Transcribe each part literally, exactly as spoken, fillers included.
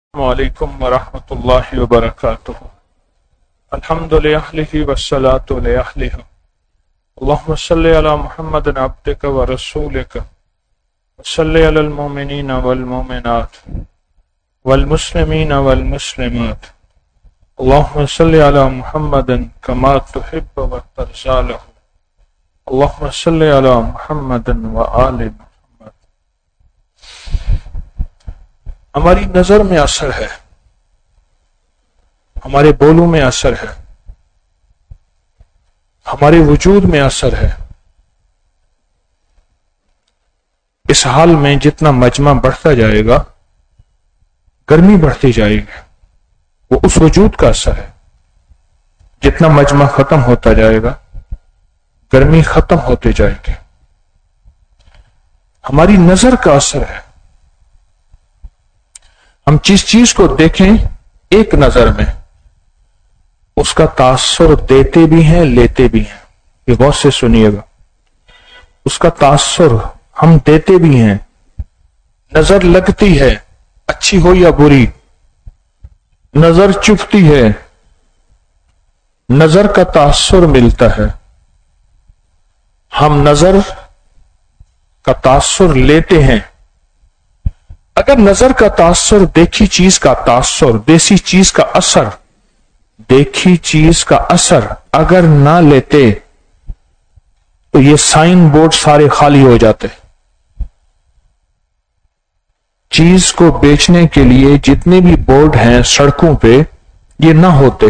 وعلیکم ورحمۃ اللہ وبرکاتہ۔ الحمد للہ والصلاۃ لأہلہ، اللہم صلی علی محمد عبدک ورسولک وصلی علی المؤمنین والمؤمنات والمسلمین والمسلمات، اللہم صلی علی محمد کما تحب وترضی لہ، اللہم صلی علی محمد وآل محمد۔ ہماری نظر میں اثر ہے، ہمارے بولوں میں اثر ہے، ہمارے وجود میں اثر ہے۔ اس حال میں جتنا مجمع بڑھتا جائے گا گرمی بڑھتی جائے گی، وہ اس وجود کا اثر ہے۔ جتنا مجمع ختم ہوتا جائے گا گرمی ختم ہوتے جائے گی۔ ہماری نظر کا اثر ہے، ہم جس چیز کو دیکھیں ایک نظر میں اس کا تاثر دیتے بھی ہیں لیتے بھی ہیں۔ یہ غور سے سنیے گا، اس کا تاثر ہم دیتے بھی ہیں۔ نظر لگتی ہے اچھی ہو یا بری، نظر چپتی ہے، نظر کا تاثر ملتا ہے۔ ہم نظر کا تاثر لیتے ہیں۔ اگر نظر کا تاثر دیکھی چیز کا تاثر، دیسی چیز کا اثر، دیکھی چیز کا اثر اگر نہ لیتے تو یہ سائن بورڈ سارے خالی ہو جاتے۔ چیز کو بیچنے کے لیے جتنے بھی بورڈ ہیں سڑکوں پہ یہ نہ ہوتے۔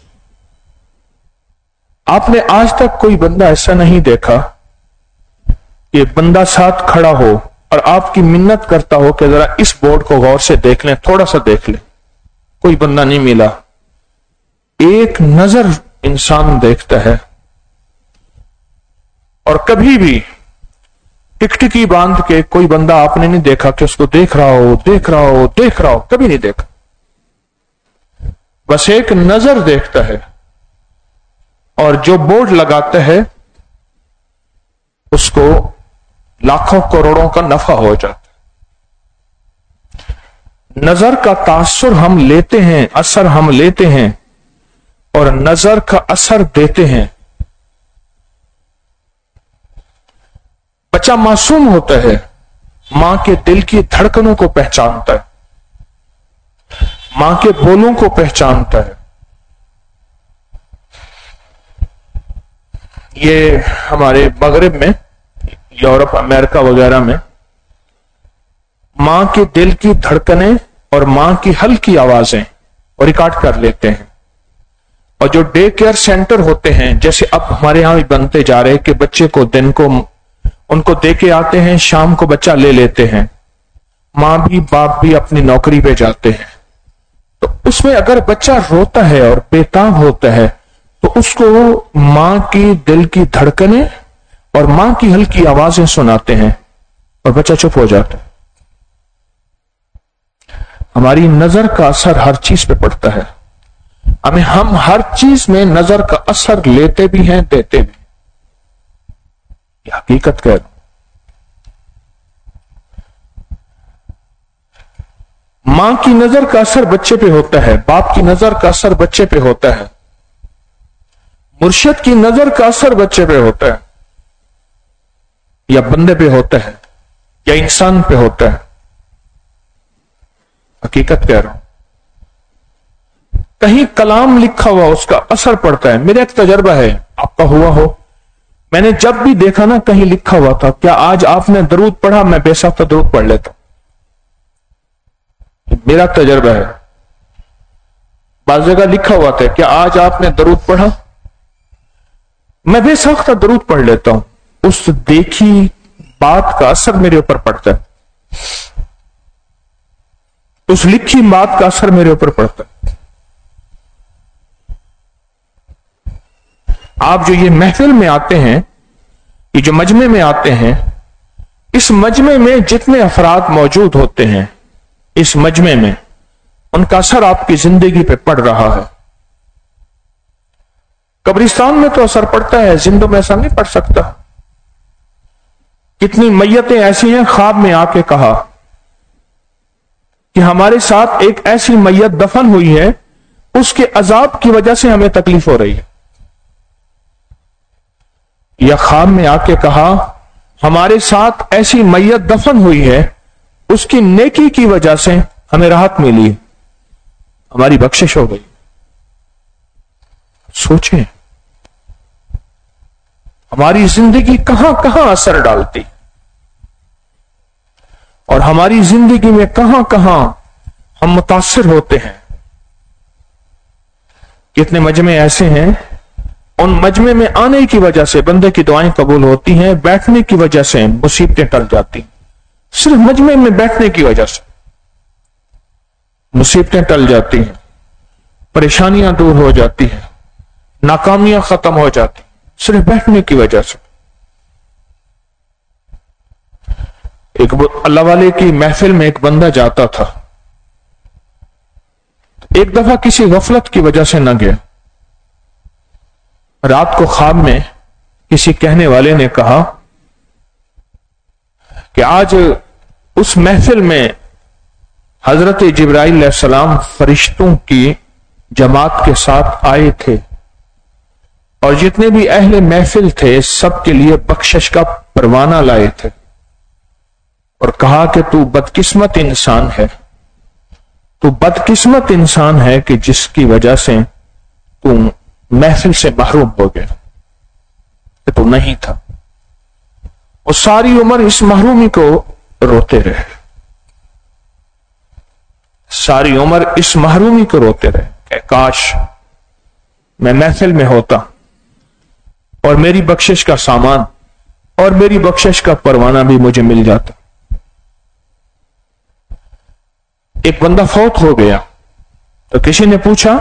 آپ نے آج تک کوئی بندہ ایسا نہیں دیکھا کہ بندہ ساتھ کھڑا ہو اور آپ کی منت کرتا ہو کہ ذرا اس بورڈ کو غور سے دیکھ لیں، تھوڑا سا دیکھ لیں۔ کوئی بندہ نہیں ملا۔ ایک نظر انسان دیکھتا ہے، اور کبھی بھی ٹکٹکی باندھ کے کوئی بندہ آپ نے نہیں دیکھا کہ اس کو دیکھ رہا ہو دیکھ رہا ہو دیکھ رہا ہو، کبھی نہیں دیکھا۔ بس ایک نظر دیکھتا ہے، اور جو بورڈ لگاتا ہے اس کو لاکھوں کروڑوں کا نفع ہو جاتا ہے۔ نظر کا تاثر ہم لیتے ہیں، اثر ہم لیتے ہیں، اور نظر کا اثر دیتے ہیں۔ بچہ معصوم ہوتا ہے، ماں کے دل کی دھڑکنوں کو پہچانتا ہے، ماں کے بولوں کو پہچانتا ہے۔ یہ ہمارے مغرب میں، یورپ امریکہ وغیرہ میں، ماں کے دل کی دھڑکنیں اور ماں کی ہلکی آوازیں ریکارڈ کر لیتے ہیں۔ اور جو ڈے کیئر سینٹر ہوتے ہیں، جیسے اب ہمارے یہاں بھی بنتے جا رہے کہ بچے کو دن کو ان کو دے کے آتے ہیں، شام کو بچہ لے لیتے ہیں، ماں بھی باپ بھی اپنی نوکری پہ جاتے ہیں، تو اس میں اگر بچہ روتا ہے اور بےتاب ہوتا ہے تو اس کو ماں کی دل کی دھڑکنیں اور ماں کی ہلکی آوازیں سناتے ہیں اور بچہ چپ ہو جاتا ہے۔ ہماری نظر کا اثر ہر چیز پہ پڑتا ہے۔ ہمیں ہم ہر چیز میں نظر کا اثر لیتے بھی ہیں دیتے بھی۔ یہ حقیقت کہہ رہا ہوں۔ ماں کی نظر کا اثر بچے پہ ہوتا ہے، باپ کی نظر کا اثر بچے پہ ہوتا ہے، مرشد کی نظر کا اثر بچے پہ ہوتا ہے، یا بندے پہ ہوتا ہے، یا انسان پہ ہوتا ہے۔ حقیقت کہہ رہا ہوں۔ کہیں کلام لکھا ہوا اس کا اثر پڑتا ہے۔ میرا ایک تجربہ ہے، آپ کا ہوا ہو، میں نے جب بھی دیکھا نا کہیں لکھا ہوا تھا کیا آج آپ نے درود پڑھا، میں بے ساختہ درود پڑھ لیتا ہوں۔ میرا تجربہ ہے۔ بعض جگہ لکھا ہوا تھا کیا آج آپ نے درود پڑھا، میں بے ساختہ درود پڑھ لیتا ہوں۔ اس دیکھی بات کا اثر میرے اوپر پڑتا ہے، اس لکھی بات کا اثر میرے اوپر پڑتا ہے۔ آپ جو یہ محفل میں آتے ہیں، یہ جو مجمع میں آتے ہیں، اس مجمع میں جتنے افراد موجود ہوتے ہیں، اس مجمع میں ان کا اثر آپ کی زندگی پہ پڑ رہا ہے۔ قبرستان میں تو اثر پڑتا ہے، زندوں میں ایسا نہیں پڑ سکتا۔ کتنی میتیں ایسی ہیں خواب میں آ کے کہا کہ ہمارے ساتھ ایک ایسی میت دفن ہوئی ہے، اس کے عذاب کی وجہ سے ہمیں تکلیف ہو رہی ہے، یا خواب میں آ کے کہا ہمارے ساتھ ایسی میت دفن ہوئی ہے، اس کی نیکی کی وجہ سے ہمیں راحت ملی، ہماری بخشش ہو گئی۔ سوچیں ہماری زندگی کہاں کہاں اثر ڈالتی، اور ہماری زندگی میں کہاں کہاں ہم متاثر ہوتے ہیں۔ کتنے مجمع ایسے ہیں، ان مجمع میں آنے کی وجہ سے بندے کی دعائیں قبول ہوتی ہیں، بیٹھنے کی وجہ سے مصیبتیں ٹل جاتی ہیں، صرف مجمع میں بیٹھنے کی وجہ سے مصیبتیں ٹل جاتی ہیں، پریشانیاں دور ہو جاتی ہیں، ناکامیاں ختم ہو جاتی ہیں، صرف بیٹھنے کی وجہ سے۔ ایک اللہ والے کی محفل میں ایک بندہ جاتا تھا، ایک دفعہ کسی غفلت کی وجہ سے نہ گیا، رات کو خواب میں کسی کہنے والے نے کہا کہ آج اس محفل میں حضرت جبرائیل علیہ السلام فرشتوں کی جماعت کے ساتھ آئے تھے، اور جتنے بھی اہل محفل تھے سب کے لیے بخشش کا پروانہ لائے تھے، اور کہا کہ تو بدقسمت انسان ہے، تو بدقسمت انسان ہے کہ جس کی وجہ سے تو محفل سے محروم ہو گیا، کہ تو نہیں تھا۔ اور ساری عمر اس محرومی کو روتے رہے، ساری عمر اس محرومی کو روتے رہے کہ کاش میں محفل میں ہوتا اور میری بخشش کا سامان اور میری بخشش کا پروانہ بھی مجھے مل جاتا۔ ایک بندہ فوت ہو گیا تو کسی نے پوچھا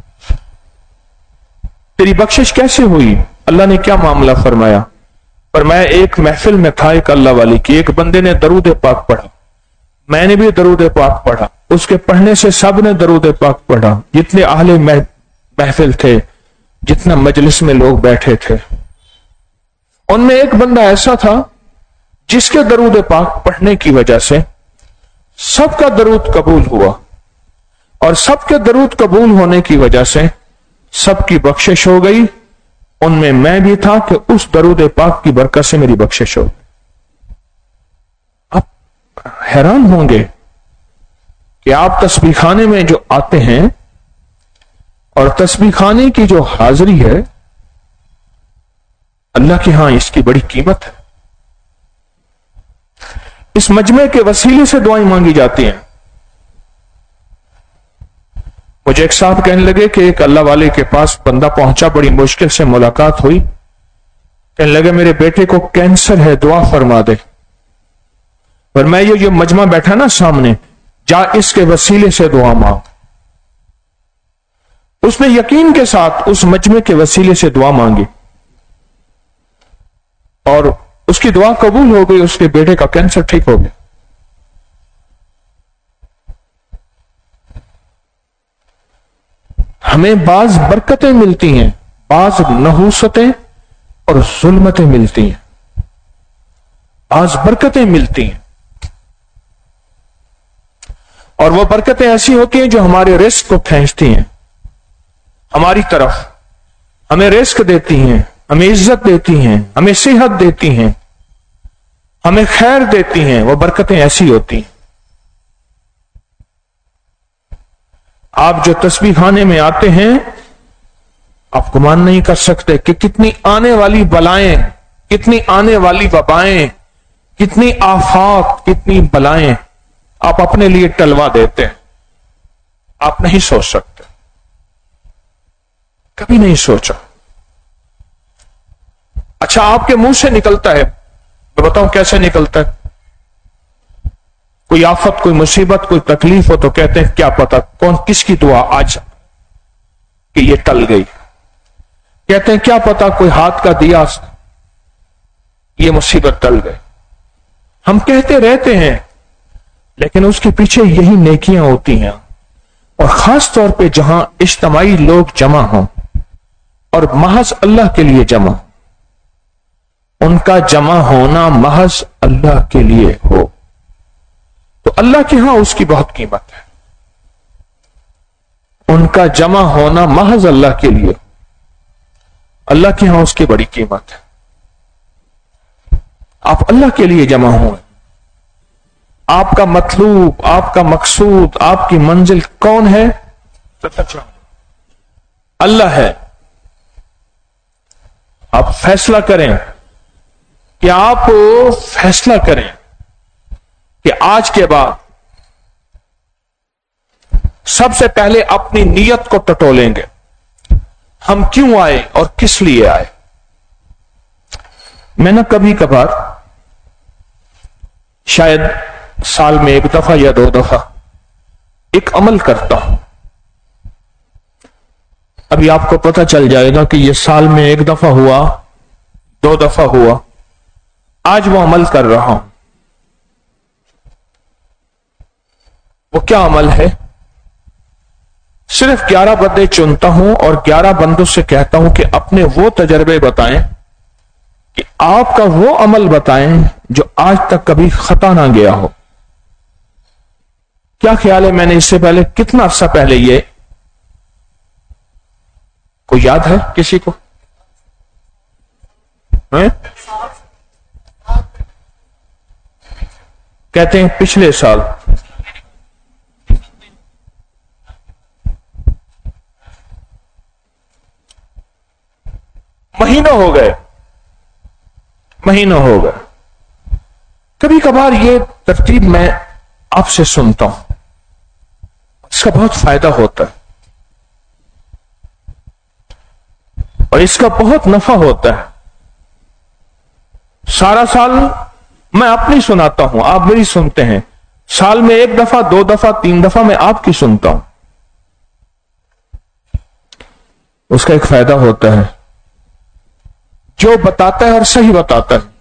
تیری بخشش کیسے ہوئی؟ اللہ نے کیا معاملہ فرمایا؟ فرمایا ایک محفل میں تھا ایک اللہ والی کی، ایک بندے نے درود پاک پڑھا، میں نے بھی درود پاک پڑھا، اس کے پڑھنے سے سب نے درود پاک پڑھا، جتنے اہل محفل تھے، جتنا مجلس میں لوگ بیٹھے تھے، ان میں ایک بندہ ایسا تھا جس کے درود پاک پڑھنے کی وجہ سے سب کا درود قبول ہوا، اور سب کے درود قبول ہونے کی وجہ سے سب کی بخشش ہو گئی، ان میں میں بھی تھا کہ اس درود پاک کی برکت سے میری بخشش ہو گئی۔ آپ حیران ہوں گے کہ آپ تسبیح خانے میں جو آتے ہیں اور تسبیح خانے کی جو حاضری ہے، اللہ کے ہاں اس کی بڑی قیمت ہے۔ اس مجمع کے وسیلے سے دعائیں مانگی جاتی ہیں۔ مجھے ایک صاحب کہنے لگے کہ ایک اللہ والے کے پاس بندہ پہنچا، بڑی مشکل سے ملاقات ہوئی، کہنے لگے میرے بیٹے کو کینسر ہے، دعا فرما دے۔ اور میں یہ جو مجمع بیٹھا نا سامنے، جا اس کے وسیلے سے دعا مانگ۔ اس نے یقین کے ساتھ اس مجمع کے وسیلے سے دعا مانگی، اور اس کی دعا قبول ہو گئی، اس کے بیٹے کا کینسر ٹھیک ہو گیا۔ ہمیں بعض برکتیں ملتی ہیں، بعض نحوستیں اور ظلمتیں ملتی ہیں، بعض برکتیں ملتی ہیں، اور وہ برکتیں ایسی ہوتی ہیں جو ہمارے رزق کو کھینچتی ہیں ہماری طرف، ہمیں رزق دیتی ہیں، ہمیں عزت دیتی ہیں، ہمیں صحت دیتی ہیں، ہمیں خیر دیتی ہیں، وہ برکتیں ایسی ہوتی ہیں۔ آپ جو تسبیح خانے میں آتے ہیں، آپ گمان نہیں کر سکتے کہ کتنی آنے والی بلائیں، کتنی آنے والی وبائیں، کتنی آفات، کتنی بلائیں آپ اپنے لیے ٹلوا دیتے ہیں، آپ نہیں سوچ سکتے، کبھی نہیں سوچا۔ اچھا آپ کے منہ سے نکلتا ہے، میں بتاؤں کیسے نکلتا ہے؟ کوئی آفت، کوئی مصیبت، کوئی تکلیف ہو تو کہتے ہیں کیا پتا کون کس کی دعا آج کہ یہ ٹل گئی، کہتے ہیں کیا پتا کوئی ہاتھ کا دیا یہ مصیبت ٹل گئی۔ ہم کہتے رہتے ہیں، لیکن اس کے پیچھے یہی نیکیاں ہوتی ہیں، اور خاص طور پہ جہاں اجتماعی لوگ جمع ہوں اور محض اللہ کے لیے جمع، ان کا جمع ہونا محض اللہ کے لیے ہو، تو اللہ کے ہاں اس کی بہت قیمت ہے. ان کا جمع ہونا محض اللہ کے لیے، اللہ کے ہاں اس کی بڑی قیمت ہے. آپ اللہ کے لیے جمع ہوئے. آپ کا مطلوب، آپ کا مقصود، آپ کی منزل کون ہے؟ اللہ ہے. آپ فیصلہ کریں کہ آپ فیصلہ کریں کہ آج کے بعد سب سے پہلے اپنی نیت کو ٹٹولیں گے. ہم کیوں آئے اور کس لیے آئے؟ میں نہ کبھی کبھار شاید سال میں ایک دفعہ یا دو دفعہ ایک عمل کرتا ہوں. ابھی آپ کو پتہ چل جائے گا کہ یہ سال میں ایک دفعہ ہوا، دو دفعہ ہوا. آج وہ عمل کر رہا ہوں. وہ کیا عمل ہے؟ صرف گیارہ بندے چنتا ہوں اور گیارہ بندوں سے کہتا ہوں کہ اپنے وہ تجربے بتائیں، کہ آپ کا وہ عمل بتائیں جو آج تک کبھی خطا نہ گیا ہو. کیا خیال ہے میں نے اس سے پہلے کتنا عرصہ پہلے یہ کوئی یاد ہے کسی کو؟ کہتے ہیں پچھلے سال. مہینوں ہو گئے مہینوں ہو گئے کبھی کبھار یہ ترتیب میں آپ سے سنتا ہوں. اس کا بہت فائدہ ہوتا ہے اور اس کا بہت نفع ہوتا ہے. سارا سال میں اپنی سناتا ہوں، آپ میری سنتے ہیں. سال میں ایک دفعہ، دو دفعہ، تین دفعہ میں آپ کی سنتا ہوں. اس کا ایک فائدہ ہوتا ہے. جو بتاتا ہے اور صحیح بتاتا ہے،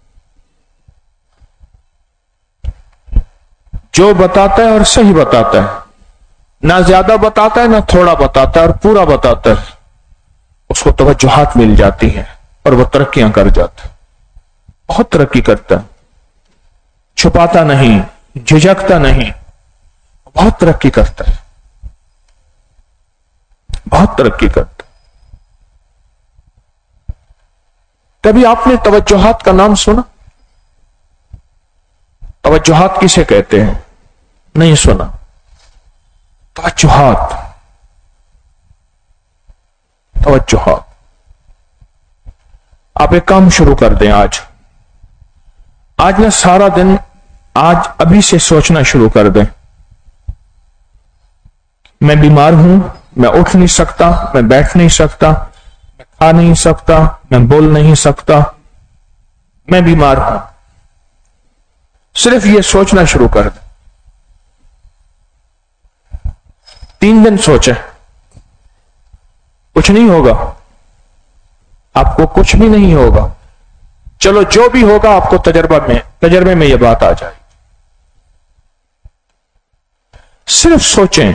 جو بتاتا ہے اور صحیح بتاتا ہے، نہ زیادہ بتاتا ہے نہ تھوڑا بتاتا ہے اور پورا بتاتا ہے، اس کو توجہات مل جاتی ہیں اور وہ ترقیاں کر جاتا ہے. بہت ترقی کرتا ہے. چھپاتا نہیں، جھجکتا نہیں، بہت ترقی کرتا ہے. بہت ترقی کرتا ہے. کبھی آپ نے توجہات کا نام سنا؟ توجہات کسے کہتے ہیں؟ نہیں سنا. توجہات توجہات آپ ایک کام شروع کر دیں. آج آج نہ سارا دن، آج ابھی سے سوچنا شروع کر دیں. میں بیمار ہوں، میں اٹھ نہیں سکتا، میں بیٹھ نہیں سکتا، میں کھا نہیں سکتا، میں بول نہیں سکتا، میں بیمار ہوں. صرف یہ سوچنا شروع کر دیں. تین دن سوچیں، کچھ نہیں ہوگا، آپ کو کچھ بھی نہیں ہوگا. چلو جو بھی ہوگا آپ کو تجربہ میں تجربے میں یہ بات آ جائے. صرف سوچیں.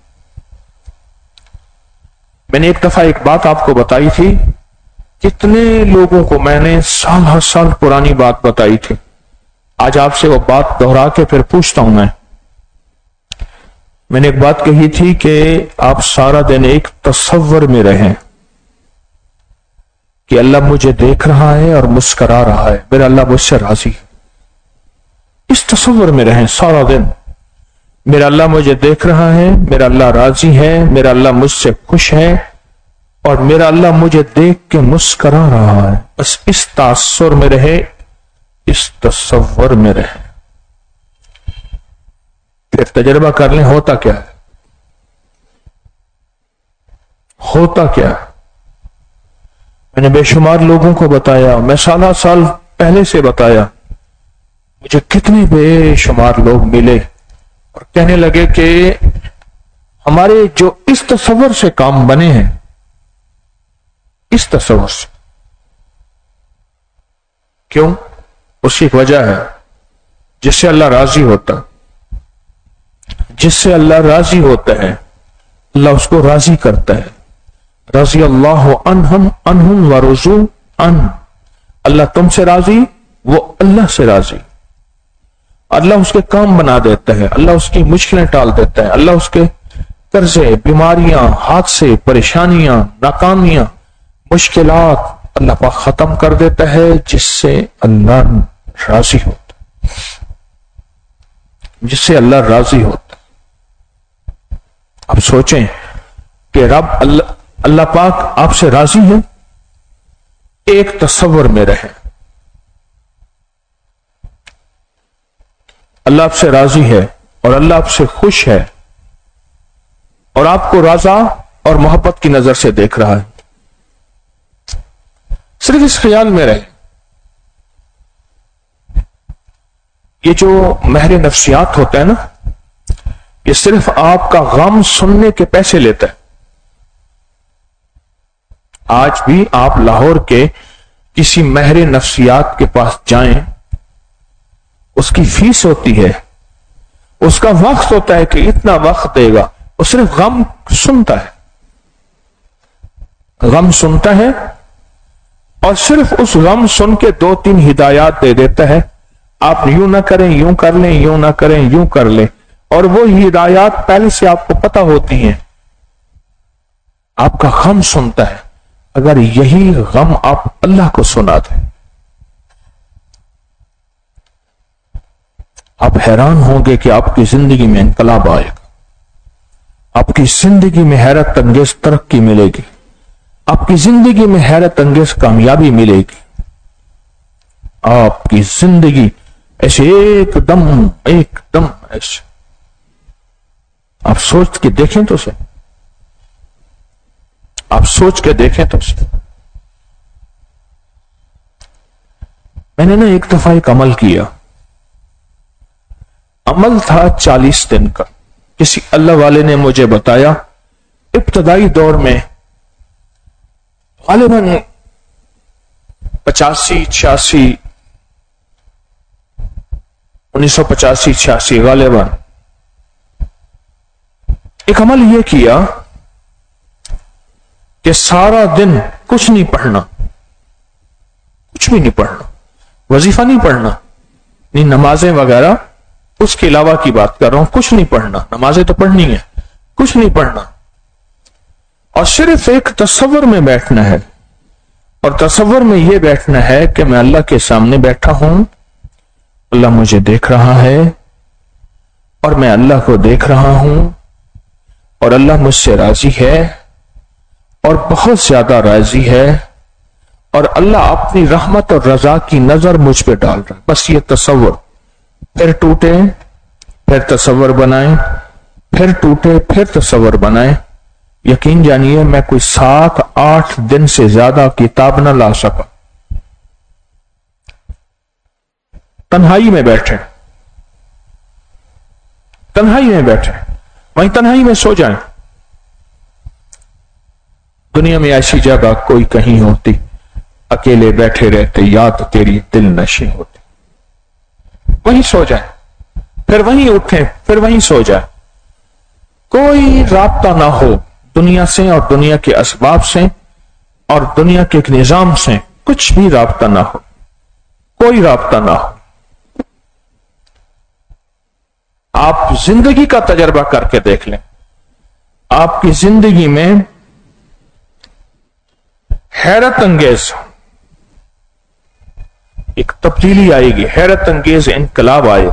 میں نے ایک دفعہ ایک بات آپ کو بتائی تھی. کتنے لوگوں کو میں نے سال ہر سال پرانی بات بتائی تھی. آج آپ سے وہ بات دہرا کے پھر پوچھتا ہوں. میں میں نے ایک بات کہی تھی کہ آپ سارا دن ایک تصور میں رہیں کہ اللہ مجھے دیکھ رہا ہے اور مسکرا رہا ہے، میرا اللہ مجھ سے راضی. اس تصور میں رہیں سارا دن. میرا اللہ مجھے دیکھ رہا ہے، میرا اللہ راضی ہے، میرا اللہ مجھ سے خوش ہے اور میرا اللہ مجھے دیکھ کے مسکرا رہا ہے. بس اس تاثر میں رہے، اس تصور میں رہے. پھر تجربہ کر لیں ہوتا کیا ہے. ہوتا کیا ہے. میں نے بے شمار لوگوں کو بتایا، میں سالہ سال پہلے سے بتایا. مجھے کتنے بے شمار لوگ ملے اور کہنے لگے کہ ہمارے جو اس تصور سے کام بنے ہیں، اس تصور سے. کیوں؟ اس کی ایک وجہ ہے. جس سے اللہ راضی ہوتا جس سے اللہ راضی ہوتا ہے اللہ اس کو راضی کرتا ہے. رضی اللہ عنہم عنہم ورضوا عنہ. اللہ تم سے راضی، وہ اللہ سے راضی. اللہ اس کے کام بنا دیتا ہے، اللہ اس کی مشکلیں ٹال دیتا ہے، اللہ اس کے قرضے، بیماریاں، حادثے، پریشانیاں، ناکامیاں، مشکلات اللہ پاک ختم کر دیتا ہے، جس سے اللہ راضی ہوتا ہے، جس سے اللہ راضی ہوتا ہے۔ اب سوچیں کہ رب اللہ اللہ پاک آپ سے راضی ہے، ایک تصور میں رہیں، اللہ آپ سے راضی ہے اور اللہ آپ سے خوش ہے اور آپ کو رضا اور محبت کی نظر سے دیکھ رہا ہے، صرف اس خیال میں رہیں۔ یہ جو مہر نفسیات ہوتا ہے نا، یہ صرف آپ کا غم سننے کے پیسے لیتا ہے۔ آج بھی آپ لاہور کے کسی مہر نفسیات کے پاس جائیں، اس کی فیس ہوتی ہے، اس کا وقت ہوتا ہے کہ اتنا وقت دے گا، وہ صرف غم سنتا ہے، غم سنتا ہے اور صرف اس غم سن کے دو تین ہدایات دے دیتا ہے، آپ یوں نہ کریں، یوں کر لیں، یوں نہ کریں، یوں کر لیں، اور وہ ہدایات پہلے سے آپ کو پتہ ہوتی ہیں، آپ کا غم سنتا ہے۔ اگر یہی غم آپ اللہ کو سنا دیں، آپ حیران ہوں گے کہ آپ کی زندگی میں انقلاب آئے گا، آپ کی زندگی میں حیرت انگیز ترقی ملے گی، آپ کی زندگی میں حیرت انگیز کامیابی ملے گی، آپ کی زندگی ایسے ایک دم ایک دم ایسے آپ سوچ کے دیکھیں تو صحیح، آپ سوچ کے دیکھیں تو صحیح۔ میں نے نا ایک دفعہ ایک عمل کیا، عمل تھا چالیس دن کا، کسی اللہ والے نے مجھے بتایا، ابتدائی دور میں غالباً پچاسی چھیاسی انیس سو پچاسی چھیاسی غالباً ایک عمل یہ کیا کہ سارا دن کچھ نہیں پڑھنا، کچھ بھی نہیں پڑھنا، وظیفہ نہیں پڑھنا، نہیں نمازیں وغیرہ، اس کے علاوہ کی بات کر رہا ہوں، کچھ نہیں پڑھنا، نمازیں تو پڑھنی ہے، کچھ نہیں پڑھنا، اور صرف ایک تصور میں بیٹھنا ہے، اور تصور میں یہ بیٹھنا ہے کہ میں اللہ کے سامنے بیٹھا ہوں، اللہ مجھے دیکھ رہا ہے اور میں اللہ کو دیکھ رہا ہوں، اور اللہ مجھ سے راضی ہے اور بہت زیادہ راضی ہے، اور اللہ اپنی رحمت اور رضا کی نظر مجھ پہ ڈال رہا ہے، بس یہ تصور۔ پھر ٹوٹے، پھر تصور بنائیں، پھر ٹوٹے، پھر تصور بنائیں، یقین جانیے میں کوئی سات آٹھ دن سے زیادہ کتاب نہ لا سکا، تنہائی میں بیٹھے، تنہائی میں بیٹھے، وہیں تنہائی میں سو جائیں۔ دنیا میں ایسی جگہ کوئی کہیں ہوتی، اکیلے بیٹھے رہتے، یاد تیری دل نشیں ہوتی، وہیں سو جائیں، پھر وہیں اٹھیں، پھر وہیں سو جائیں، کوئی رابطہ نہ ہو دنیا سے اور دنیا کے اسباب سے اور دنیا کے ایک نظام سے، کچھ بھی رابطہ نہ ہو، کوئی رابطہ نہ ہو۔ آپ زندگی کا تجربہ کر کے دیکھ لیں، آپ کی زندگی میں حیرت انگیز ایک تبدیلی آئے گی، حیرت انگیز انقلاب آئے،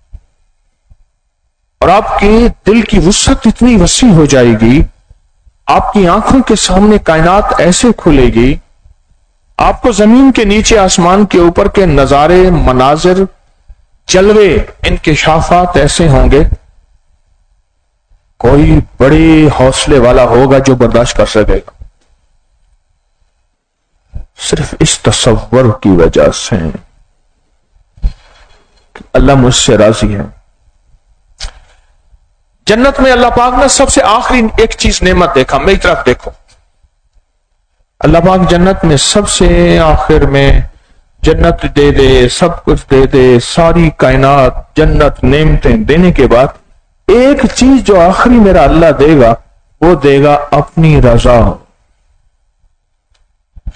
اور آپ کے دل کی وسعت اتنی وسیع ہو جائے گی، آپ کی آنکھوں کے سامنے کائنات ایسے کھلے گی، آپ کو زمین کے نیچے آسمان کے اوپر کے نظارے، مناظر، جلوے، انکشافات ایسے ہوں گے، کوئی بڑے حوصلے والا ہوگا جو برداشت کر سکے گا، صرف اس تصور کی وجہ سے کہ اللہ مجھ سے راضی ہے۔ جنت میں اللہ پاک نے سب سے آخری ایک چیز نعمت دیکھا، میری طرف دیکھو، اللہ پاک جنت میں سب سے آخر میں جنت دے دے، سب کچھ دے دے، ساری کائنات، جنت، نعمتیں دینے کے بعد ایک چیز جو آخری میرا اللہ دے گا، وہ دے گا اپنی رضا،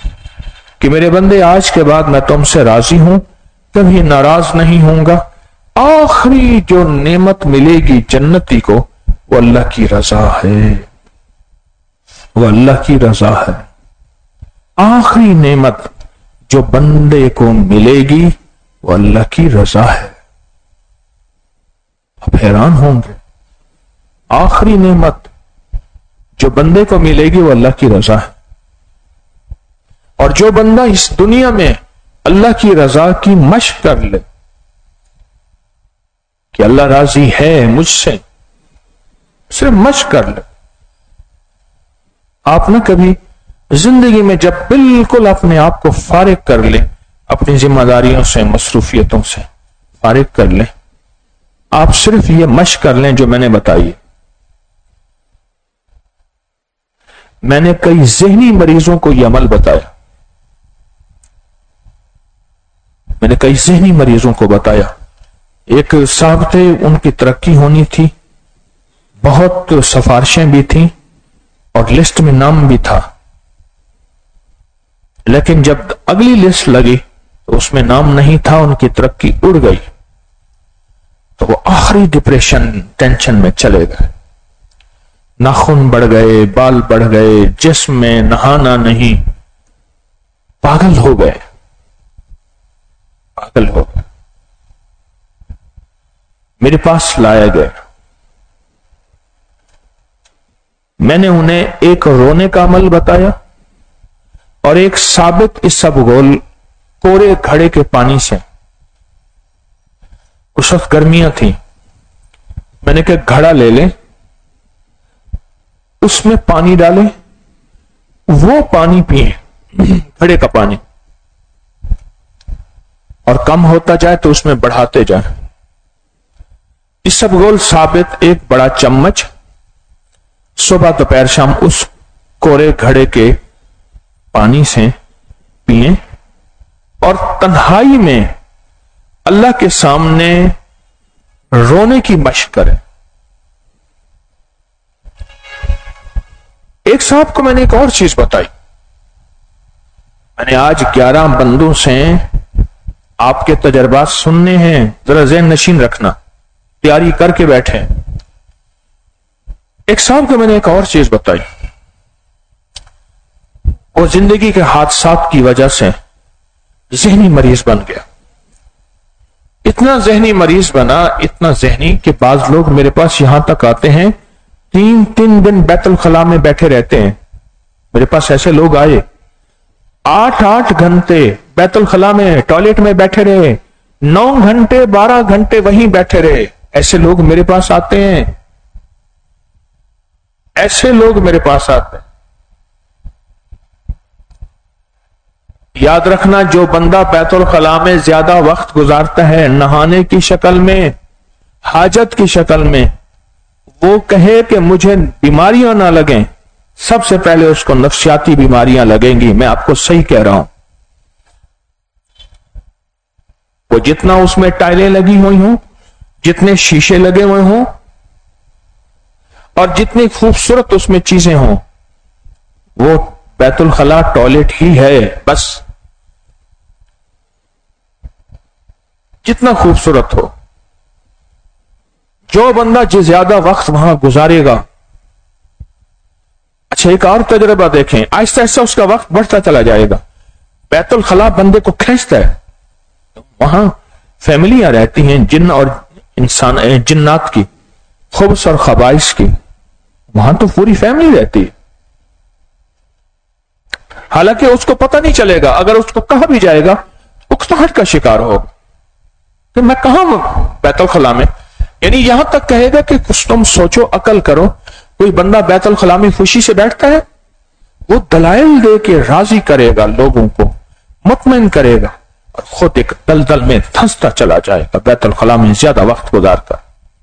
کہ میرے بندے آج کے بعد میں تم سے راضی ہوں، کبھی ناراض نہیں ہوں گا، आखिरी जो नेमत मिलेगी जन्नती को वो अल्लाह की रजा है, वो अल्लाह की रजा है। आखिरी नेमत जो बंदे को मिलेगी वो अल्लाह की रजा है। आप हैरान होंगे, आखिरी नेमत जो बंदे को मिलेगी वो अल्लाह की रजा है। और जो बंदा इस दुनिया में अल्लाह की रजा की मशक कर ले कि अल्लाह राजी है मुझसे, सिर्फ मशक कर ले। आप ना कभी जिंदगी में जब बिल्कुल अपने आप को फारिग कर ले, अपनी जिम्मेदारियों से, मसरूफियतों से फारिग कर ले, आप सिर्फ ये मशक कर लें जो मैंने बताई। मैंने कई ज़हनी मरीजों को यह अमल बताया, मैंने कई ज़हनी मरीजों को बताया। एक साहब थे, उनकी तरक्की होनी थी, बहुत सिफारिशें भी थी और लिस्ट में नाम भी था, लेकिन जब अगली लिस्ट लगी तो उसमें नाम नहीं था, उनकी तरक्की उड़ गई। तो वो आखिरी डिप्रेशन, टेंशन में चले गए। नाखून बढ़ गए, बाल बढ़ गए, जिस्म में नहाना नहीं, पागल हो गए, पागल हो गए। मेरे पास लाया गया, मैंने उन्हें एक रोने का अमल बताया और एक साबित इसबगोल कोरे घड़े के पानी से। उस वक्त गर्मियां थी, मैंने कहा घड़ा ले ले, उसमें पानी डाले, वो पानी पिए, घड़े का पानी, और कम होता जाए तो उसमें बढ़ाते जाए। इसबगोल साबित एक बड़ा चम्मच सुबह दोपहर शाम उस कोरे घड़े के पानी से पिए और तन्हाई में अल्लाह के सामने रोने की मशक करें। एक साहब को मैंने एक और चीज बताई, मैंने आज ग्यारह बंदों से आपके तजर्बात सुनने हैं, जरा ज़हन नशीन रखना, तैयारी करके बैठे। एक साहब को मैंने एक और चीज बताई, वो जिंदगी के हादसात की वजह से ज़हनी मरीज बन गया। इतना ज़हनी मरीज बना, इतना ज़हनी कि बाज लोग मेरे पास यहां तक आते हैं, तीन तीन दिन बैतुल खला में बैठे रहते हैं। मेरे पास ऐसे लोग आए, आठ आठ घंटे बैतुल खला में टॉयलेट में बैठे रहे, नौ घंटे बारह घंटे वहीं बैठे रहे। ऐसे लोग मेरे पास आते हैं, ऐसे लोग मेरे पास आते हैं। याद रखना, जो बंदा बैतुल खला में ज्यादा वक्त गुजारता है, नहाने की शक्ल में, हाजत की शक्ल में, वो कहे कि मुझे बीमारियां ना लगें, सबसे पहले उसको नफ्सियाती बीमारियां लगेंगी। मैं आपको सही कह रहा हूं। वो जितना उसमें टाइलें लगी हुई हों, जितने शीशे लगे हुए हों और जितनी खूबसूरत उसमें चीजें हों, वो बैतुल खला टॉयलेट ही है बस। जितना खूबसूरत हो, जो बंदा जो ज्यादा वक्त वहां गुजारेगा। अच्छा, एक और तजर्बा देखें, आहिस्ता आहिस्ता उसका वक्त बढ़ता चला जाएगा। बैतुल खला बंदे को खींचता है, वहां फैमिलियां रहती हैं, जिन्न और इंसान, जिन्नात की, खुब्स और खबाइस की, वहां तो पूरी फैमिली रहती है। हालांकि उसको पता नहीं चलेगा, अगर उसको कहा भी जाएगा उकताहट का शिकार होगा कि मैं कहां बैतुल खला में, यानी यहां तक कहेगा कि कुछ तुम सोचो, अकल करो। कोई बंदा बैतुल खला में खुशी से बैठता है, वो दलाइल दे के राजी करेगा, लोगों को मुतमईन करेगा, और खुद एक दलदल में धंसता चला जाएगा बैतुल खला में ज्यादा वक्त गुजारकर।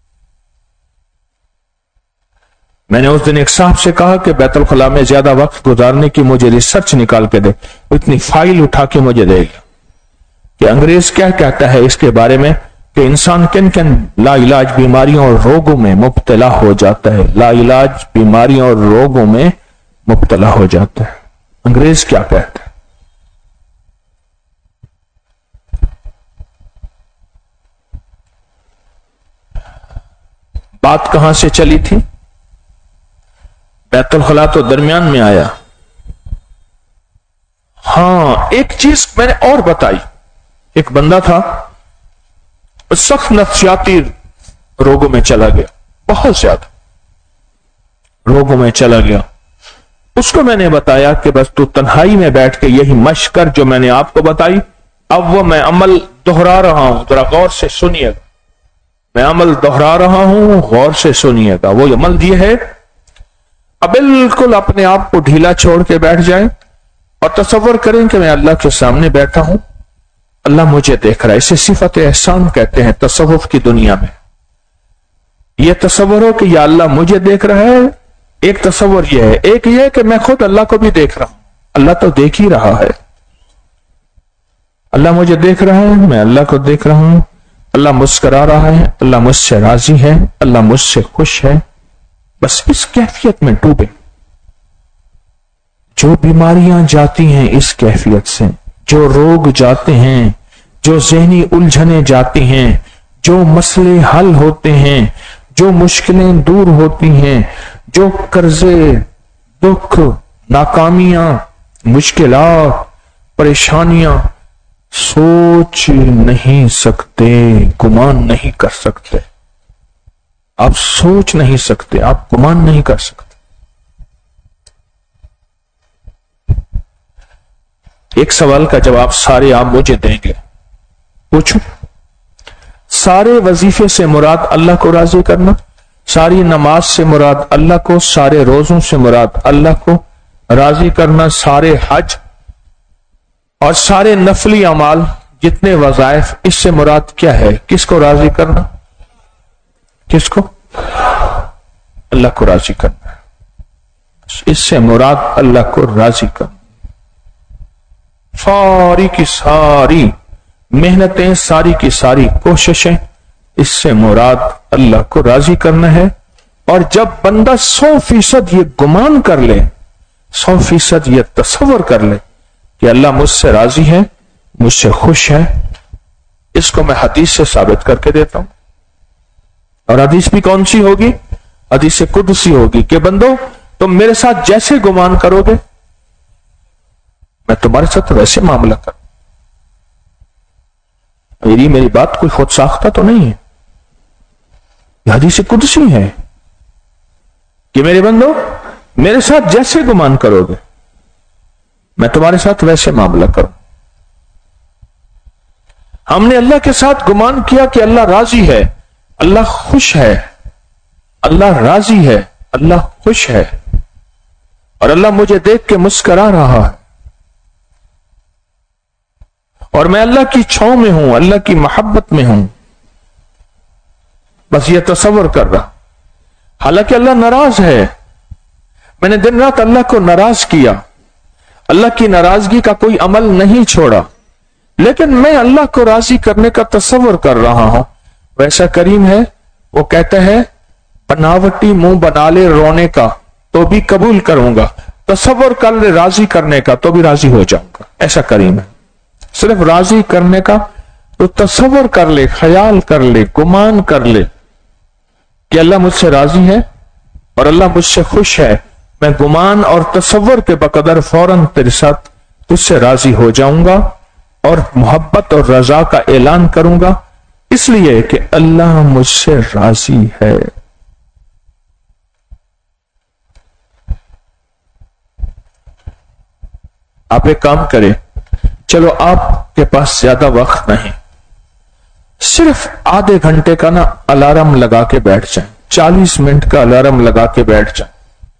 मैंने उस दिन एक साहब से कहा कि बैतुल खला में ज्यादा वक्त गुजारने की मुझे रिसर्च निकाल के दे। इतनी फाइल उठा के मुझे देगा कि अंग्रेज क्या कहता है इसके बारे में कि इंसान किन किन लाइलाज बीमारियों और रोगों में मुब्तला हो जाता है, लाइलाज बीमारियों और रोगों में मुब्तला हो जाता है। अंग्रेज क्या कहता है? बात कहां से चली थी? बैतुल खला तो दरमियान में आया। हां, एक चीज मैंने और बताई। एक बंदा था, सख्त नफ्सियाती रोगों में चला गया, बहुत ज्यादा रोगों में चला गया। उसको मैंने बताया कि बस तू तन्हाई में बैठ के यही मश्क कर जो मैंने आपको बताई। अब वो मैं अमल दोहरा रहा हूं, जरा गौर से सुनिएगा। मैं अमल दोहरा रहा हूं, गौर से सुनिएगा। वो अमल ये है, अब बिल्कुल अपने आप को ढीला छोड़ के बैठ जाए और तसव्वुर करें कि मैं अल्लाह के सामने बैठा हूं, अल्लाह मुझे देख रहा है। इसे सिफत एहसान कहते हैं तसव्वुफ की दुनिया में। यह तसव्वुर हो कि या अल्लाह मुझे देख रहा है, एक तसव्वुर यह है। एक यह है कि मैं खुद अल्लाह को भी देख रहा हूं, अल्लाह तो देख ही रहा है। अल्लाह मुझे देख रहा है, मैं अल्लाह को देख रहा हूं। अल्लाह मुस्कुरा रहा है, अल्लाह मुझसे राजी है, अल्लाह मुझसे खुश है। बस इस कैफियत में डूबे। जो बीमारियां जाती हैं इस कैफियत से, जो रोग जाते हैं, जो ज़हनी उलझने जाती हैं, जो मसले हल होते हैं, जो मुश्किलें दूर होती हैं, जो कर्जे, दुख, नाकामियां, मुश्किलात, परेशानियां, सोच नहीं सकते, गुमान नहीं कर सकते। आप सोच नहीं सकते, आप गुमान नहीं कर सकते। एक सवाल का जवाब सारे आप मुझे देंगे। पूछो, सारे वजीफे से मुराद अल्लाह को राजी करना, सारी नमाज से मुराद अल्लाह को, सारे रोजों से मुराद अल्लाह को राजी करना, सारे हज और सारे नफली अमाल जितने वज़ाइफ, इससे मुराद क्या है? किसको राजी करना? किसको? अल्लाह को राजी करना। इससे मुराद अल्लाह को राजी करना। सारी की सारी मेहनतें, सारी की सारी कोशिशें, इससे मुराद अल्लाह को राजी करना है। और जब बंदा सौ फीसद ये गुमान कर ले, सौ फीसद ये तसव्वुर कर ले कि अल्लाह मुझसे राजी है, मुझसे खुश है, इसको मैं हदीस से साबित करके देता हूं। और हदीस भी कौन सी होगी? हदीस कुदसी होगी कि बंदो तुम मेरे साथ जैसे गुमान करोगे, मैं तुम्हारे साथ वैसे मामला कर। मेरी मेरी बात कोई खुद साख्ता तो नहीं है, यह हदीस कुदसी है कि मेरे बंदो मेरे साथ जैसे गुमान करोगे, मैं तुम्हारे साथ वैसे मामला करूं। हमने अल्लाह के साथ गुमान किया कि अल्लाह राजी है, अल्लाह खुश है, अल्लाह राजी है, अल्लाह खुश है, और अल्लाह मुझे देख के मुस्कुरा रहा है, और मैं अल्लाह की छांव में हूं, अल्लाह की मोहब्बत में हूं। बस ये तसव्वुर कर रहा। हालांकि अल्लाह नाराज है, मैंने दिन रात अल्लाह को नाराज किया, अल्लाह की नाराजगी का कोई अमल नहीं छोड़ा, लेकिन मैं अल्लाह को राजी करने का तसव्वुर कर रहा हूं। वैसा करीम है, वो कहता है बनावटी मुंह बना ले रोने का तो भी कबूल करूंगा, तसव्वुर कर ले राजी करने का तो भी राजी हो जाऊंगा। ऐसा करीम है। सिर्फ राजी करने का तो तसव्वुर कर ले, ख्याल कर ले, गुमान कर ले कि अल्लाह मुझसे राजी है और अल्लाह मुझसे खुश है। मैं गुमान और तसव्वुर के बकदर फौरन तेरे साथ तुझसे राजी हो जाऊंगा और मोहब्बत और रजा का ऐलान करूंगा, इसलिए कि अल्लाह मुझसे राजी है। आप एक काम करें, चलो आपके पास ज्यादा वक्त नहीं, सिर्फ आधे घंटे का ना अलार्म लगा के बैठ जाए, चालीस मिनट का अलार्म लगा के बैठ जाए,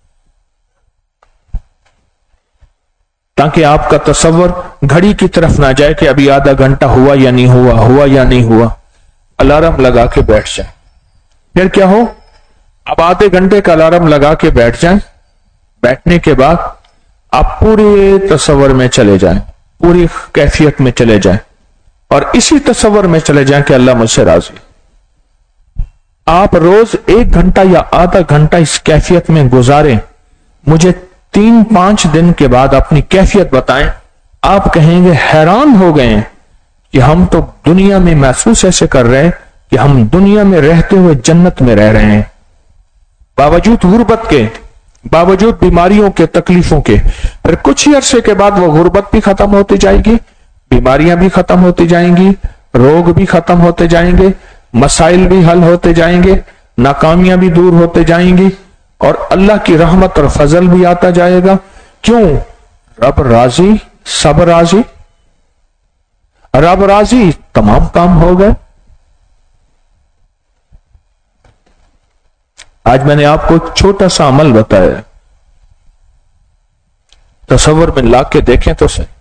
ताकि आपका तसव्वुर घड़ी की तरफ ना जाए कि अभी आधा घंटा हुआ या नहीं हुआ, हुआ या नहीं हुआ। अलार्म लगा के बैठ जाए। फिर क्या हो, अब आधे घंटे का अलार्म लगा के बैठ जाए। बैठने के बाद आप पूरे तसव्वुर में चले जाएं, पूरी कैफियत में चले जाएं और इसी तसव्वुर में चले जाएं कि अल्लाह मुझसे राजी। आप रोज एक घंटा या आधा घंटा इस कैफियत में गुजारें। मुझे तीन पांच दिन के बाद अपनी कैफियत बताएं। आप कहेंगे हैरान हो गए कि हम तो दुनिया में महसूस ऐसे कर रहे हैं कि हम दुनिया में रहते हुए जन्नत में रह रहे हैं। बावजूद गुर्बत के, बावजूद बीमारियों के, तकलीफों के। फिर कुछ ही अरसे के बाद वो गुर्बत भी खत्म होती जाएगी, बीमारियां भी खत्म होती जाएंगी, रोग भी खत्म होते जाएंगे, मसाइल भी हल होते जाएंगे, नाकामियां भी दूर होते जाएंगी और अल्लाह की रहमत और फजल भी आता जाएगा। क्यों? रब राजी, सब राजी। रब राजी, तमाम काम हो गए। आज मैंने आपको एक छोटा सा अमल बताया, तसव्वुर में ला के देखें तो सही।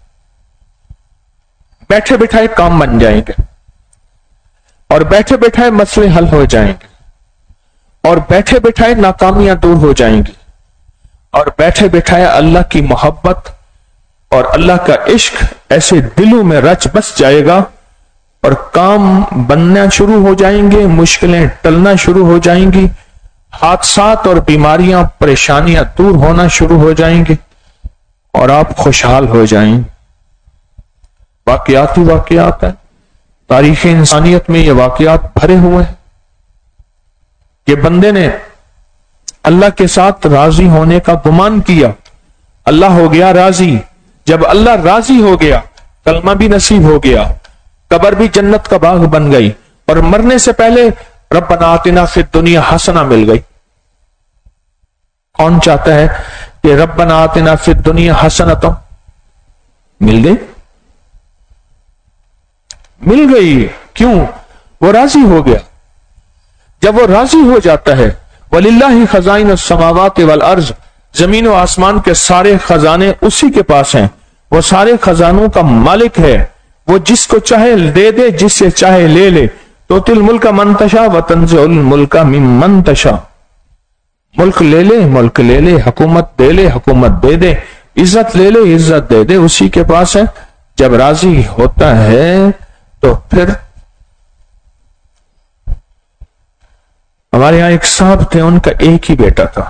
बैठे बैठाए काम बन जाएंगे और बैठे बैठाए मसले हल हो जाएंगे और बैठे बैठाए नाकामियां दूर हो जाएंगी और बैठे बैठाए अल्लाह की मोहब्बत और अल्लाह का इश्क ऐसे दिलों में रच बस जाएगा और काम बनना शुरू हो जाएंगे, मुश्किलें टलना शुरू हो जाएंगी, हादसात और बीमारियां, परेशानियां दूर होना शुरू हो जाएंगी और आप खुशहाल हो जाएंगे। वाकयात ही वाकयात है, तारीख इंसानियत में ये वाकयात भरे हुए हैं कि बंदे ने अल्लाह के साथ राजी होने का गुमान किया, अल्लाह हो गया राजी। जब अल्लाह राजी हो गया, कलमा भी नसीब हो गया, कब्र भी जन्नत का बाग बन गई और मरने से पहले रब्बना आतिना फिद दुनिया हसना मिल गई। कौन चाहता है कि रब्बना आतिना फिद दुनिया हसना? तो मिल गई, मिल गई। क्यों? वो राजी हो गया। जब वो राजी हो जाता है, वलिल्लाहि खजाइन समावात वल अर्ज, जमीन और आसमान के सारे खजाने उसी के पास हैं, वो सारे खजानों का मालिक है, वो जिसको चाहे दे दे, जिससे चाहे ले ले। तो तिल मुल्क मंतशा व तंजुल मुल्क मिम्मन तशा, मुल्क ले ले, मुल्क ले ले, हुकूमत दे ले, हुकूमत दे दे, इज्जत ले ले, इज्जत दे दे, उसी के पास है। जब राजी होता है तो फिर हमारे यहां एक साहब थे, उनका एक ही बेटा था।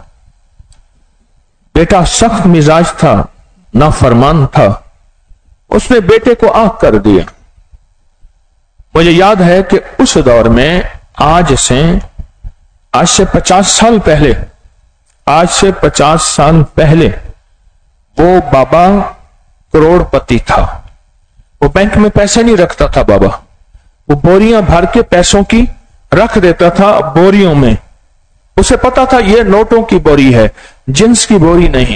बेटा सख्त मिजाज था, नाफरमान था, उसने बेटे को आग कर दिया। मुझे याद है कि उस दौर में आज से आज से पचास साल पहले आज से पचास साल पहले वो बाबा करोड़पति था। वो बैंक में पैसे नहीं रखता था बाबा, वो बोरियां भर के पैसों की रख देता था बोरियों में। उसे पता था ये नोटों की बोरी है, जिन्स की बोरी नहीं।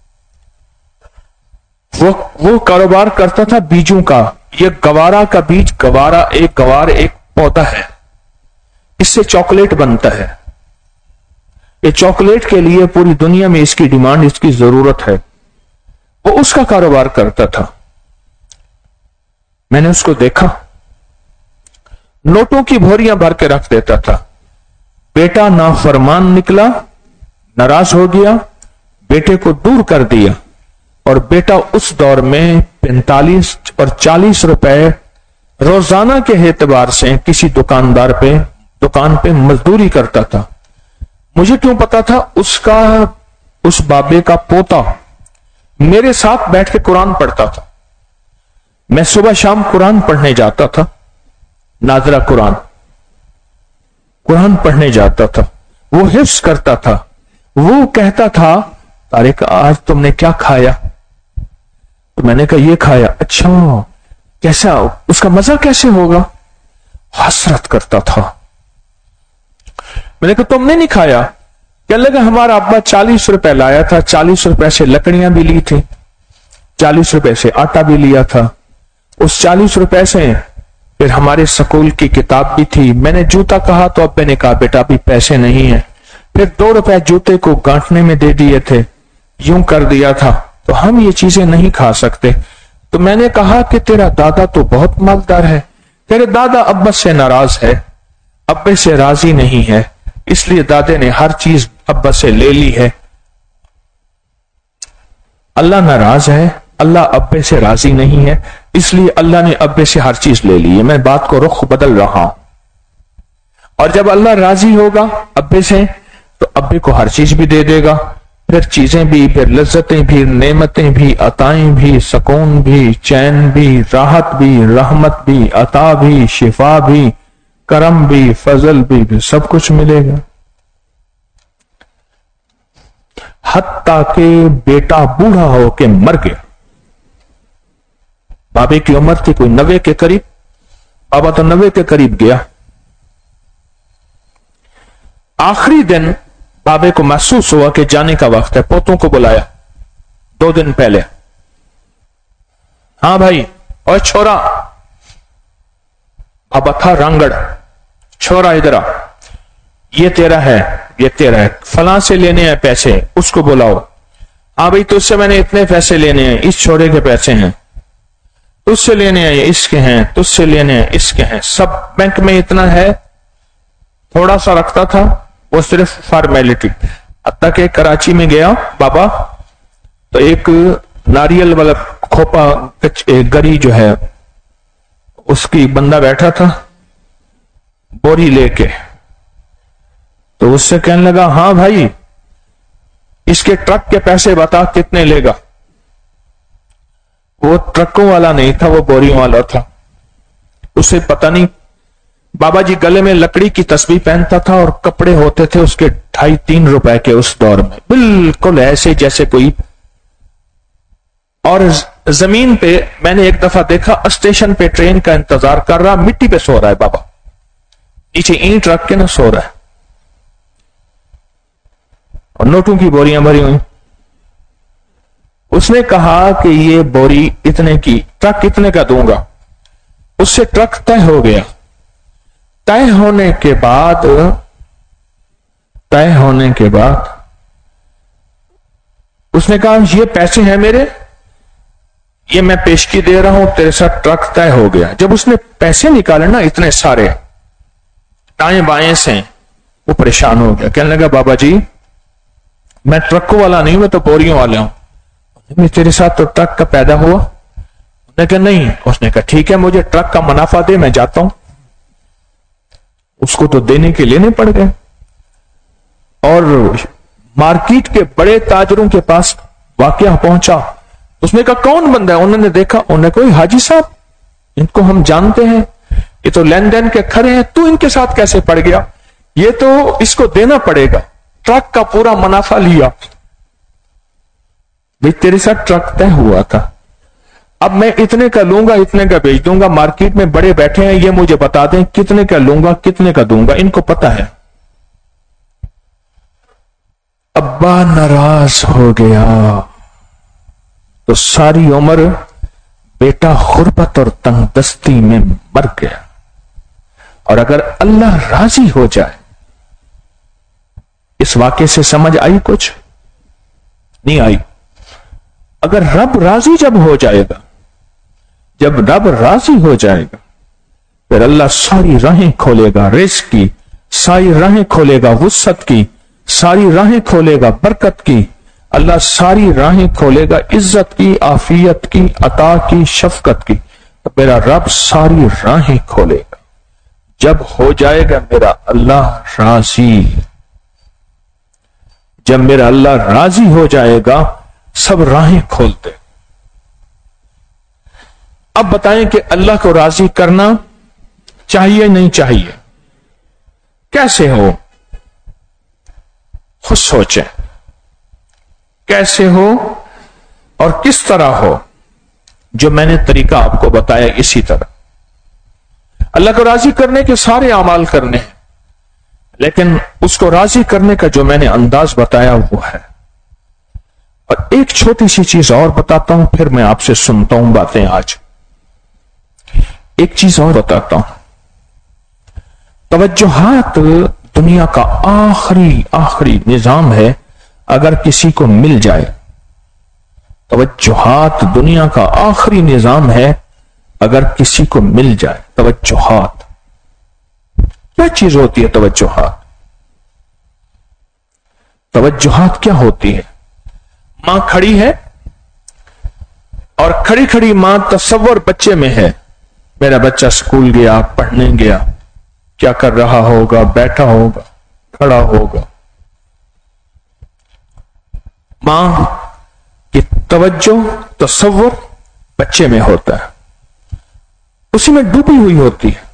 वो वो कारोबार करता था बीजों का। ये गवारा का बीज, गवारा एक गवार एक पौधा है, इससे चॉकलेट बनता है। ये चॉकलेट के लिए पूरी दुनिया में इसकी डिमांड, इसकी जरूरत है। वो उसका कारोबार करता था। मैंने उसको देखा, नोटों की बोरियां भर के रख देता था। बेटा नाफरमान निकला, नाराज हो गया, बेटे को दूर कर दिया और बेटा उस दौर में पैंतालीस और चालीस रुपए रोजाना के एतबार से किसी दुकानदार पे दुकान पे मजदूरी करता था। मुझे क्यों पता था? उसका उस बाबे का पोता मेरे साथ बैठ के कुरान पढ़ता था। मैं सुबह शाम कुरान पढ़ने जाता था, नाजरा कुरान कुरान पढ़ने जाता था। वो हिफ्ज करता था। वो कहता था, तारिक आज तुमने क्या खाया? तो मैंने कहा ये खाया। अच्छा कैसा, उसका मजा कैसे होगा? हसरत करता था। मैंने कहा तुमने नहीं खाया? क्या लगा हमारा अब्बा चालीस रुपए लाया था, चालीस रुपए से लकड़ियां भी ली थी, चालीस रुपए से आटा भी लिया था, उस चालीस रुपए से फिर हमारे स्कूल की किताब भी थी। मैंने जूता कहा तो अब्बे ने कहा बेटा अभी पैसे नहीं है। फिर दो रुपए जूते को गांठने में दे दिए थे, यूं कर दिया था, तो हम ये चीजें नहीं खा सकते। तो मैंने कहा कि तेरा दादा तो बहुत मालदार है, तेरे दादा अब्बा से नाराज है, अब्बे से राजी नहीं है, इसलिए दादे ने हर चीज अब्बा से ले ली है। अल्लाह नाराज है, अल्लाह अब्बे से राजी नहीं है, इसलिए अल्लाह ने अब्बे से हर चीज ले ली है। मैं बात को रुख बदल रहा हूं। और जब अल्लाह राजी होगा अब्बे से तो अब्बे को हर चीज भी दे देगा, फिर चीजें भी, फिर लज्जतें भी, नेमतें भी, अताएं भी, सुकून भी, चैन भी, राहत भी, रहमत भी, अता भी, शिफा भी, करम भी, फजल भी, भी सब कुछ मिलेगा। हत्ता के बेटा बूढ़ा होके मर गया। बाबे की उम्र थी कोई नब्बे के करीब, बाबा तो नब्बे के करीब गया। आखिरी दिन बाबे को महसूस हुआ कि जाने का वक्त है। पोतों को बुलाया दो दिन पहले, हाँ भाई और छोरा, बाबा था रांगड़, छोरा इधर आ, ये तेरा है, ये तेरा है, फलां से लेने हैं पैसे, उसको बुलाओ। हाँ भाई तुझसे मैंने इतने पैसे लेने हैं, इस छोरे के पैसे हैं, तुझसे लेने हैं इसके हैं, तुझसे लेने हैं इसके हैं, सब बैंक में इतना है। थोड़ा सा रखता था वो सिर्फ फॉर्मेलिटी। अब तक एक कराची में गया बाबा, तो एक नारियल वाला खोपा गरी जो है उसकी बंदा बैठा था बोरी लेके, तो उससे कहने लगा हाँ भाई इसके ट्रक के पैसे बता कितने लेगा। वो ट्रकों वाला नहीं था, वो बोरियों वाला था। उसे पता नहीं, बाबा जी गले में लकड़ी की तस्बीह पहनता था और कपड़े होते थे उसके ढाई तीन रुपए के उस दौर में, बिल्कुल ऐसे जैसे कोई। और जमीन पे मैंने एक दफा देखा, स्टेशन पे ट्रेन का इंतजार कर रहा, मिट्टी पे सो रहा है बाबा, नीचे ईंट रख के ना सो रहा है, और नोटों की बोरियां भरी हुई। उसने कहा कि ये बोरी इतने की, ट्रक कितने का दूंगा। उससे ट्रक तय हो गया। तय होने के बाद तय होने के बाद उसने कहा ये पैसे हैं मेरे, ये मैं पेशगी दे रहा हूं, तेरे साथ ट्रक तय हो गया। जब उसने पैसे निकाले ना इतने सारे दाएं बाएं से, वो परेशान हो गया। कहने लगा बाबा जी मैं ट्रकों वाला नहीं, मैं तो बोरियों वाला हूं, तेरे साथ तो ट्रक का पैदा हुआ। उसने कहा नहीं। उसने कहा ठीक है मुझे ट्रक का मुनाफा दे, मैं जाता हूं। उसको तो देने के लेने पड़ गए, और मार्केट के बड़े ताजरों के पास वाकया पहुंचा। उसने कहा कौन बंदा है। उन्होंने देखा, उन्होंने कोई हाजी साहब, इनको हम जानते हैं, ये तो लेन देन के खड़े हैं, तू इनके साथ कैसे पड़ गया, ये तो इसको देना पड़ेगा। ट्रक का पूरा मुनाफा लिया। भाई तेरे साथ ट्रक तय हुआ था, अब मैं इतने का लूंगा, इतने का बेच दूंगा। मार्केट में बड़े बैठे हैं, ये मुझे बता दें कितने का लूंगा, कितने का दूंगा, इनको पता है। अब्बा नाराज हो गया, तो सारी उम्र बेटा गुर्बत और तंगदस्ती में मर गया। और अगर अल्लाह राजी हो जाए, इस वाक्य से समझ आई कुछ नहीं आई। अगर रब राजी जब हो जाएगा, जब रब राजी हो जाएगा, फिर अल्लाह सारी राहें खोलेगा रिज़्क़ की, सारी राहें खोलेगा वुसअत की, सारी राहें खोलेगा बरकत की, अल्लाह सारी राहें खोलेगा इज्जत की, आफियत की, अता की, शफकत की। तो मेरा रब सारी राहें खोलेगा। जब हो जाएगा मेरा अल्लाह राजी, जब मेरा अल्लाह राजी हो जाएगा, सब राहें खोलते। अब बताएं कि अल्लाह को राजी करना चाहिए नहीं चाहिए, कैसे हो, खुद सोचें कैसे हो और किस तरह हो। जो मैंने तरीका आपको बताया इसी तरह। अल्लाह को राजी करने के सारे अमाल करने हैं, लेकिन उसको राजी करने का जो मैंने अंदाज बताया वो है। और एक छोटी सी चीज और बताता हूं, फिर मैं आपसे सुनता हूं बातें। आज एक चीज और बताता हूं। तवज्जुहात दुनिया का आखिरी आखिरी निजाम है, अगर किसी को मिल जाए। तवज्जुहात दुनिया का आखिरी निजाम है, अगर किसी को मिल जाए। तवज्जुहात क्या चीज होती है? तवज्जुहात तवज्जुहात क्या होती है? मां खड़ी है और खड़ी खड़ी मां तसव्वुर बच्चे में है, मेरा बच्चा स्कूल गया, पढ़ने गया, क्या कर रहा होगा, बैठा होगा, खड़ा होगा। मां की तवज्जो तसव्वुर बच्चे में होता है, उसी में डूबी हुई होती है,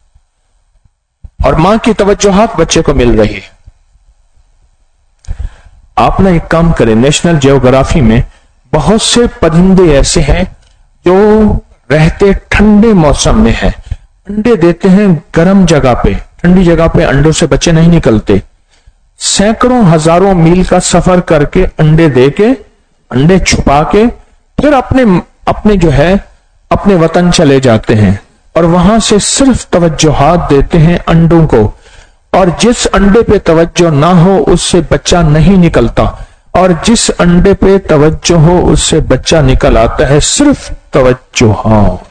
और मां की तवज्जोहात बच्चे को मिल रही है। آپ نا ایک کام کریں, نیشنل جیوگرافی میں بہت سے پرندے ایسے ہیں جو رہتے ٹھنڈے موسم میں ہیں, انڈے دیتے ہیں گرم جگہ پہ, ٹھنڈی جگہ پہ انڈوں سے بچے نہیں نکلتے, سینکڑوں ہزاروں میل کا سفر کر کے انڈے دے کے, انڈے چھپا کے پھر اپنے اپنے جو ہے اپنے وطن چلے جاتے ہیں, اور وہاں سے صرف توجہات دیتے ہیں انڈوں کو, اور جس انڈے پہ توجہ نہ ہو اس سے بچہ نہیں نکلتا, اور جس انڈے پہ توجہ ہو اس سے بچہ نکل آتا ہے. صرف توجہات.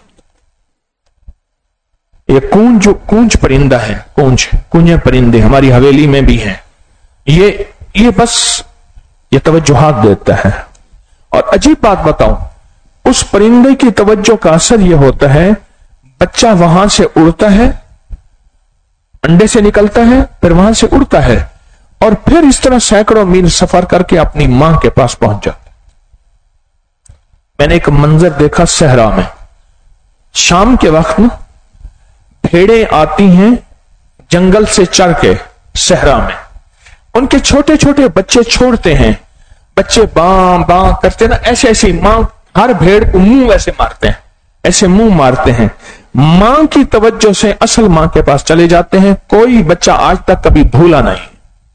یہ کونج کونج پرندہ ہے, کونج کونجے پرندے ہماری حویلی میں بھی ہیں, یہ یہ بس یہ توجہات دیتا ہے. اور عجیب بات بتاؤں, اس پرندے کی توجہ کا اثر یہ ہوتا ہے بچہ وہاں سے اڑتا ہے, انڈے سے نکلتا ہے, پھر وہاں سے اڑتا ہے, اور پھر اس طرح سینکڑوں میل سفر کر کے اپنی ماں کے پاس پہنچ جاتا. میں نے ایک منظر دیکھا صحرا میں, شام کے وقت نا بھیڑیں آتی ہیں جنگل سے چر کے صحرا میں, ان کے چھوٹے چھوٹے بچے چھوڑتے ہیں, بچے باں باں کرتے نا, ایسے ایسے ماں ہر بھیڑ کو منہ ایسے مارتے ہیں, ایسے منہ مارتے ہیں, ماں کی توجہ سے اصل ماں کے پاس چلے جاتے ہیں. کوئی بچہ آج تک کبھی بھولا نہیں.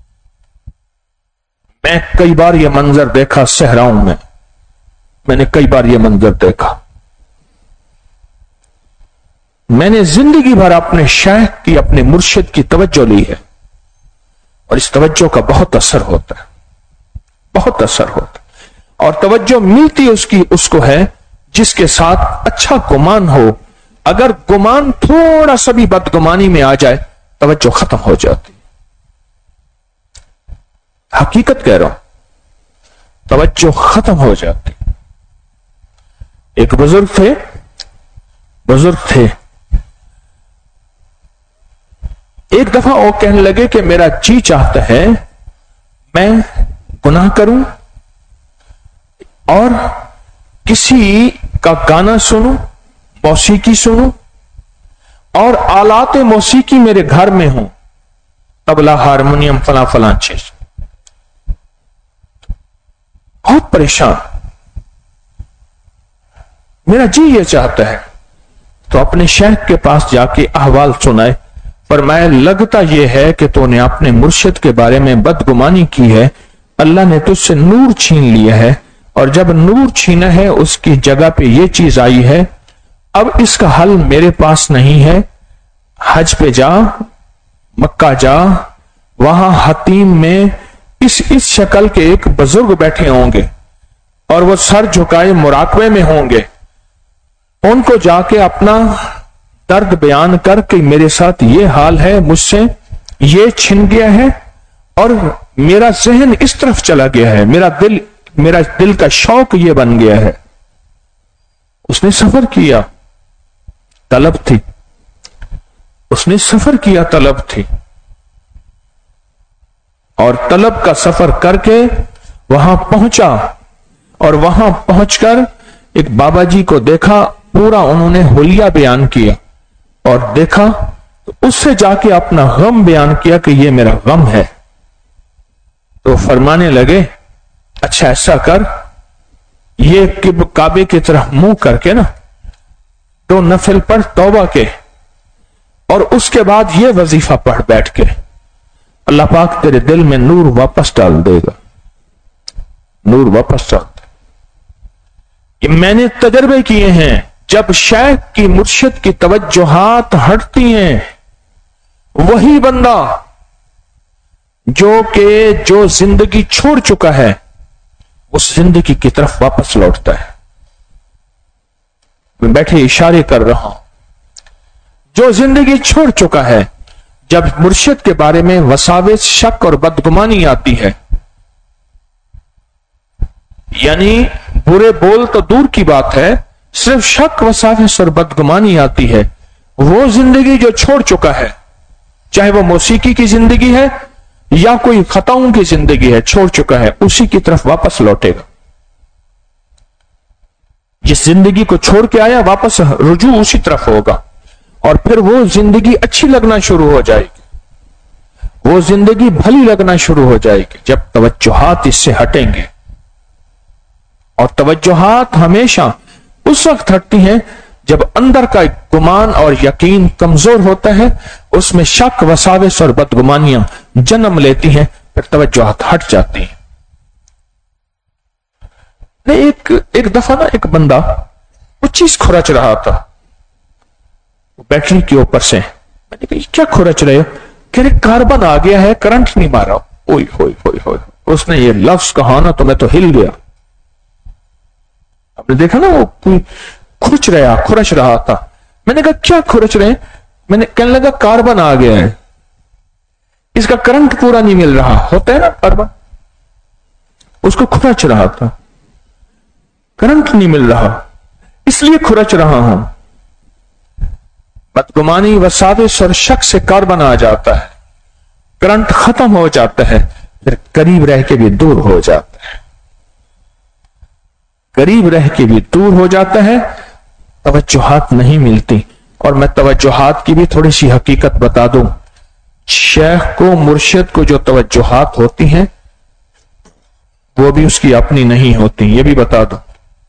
میں کئی بار یہ منظر دیکھا صحراؤں میں, میں نے کئی بار یہ منظر دیکھا. میں نے زندگی بھر اپنے شیخ کی, اپنے مرشد کی توجہ لی ہے, اور اس توجہ کا بہت اثر ہوتا ہے, بہت اثر ہوتا ہے. اور توجہ ملتی اس کی اس کو ہے جس کے ساتھ اچھا گمان ہو. اگر گمان تھوڑا سا بھی بدگمانی میں آ جائے توجہ ختم ہو جاتی. حقیقت کہہ رہا ہوں, توجہ ختم ہو جاتی. ایک بزرگ تھے بزرگ تھے ایک دفعہ وہ کہنے لگے کہ میرا جی چاہتا ہے میں گناہ کروں اور کسی کا گانا سنوں, موسیقی سنوں, اور آلات موسیقی میرے گھر میں ہوں, طبلہ, ہارمونیم, فلاں فلاں چیز. بہت پریشان, میرا جی یہ چاہتا ہے. تو اپنے شیخ کے پاس جا کے احوال سنائے. فرمایا لگتا یہ ہے کہ تو نے اپنے مرشد کے بارے میں بدگمانی کی ہے, اللہ نے تجھ سے نور چھین لیا ہے, اور جب نور چھینا ہے اس کی جگہ پہ یہ چیز آئی ہے. اب اس کا حل میرے پاس نہیں ہے. حج پہ جا, مکہ جا, وہاں حتیم میں اس اس شکل کے ایک بزرگ بیٹھے ہوں گے اور وہ سر جھکائے مراقبے میں ہوں گے. ان کو جا کے اپنا درد بیان کر کہ میرے ساتھ یہ حال ہے, مجھ سے یہ چھن گیا ہے, اور میرا ذہن اس طرف چلا گیا ہے, میرا دل میرا دل کا شوق یہ بن گیا ہے. اس نے سفر کیا, طلب تھی, اس نے سفر کیا, طلب تھی, اور طلب کا سفر کر کے وہاں پہنچا, اور وہاں پہنچ کر ایک بابا جی کو دیکھا, پورا انہوں نے حلیہ بیان کیا, اور دیکھا تو اس سے جا کے اپنا غم بیان کیا کہ یہ میرا غم ہے. تو فرمانے لگے اچھا ایسا کر, یہ کعبے کی طرف منہ کر کے نا دو نفل پڑھ توبہ کے, اور اس کے بعد یہ وظیفہ پڑھ بیٹھ کے, اللہ پاک تیرے دل میں نور واپس ڈال دے گا, نور واپس ڈال دے. یہ میں نے تجربے کیے ہیں. جب شیخ کی مرشد کی توجہات ہٹتی ہیں, وہی بندہ جو کہ جو زندگی چھوڑ چکا ہے اس زندگی کی طرف واپس لوٹتا ہے. میں بیٹھے اشارے کر رہا ہوں, جو زندگی چھوڑ چکا ہے, جب مرشد کے بارے میں وساوس, شک اور بدگمانی آتی ہے, یعنی برے بول تو دور کی بات ہے, صرف شک, وساوس اور بدگمانی آتی ہے, وہ زندگی جو چھوڑ چکا ہے, چاہے وہ موسیقی کی زندگی ہے یا کوئی خطاؤں کی زندگی ہے, چھوڑ چکا ہے, اسی کی طرف واپس لوٹے گا. جس زندگی کو چھوڑ کے آیا واپس رجوع اسی طرف ہوگا, اور پھر وہ زندگی اچھی لگنا شروع ہو جائے گی, वो जिंदगी भली लगना शुरू हो जाएगी जब तवज्जुहात इससे हटेंगे। और तवज्जुहात हमेशा उस वक्त हटती हैं जब अंदर का गुमान और यकीन कमजोर होता है, उसमें शक, वसाविस और बदगुमानियां जन्म लेती हैं, फिर तवज्जुहात हट जाती हैं। एक एक दफा ना एक बंदा वो चीज खुरच रहा था बैटरी के ऊपर से। मैंने कहा क्या खुरच रहे हो? कह रहे कार्बन आ गया है, करंट नहीं मारा। ओए होए होए होए, उसने ये लफ्ज कहा ना तो मैं तो हिल गया। आपने देखा ना वो कोई खुरच रहा खुरच रहा था। मैंने कहा क्या खुरच रहे? मैंने कहने लगा कार्बन आ गया है, इसका करंट पूरा नहीं मिल रहा। होता है ना कार्बन, उसको खुरच रहा था, करंट नहीं मिल रहा इसलिए खुरच रहा हूं। बदगुमानी, वसाविस और शक से कार्बन आ जाता है, करंट खत्म हो जाता है, फिर करीब रह के भी दूर हो जाता है, करीब रह के भी दूर हो जाता है, तवज्जुहात नहीं मिलती। और मैं तवज्जुहात की भी थोड़ी सी हकीकत बता दूं। शेख को, मुर्शिद को जो तवज्जुहात होती हैं वो भी उसकी अपनी नहीं होती, ये भी बता दो।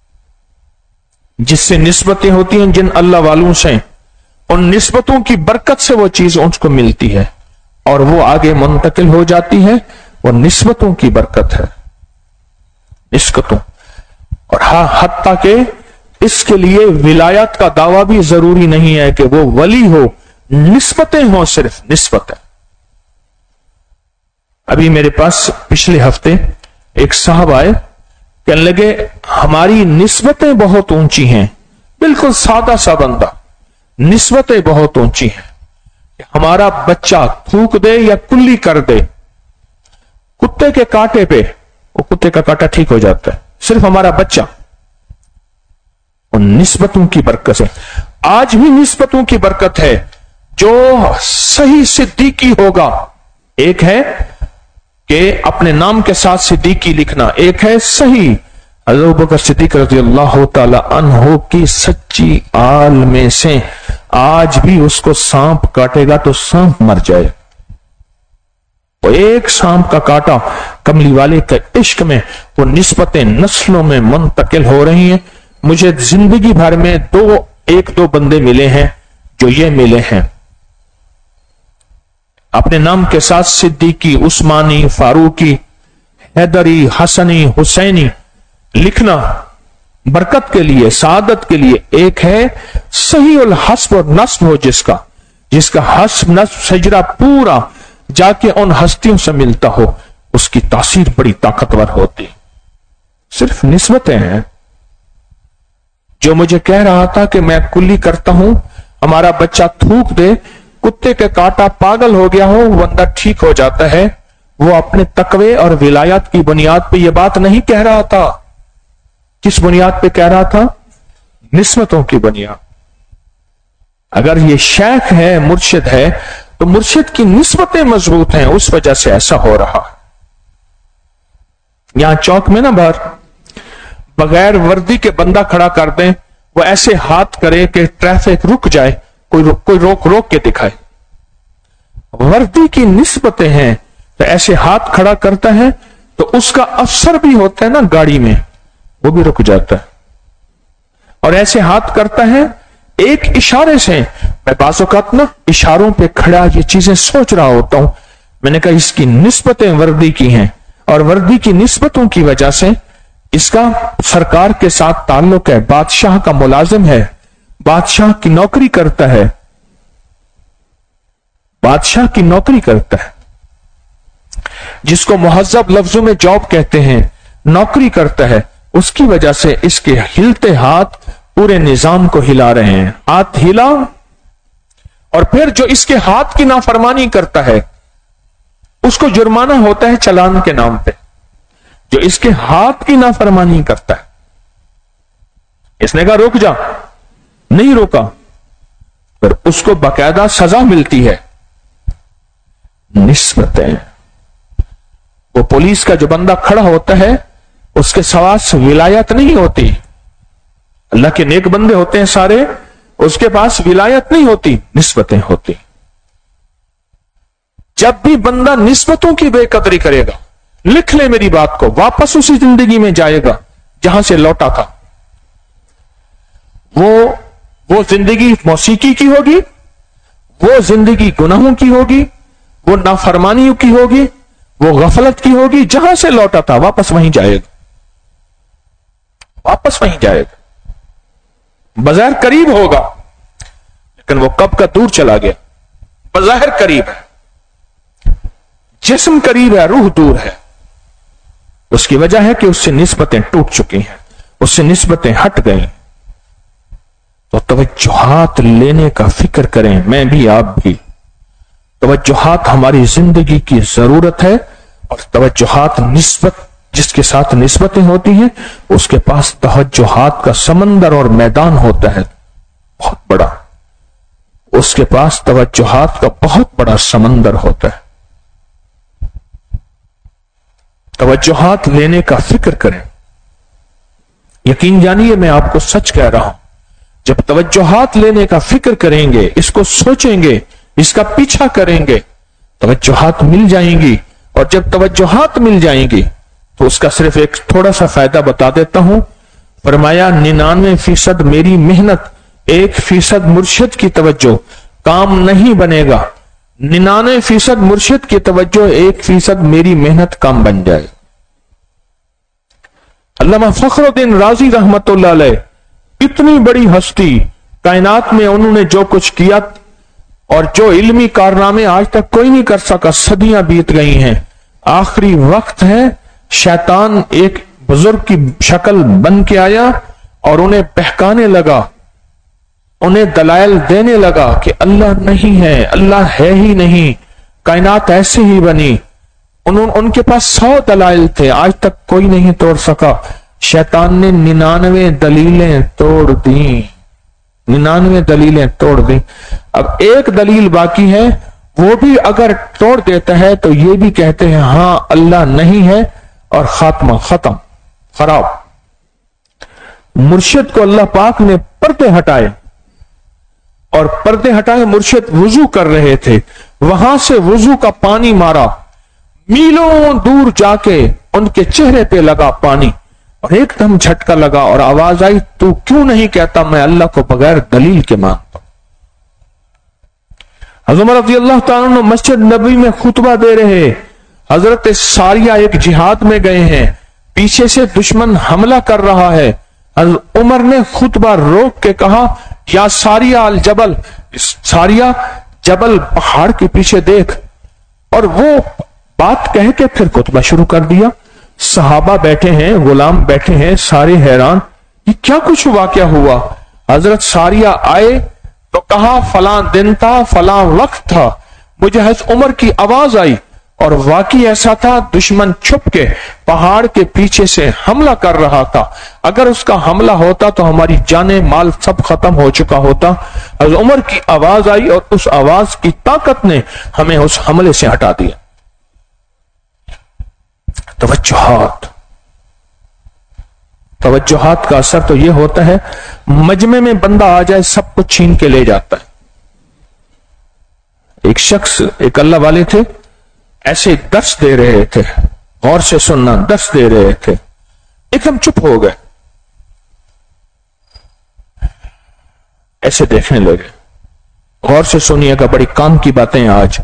जिससे निस्बतें होती हैं जिन अल्लाह वालों से, उन निस्बतों की बरकत से वो चीज उसको मिलती है और वो आगे मुंतकिल हो जाती है। वो निस्बतों की बरकत है, निस्बतों। और हाँ, हत्ता के इसके लिए विलायत का दावा भी जरूरी नहीं है कि वो वली हो, निस्बतें हो, सिर्फ निस्बत है। अभी मेरे पास पिछले हफ्ते एक साहब आए, कहने लगे हमारी निस्बतें बहुत ऊंची हैं। बिल्कुल सादा सा बंदा, निस्बतें बहुत ऊंची हैं। हमारा बच्चा थूक दे या कुल्ली कर दे, कुत्ते के कांटे पे वो कुत्ते का कांटा ठीक हो जाता है, सिर्फ हमारा बच्चा। उन निस्बतों की बरकत से आज भी निस्बतों की बरकत है। जो सही सिद्दीकी होगा, एक है कि अपने नाम के साथ सिद्दीकी लिखना, एक है सही अबू बकर सिद्दीक रज़ियल्लाहु ताला अन्हु की सच्ची आल में से आज भी उसको सांप काटेगा तो सांप मर जाए। वो एक सांप का काटा कमली वाले के इश्क में वो निस्बतें नस्लों में मुंतकिल हो रही हैं। मुझे जिंदगी भर में दो एक दो बंदे मिले हैं जो ये मिले हैं, अपने नाम के साथ सिद्दीकी, उस्मानी, फारूकी, हैदरी, हसनी, हुसैनी लिखना बरकत के लिए, सादत के लिए। एक है सही उल हस्ब और नस्ब हो, जिसका जिसका हस्ब नस्ब सजरा पूरा जाके उन हस्तियों से मिलता हो, उसकी तासीर बड़ी ताकतवर होती। सिर्फ निस्बतें हैं। जो मुझे कह रहा था कि मैं कुल्ली करता हूं, हमारा बच्चा थूक दे, कुत्ते के काटा पागल हो गया हो, बंदा ठीक हो जाता है, वो अपने तकवे और विलायत की बुनियाद पे ये बात नहीं कह रहा था। किस बुनियाद पे कह रहा था? निस्बतों की बुनियाद। अगर ये शेख है, मुर्शिद है, तो मुर्शिद की निस्बतें मजबूत हैं, उस वजह से ऐसा हो रहा है। यहां चौक में ना बाहर बगैर वर्दी के बंदा खड़ा कर दें, वो ऐसे हाथ करे कि ट्रैफिक रुक जाए, कोई रो, कोई रोक रोक के दिखाए। वर्दी की निस्बतें हैं, तो ऐसे हाथ खड़ा करता है तो उसका असर भी होता है ना गाड़ी में, वो भी रुक जाता है। और ऐसे हाथ करता है एक इशारे से। मैं बाज़ औक़ात ना इशारों पे खड़ा ये चीजें सोच रहा होता हूं। मैंने कहा इसकी निस्बतें वर्दी की हैं और वर्दी की निस्बतों की वजह से इसका सरकार के साथ ताल्लुक है, बादशाह का मुलाजिम है, बादशाह की नौकरी करता है, बादशाह की नौकरी करता है, जिसको मुहज्जब लफ्जों में जॉब कहते हैं, नौकरी करता है। उसकी वजह से इसके हिलते हाथ पूरे निजाम को हिला रहे हैं। हाथ हिला और फिर जो इसके हाथ की नाफरमानी करता है उसको जुर्माना होता है चालान के नाम पे। जो इसके हाथ की नाफरमानी करता है, इसने कहा रुक जा, नहीं रोका, पर उसको बाकायदा सजा मिलती है। निस्बतें। वो पुलिस का जो बंदा खड़ा होता है उसके सवास विलायत नहीं होती। अल्लाह के नेक बंदे होते हैं सारे, उसके पास विलायत नहीं होती, निस्बतें होती। जब भी बंदा निस्बतों की बेकदरी करेगा, लिख ले मेरी बात को, वापस उसी जिंदगी में जाएगा जहां से लौटा था। वो वो जिंदगी मौसीकी की होगी, वो जिंदगी गुनाहों की होगी, वो नाफरमानियों की होगी, वो गफलत की होगी। जहां से लौटा था वापस वहीं जाएगा, वापस वहीं जाएगा। बज़ाहिर करीब होगा, लेकिन वो कब का दूर चला गया। बज़ाहिर करीब है, जिस्म करीब है, रूह दूर है। उसकी वजह है कि उससे निस्बतें टूट चुकी हैं, उससे निस्बतें हट गई। तो तवज्जुहात लेने का फिक्र करें, मैं भी आप भी। तवज्जुहात हमारी जिंदगी की जरूरत है, और तवज्जुहात निस्बत जिसके साथ निस्बतें होती हैं उसके पास तवज्जुहात का समंदर और मैदान होता है बहुत बड़ा। उसके पास तवज्जुहात का बहुत बड़ा समंदर होता है। तवज्जुहात लेने का फिक्र करें। यकीन जानिए मैं आपको सच कह रहा हूं, जब तवज्जुहात लेने का फिक्र करेंगे, इसको सोचेंगे, इसका पीछा करेंगे, तवज्जुहात मिल जाएंगी। और जब तवज्जुहात मिल जाएंगी तो उसका सिर्फ एक थोड़ा सा फायदा बता देता हूं। फरमाया निन्यानवे फीसद मेरी मेहनत, एक फीसद मुर्शिद की तवज्जो, काम नहीं बनेगा। निन्यानवे फीसद मुर्शिद की तवज्जो, एक फीसद मेरी मेहनत काम बन जाए। अल्लामा फखरुद्दीन राजी रहमतुल्लाह अलैह, इतनी बड़ी हस्ती कायनात में, उन्होंने जो कुछ किया और जो इल्मी कारनामे आज तक कोई नहीं कर सका, सदियां बीत गई हैं। आखिरी वक्त है, शैतान एक बुजुर्ग की शक्ल बन के आया और उन्हें बहकाने लगा, उन्हें दलाइल देने लगा कि अल्लाह नहीं है, अल्लाह है ही नहीं, कायनात ऐसे ही बनी। उन्होंने उनके पास सौ दलाइल थे, आज तक कोई नहीं तोड़ सका। शैतान ने निन्यानवे दलीलें तोड़ दी, निन्यानवे दलीलें तोड़ दी। अब एक दलील बाकी है, वो भी अगर तोड़ देता है तो ये भी कहते हैं हां अल्लाह नहीं है, और खात्मा खत्म, खराब। मुर्शिद को अल्लाह पाक ने पर्दे हटाए, और पर्दे हटाए, मुर्शिद वुजू कर रहे थे, वहां से वुजू का पानी मारा, मीलों दूर जाके उनके चेहरे पे लगा पानी, और एकदम झटका लगा और आवाज आई, तू क्यों नहीं कहता मैं अल्लाह को बगैर दलील के मानता हूं। हज़रत उमर रज़ियल्लाहु ताला अन्हु मस्जिद नबी में खुतबा दे रहे, हजरत सारिया एक जिहाद में गए हैं, पीछे से दुश्मन हमला कर रहा है। हज़रत उमर ने खुतबा रोक के कहा, या सारिया अल जबल, सारिया जबल पहाड़ के पीछे देख। और वो बात कह के फिर खुतबा शुरू कर दिया। सहाबा बैठे हैं, गुलाम बैठे हैं, सारे हैरान, ये क्या कुछ वाकया हुआ। हजरत सारिया आए तो कहा फलां दिन था, फलां वक्त था, मुझे हज़रत उमर की आवाज आई, और वाकई ऐसा था, दुश्मन छुप के पहाड़ के पीछे से हमला कर रहा था। अगर उसका हमला होता तो हमारी जाने माल सब खत्म हो चुका होता। हज़रत उमर की आवाज आई और उस आवाज की ताकत ने हमें उस हमले से हटा दिया। तवज्जुहात, तवज्जुहात का असर तो यह होता है, मजमे में बंदा आ जाए सब कुछ छीन के ले जाता है। एक शख्स, एक अल्लाह वाले थे, ऐसे दर्स दे रहे थे, गौर से सुनना, दर्स दे रहे थे, एकदम चुप हो गए, ऐसे देखने लगे। गौर से सुनिएगा, बड़ी काम की बातें हैं आज,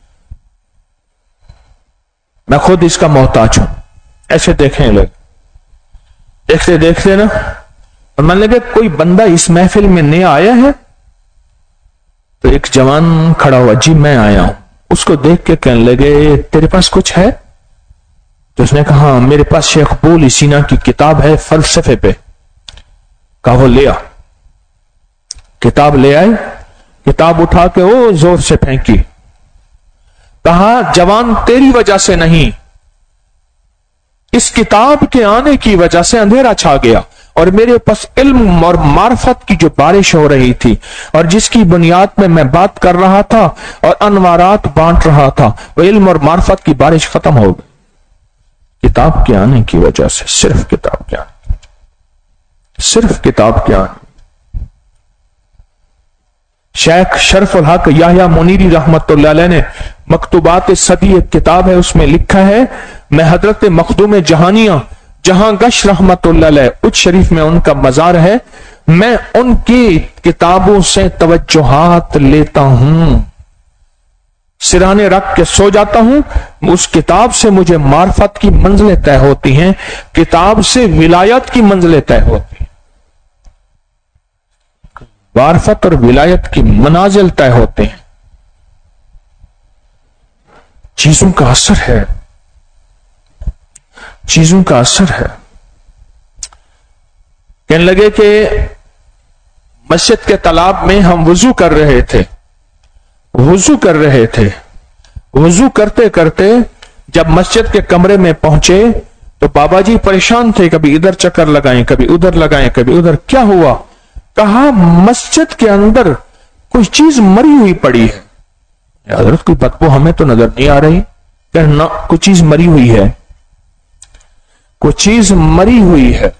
मैं खुद इसका मोहताज हूं। ऐसे देखने लगे, देखते देखते ना मान लगे कोई बंदा इस महफिल में नया आया है। तो एक जवान खड़ा हुआ, जी मैं आया हूं। उसको देख के कहने लगे, तेरे पास कुछ है? तो उसने कहा, मेरे पास शेख बोल सीना की किताब है फलसफे पे। कहा वो ले आ। किताब ले आए, किताब उठा के वो जोर से फेंकी। कहा, जवान तेरी वजह से नहीं, इस किताब के आने की वजह से अंधेरा छा गया, और मेरे पास इल्म और मार्फत की जो बारिश हो रही थी, और जिसकी बुनियाद में मैं बात कर रहा था और अनवारात बांट रहा था, वो इल्म और मार्फत की बारिश खत्म हो गई किताब के आने की वजह से। सिर्फ किताब के आने, सिर्फ किताब के आने। शेख शरफुल हक याह्या मुनीरी रहमतुल्लाह अलैह ने مکتوبات صدی ایک کتاب ہے، اس میں لکھا ہے میں حضرت مخدوم جہانیہ جہاں گش رحمت اللہ علیہ اچ شریف میں ان کا مزار ہے، میں ان کی کتابوں سے توجہات لیتا ہوں، سرانے رکھ کے سو جاتا ہوں، اس کتاب سے مجھے معرفت کی منزلیں طے ہوتی ہیں، کتاب سے ولایت کی منزلیں طے ہوتی ہیں، معرفت اور ولایت کی منازل طے ہوتے ہیں۔ چیزوں کا اثر ہے، چیزوں کا اثر ہے۔ کہنے لگے کہ مسجد کے تالاب میں ہم وضو کر رہے تھے وضو کر رہے تھے وضو کرتے کرتے جب مسجد کے کمرے میں پہنچے تو بابا جی پریشان تھے، کبھی ادھر چکر لگائیں کبھی ادھر لگائیں کبھی ادھر، کیا ہوا؟ کہا مسجد کے اندر کوئی چیز مری ہوئی پڑی ہے۔ حضرت کوئی بدبو ہمیں تو نظر نہیں آ رہی، کہ نہ کوئی چیز مری ہوئی ہے، کوئی چیز مری ہوئی ہے۔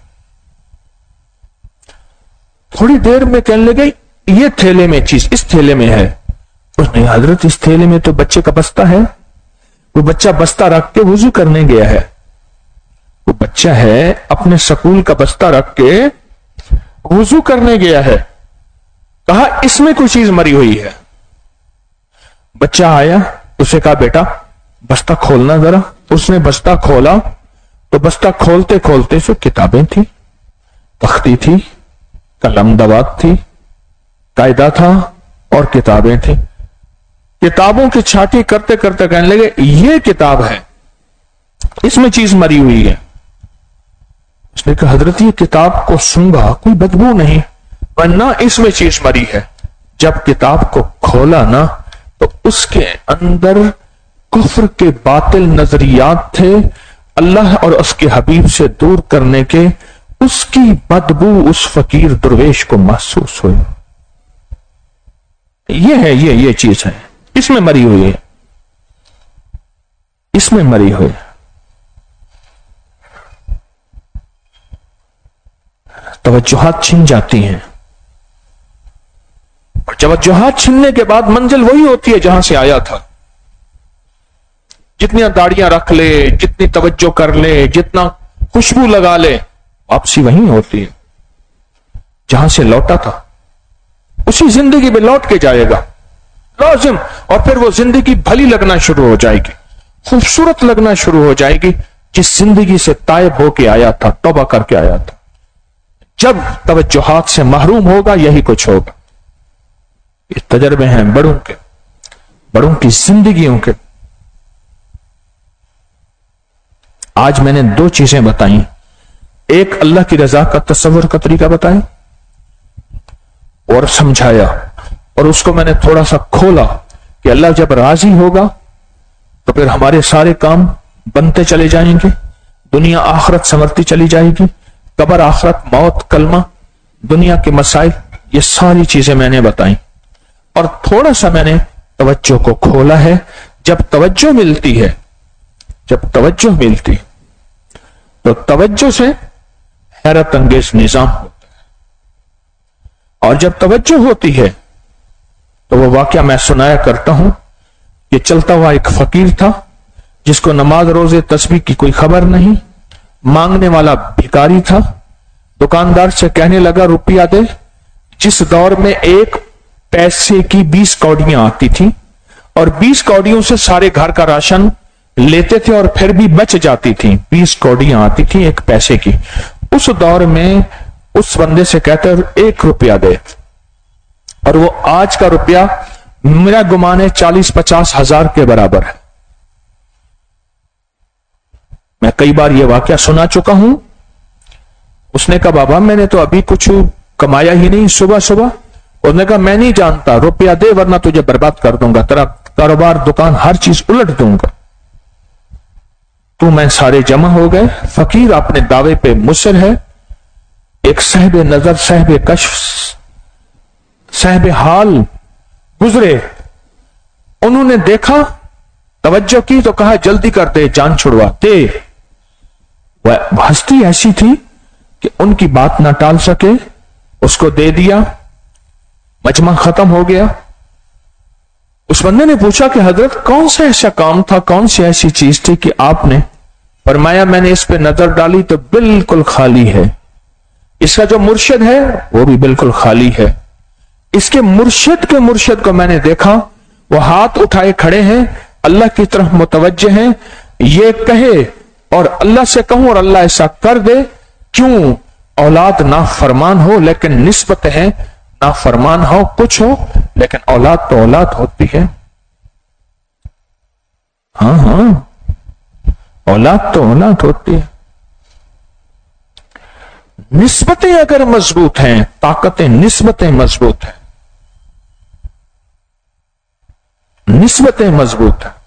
تھوڑی دیر میں کہنے لگے یہ تھیلے میں چیز اس تھیلے میں ہے۔ اس نے حضرت اس تھیلے میں تو بچے کا بستہ ہے، وہ بچہ بستہ رکھ کے وضو کرنے گیا ہے، وہ بچہ ہے اپنے سکول کا بستہ رکھ کے وضو کرنے گیا ہے۔ کہا اس میں کوئی چیز مری ہوئی ہے۔ بچہ آیا، اسے کہا بیٹا بستہ کھولنا ذرا۔ اس نے بستہ کھولا تو بستہ کھولتے کھولتے سے کتابیں تھی، تختی تھی، قلم دوات تھی، قاعدہ تھا اور کتابیں تھی۔ کتابوں کی چھانٹی کرتے کرتے کہنے لگے یہ کتاب ہے، اس میں چیز مری ہوئی ہے۔ اس نے کہا حضرت یہ کتاب کو سونگا کوئی بدبو نہیں، ورنہ اس میں چیز مری ہے۔ جب کتاب کو کھولا نا تو اس کے اندر کفر کے باطل نظریات تھے، اللہ اور اس کے حبیب سے دور کرنے کے، اس کی بدبو اس فقیر درویش کو محسوس ہوئی۔ یہ ہے یہ یہ چیز ہے، اس میں مری ہوئی ہے، اس میں مری ہوئی ہے۔ توجہات چھن جاتی ہیں، اور توجہات چھننے کے بعد منزل وہی ہوتی ہے جہاں سے آیا تھا۔ جتنی داڑیاں رکھ لے، جتنی توجہ کر لے، جتنا خوشبو لگا لے، واپسی وہیں ہوتی ہے جہاں سے لوٹا تھا، اسی زندگی میں لوٹ کے جائے گا لازم، اور پھر وہ زندگی بھلی لگنا شروع ہو جائے گی، خوبصورت لگنا شروع ہو جائے گی، جس زندگی سے تائب ہو کے آیا تھا، توبہ کر کے آیا تھا۔ جب توجہات سے محروم ہوگا یہی کچھ ہوگا۔ یہ تجربے ہیں بڑوں کے، بڑوں کی زندگیوں کے۔ آج میں نے دو چیزیں بتائیں، ایک اللہ کی رضا کا تصور کا طریقہ بتایا اور سمجھایا، اور اس کو میں نے تھوڑا سا کھولا کہ اللہ جب راضی ہوگا تو پھر ہمارے سارے کام بنتے چلے جائیں گے، دنیا آخرت سنورتی چلی جائے گی، قبر آخرت موت کلمہ دنیا کے مسائل، یہ ساری چیزیں میں نے بتائیں، اور تھوڑا سا میں نے توجہ کو کھولا ہے۔ جب توجہ ملتی ہے جب توجہ ملتی تو توجہ سے حیرت انگیز نظام ہوتا ہے، اور جب توجہ ہوتی ہے تو وہ واقعہ میں سنایا کرتا ہوں کہ چلتا ہوا ایک فقیر تھا جس کو نماز روزے تسبیح کی کوئی خبر نہیں، مانگنے والا بھکاری تھا، دکاندار سے کہنے لگا روپیہ دے۔ جس دور میں ایک پیسے کی بیس کوڑیاں آتی تھی اور بیس کوڑیوں سے سارے گھر کا راشن لیتے تھے اور پھر بھی بچ جاتی تھی، بیس کوڑیاں آتی تھی ایک پیسے کی، اس دور میں اس بندے سے کہتے ایک روپیہ دے، اور وہ آج کا روپیہ میرا گمان ہے چالیس پچاس ہزار کے برابر ہے۔ میں کئی بار یہ واقعہ سنا چکا ہوں۔ اس نے کہا بابا میں نے تو ابھی کچھ کمایا ہی نہیں صبح صبح۔ اس نے کہا میں نہیں جانتا، روپیہ دے ورنہ تجھے برباد کر دوں گا، تیرا کاروبار دکان ہر چیز الٹ دوں گا۔ تو میں سارے جمع ہو گئے، فقیر اپنے دعوے پہ مصر ہے، ایک صاحب نظر صاحب کشف صاحب حال گزرے، انہوں نے دیکھا، توجہ کی تو کہا جلدی کر دے، جان چھڑوا دے۔ وہ ہستی ایسی تھی کہ ان کی بات نہ ٹال سکے، اس کو دے دیا، مجمع ختم ہو گیا۔ उस बंदे ने पूछा कि हजरत कौन सा ऐसा काम था, कौन सी ऐसी चीज थी कि आपने फरमाया मैंने इस पे नजर डाली तो बिल्कुल खाली है, इसका जो मुर्शिद है वो भी बिल्कुल खाली है। इसके मुर्शिद के मुर्शिद को मैंने देखा, वो हाथ उठाए खड़े हैं, अल्लाह की तरफ मुतवज्जे हैं, ये कहे और अल्लाह से कहूं और अल्लाह ऐसा कर दे, क्यों औलाद ना फरमान हो लेकिन निस्बत है ना फरमान हो, कुछ हो लेकिन औलाद तो औलाद होती है। हाँ हाँ, औलाद तो औलाद होती है। निस्बतें अगर मजबूत हैं, ताकतें निस्बतें मजबूत हैं, निस्बतें मजबूत हैं,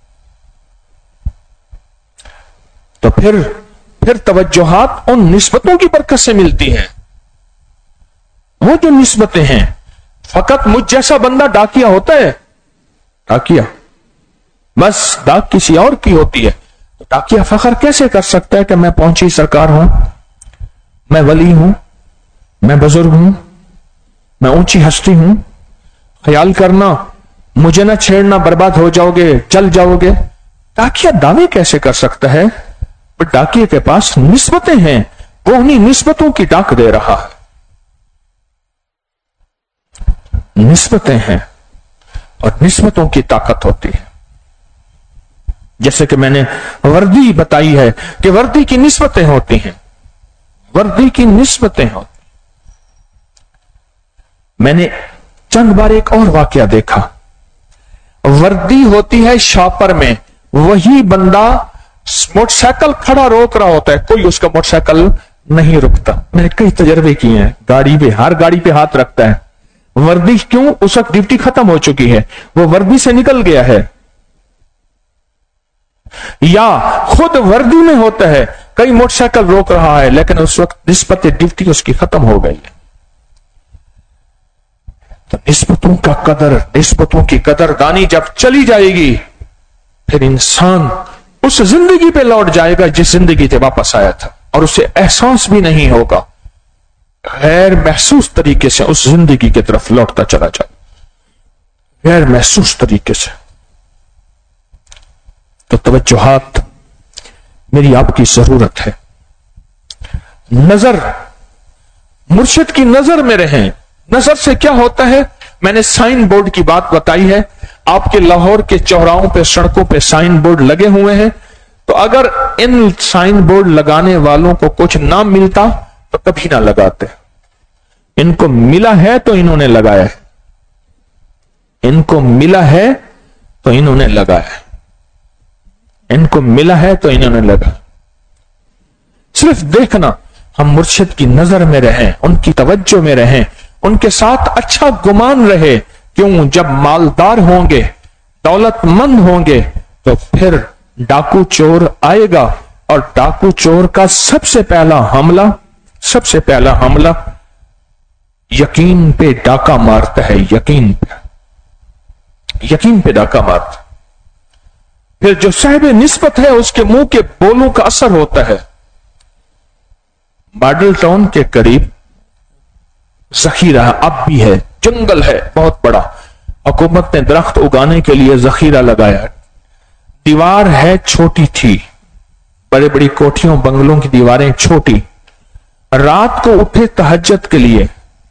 तो फिर फिर तवज्जुहात उन निस्बतों की बरकत से मिलती हैं। वो जो निस्बतें हैं, फकत मुझ जैसा बंदा डाकिया होता है, डाकिया बस डाक किसी और की होती है, तो डाकिया फखर कैसे कर सकता है कि मैं पहुंची सरकार हूं, मैं वली हूं, मैं बुजुर्ग हूं, मैं ऊंची हस्ती हूं, ख्याल करना मुझे ना छेड़ना, बर्बाद हो जाओगे, चल जाओगे। डाकिया दावे कैसे कर सकता है? पर डाकिए के पास निस्बतें हैं, वो उन्हीं निस्बतों की डाक दे रहा है। निस्बतें हैं और निस्बतों की ताकत होती है। जैसे कि मैंने वर्दी बताई है कि वर्दी की निस्बतें होती हैं, वर्दी की निस्बतें होती। मैंने चंद बार एक और वाकया देखा, वर्दी होती है शॉपर में, वही बंदा मोटरसाइकिल खड़ा रोक रहा होता है, कोई उसका मोटरसाइकिल नहीं रुकता। मैंने कई तजर्बे किए हैं, गाड़ी पे, हर गाड़ी पे हाथ रखता है। वर्दी क्यों? उस वक्त ड्यूटी खत्म हो चुकी है, वो वर्दी से निकल गया है, या खुद वर्दी में होता है, कई मोटरसाइकिल रोक रहा है लेकिन उस वक्त निस्बत ड्यूटी उसकी खत्म हो गई है। तो निस्बतों का कदर, निस्बतों की कदरदानी जब चली जाएगी, फिर इंसान उस जिंदगी पे लौट जाएगा जिस जिंदगी से वापस आया था, और उसे एहसास भी नहीं होगा, गैर महसूस तरीके से उस जिंदगी की तरफ लौटता चला जाए, गैर महसूस तरीके से। तो तवज्जुहात मेरी आपकी जरूरत है। नजर, मुर्शिद की नजर में रहें। नजर से क्या होता है? मैंने साइन बोर्ड की बात बताई है। आपके लाहौर के चौराहों पे, सड़कों पे साइन बोर्ड लगे हुए हैं, तो अगर इन साइन बोर्ड लगाने वालों को कुछ ना मिलता तो कभी ना लगाते। इनको मिला है तो इन्होंने लगाया है, इनको मिला है तो इन्होंने लगाया है, इनको मिला है तो इन्होंने लगा। सिर्फ देखना, हम मुर्शिद की नजर में रहें, उनकी तवज्जो में रहें, उनके साथ अच्छा गुमान रहे। क्यों? जब मालदार होंगे, दौलतमंद होंगे, तो फिर डाकू चोर आएगा, और डाकू चोर का सबसे पहला हमला, सबसे पहला हमला यकीन पे डाका मारता है, यकीन पे, यकीन पे डाका मारता। फिर जो साहिब निस्बत है उसके मुंह के बोलों का असर होता है। मॉडल टाउन के करीब जखीरा अब भी है, जंगल है बहुत बड़ा, हुकूमत ने दरख्त उगाने के लिए जखीरा लगाया। दीवार है छोटी थी, बड़े बड़ी कोठियों बंगलों की दीवारें छोटी। रात को उठे तहज्जुद के लिए,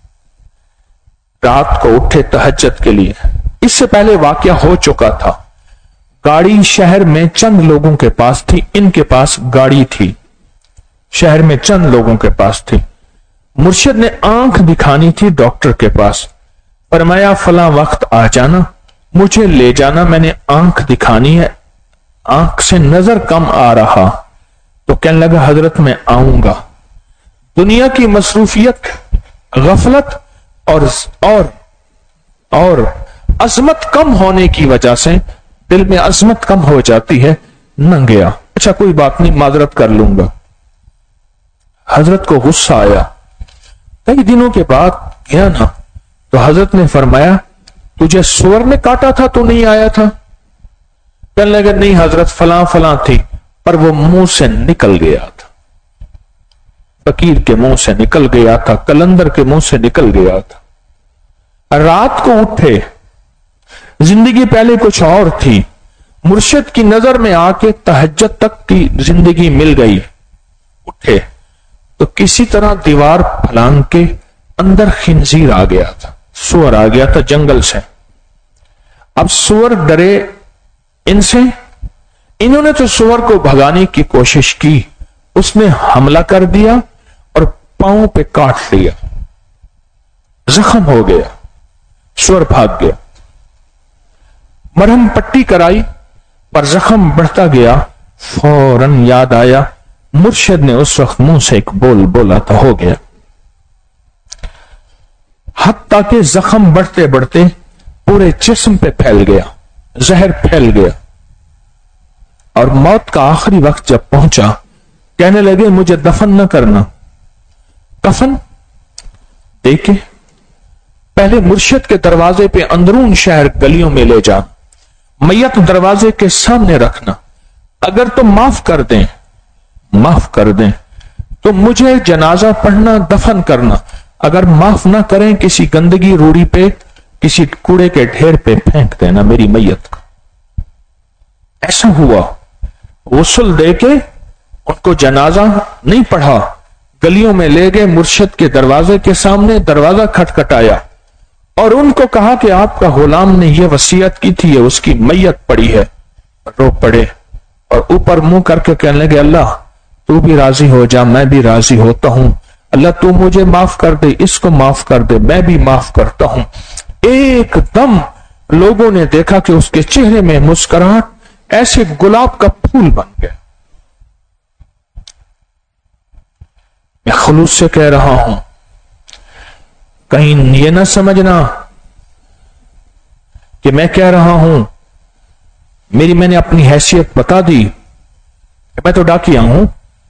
रात को उठे तहज्जुद के लिए, इससे पहले वाकया हो चुका था। गाड़ी शहर में चंद लोगों के पास थी, इनके पास गाड़ी थी, शहर में चंद लोगों के पास थी। मुर्शिद ने आंख दिखानी थी डॉक्टर के पास, फरमाया फला वक्त आ जाना, मुझे ले जाना, मैंने आंख दिखानी है, आंख से नजर कम आ रहा। तो कहने लगा हजरत मैं आऊंगा। दुनिया की मसरूफियत, गफलत और और और अजमत कम होने की वजह से दिल में अजमत कम हो जाती है, न गया। अच्छा कोई बात नहीं, माजरत कर लूंगा। हजरत को गुस्सा आया, कई दिनों के बाद गया ना, तो हजरत ने फरमाया तुझे सुअर ने काटा था तो नहीं आया था? कहने लगे नहीं हजरत, फला फला थी, पर वो मुंह से निकल गया था, फकीर के मुंह से निकल गया था, कलंदर के मुंह से निकल गया था। रात को उठे, जिंदगी पहले कुछ और थी। मुर्शिद की नजर में आके तहज्जुद तक की जिंदगी मिल गई। उठे तो किसी तरह दीवार फलांग के अंदर खिंजीर आ गया था, सुअर आ गया था जंगल से। अब सुअर डरे इनसे, इन्होंने तो सुअर को भगाने की कोशिश की, उसने हमला कर दिया और पांव पे काट लिया, जख्म हो गया, सुअर भाग गया। मरहम पट्टी कराई पर जख्म बढ़ता गया। फौरन याद आया मुर्शिद ने उस वक्त मुंह से एक बोल बोला था, हो गया। हत्ता के जख्म बढ़ते बढ़ते पूरे जिस्म पे फैल गया, जहर फैल गया। और मौत का आखिरी वक्त जब पहुंचा, कहने लगे मुझे दफन न करना, कफन देके पहले मुर्शिद के दरवाजे पे अंदरून शहर गलियों में ले जा, मैयत दरवाजे के सामने रखना। अगर तो माफ कर दें माफ कर दें तो मुझे जनाजा पढ़ना, दफन करना। अगर माफ ना करें किसी गंदगी रूढ़ी पे, किसी कूड़े के ढेर पे फेंक देना मेरी मैयत को। ऐसा हुआ। गुस्ल दे के उनको जनाजा नहीं पढ़ा, गलियों में ले गए, मुर्शिद के दरवाजे के सामने दरवाजा खटखटाया और उनको कहा कि आपका गुलाम ने यह वसीयत की थी, ये उसकी मैयत पड़ी है। रो पड़े और ऊपर मुंह करके कहने लगे अल्लाह तू भी राजी हो जा, मैं भी राजी होता हूं। अल्लाह तू मुझे माफ कर दे, इसको माफ कर दे, मैं भी माफ करता हूं। एकदम लोगों ने देखा कि उसके चेहरे में मुस्कुराहट ऐसे गुलाब का फूल बन गया। मैं खुलूस से कह रहा हूं, कहीं ये ना समझना कि मैं कह रहा हूं मेरी मैंने अपनी हैसियत बता दी, मैं तो डाकिया हूं,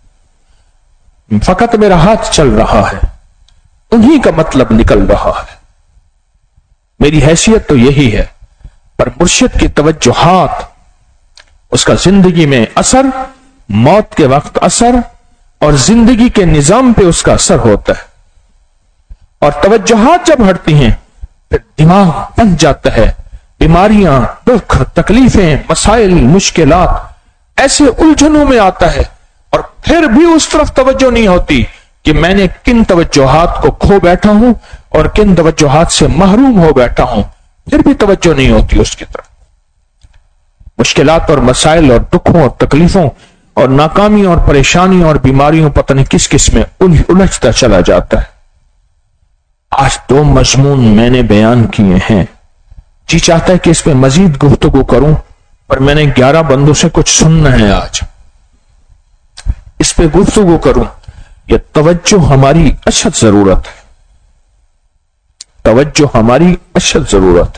फकत मेरा हाथ चल रहा है, उन्हीं का मतलब निकल रहा है। मेरी हैसियत तो यही है, पर मुर्शिद की तवज्जुहात, उसका जिंदगी में असर, मौत के वक्त असर और जिंदगी के निजाम पे उसका असर होता है। और तवज्जुहात जब हटती हैं फिर दिमाग बन जाता है, बीमारियां, दुख, तकलीफें, मसाइल, मुश्किलात ऐसे उलझनों में आता है और फिर भी उस तरफ तवज्जो नहीं होती कि मैंने किन तवज्जुहात को खो बैठा हूं और किन तवज्जुहात से महरूम हो बैठा हूं, फिर भी तवज्जो नहीं होती उसकी तरफ। मुश्किलात और मसाइल और दुखों और तकलीफों और नाकामी और परेशानी और बीमारियों पता नहीं किस किस में उलझता चला जाता है। आज दो मजमून मैंने बयान किए हैं, जी चाहता है कि इस पे मजीद गुफ्तगू करूं, पर मैंने ग्यारह बंदों से कुछ सुनना है, आज इस पे गुफ्तगू करूं। यह तवज्जो हमारी अशद जरूरत है, तवज्जो हमारी अशद जरूरत है।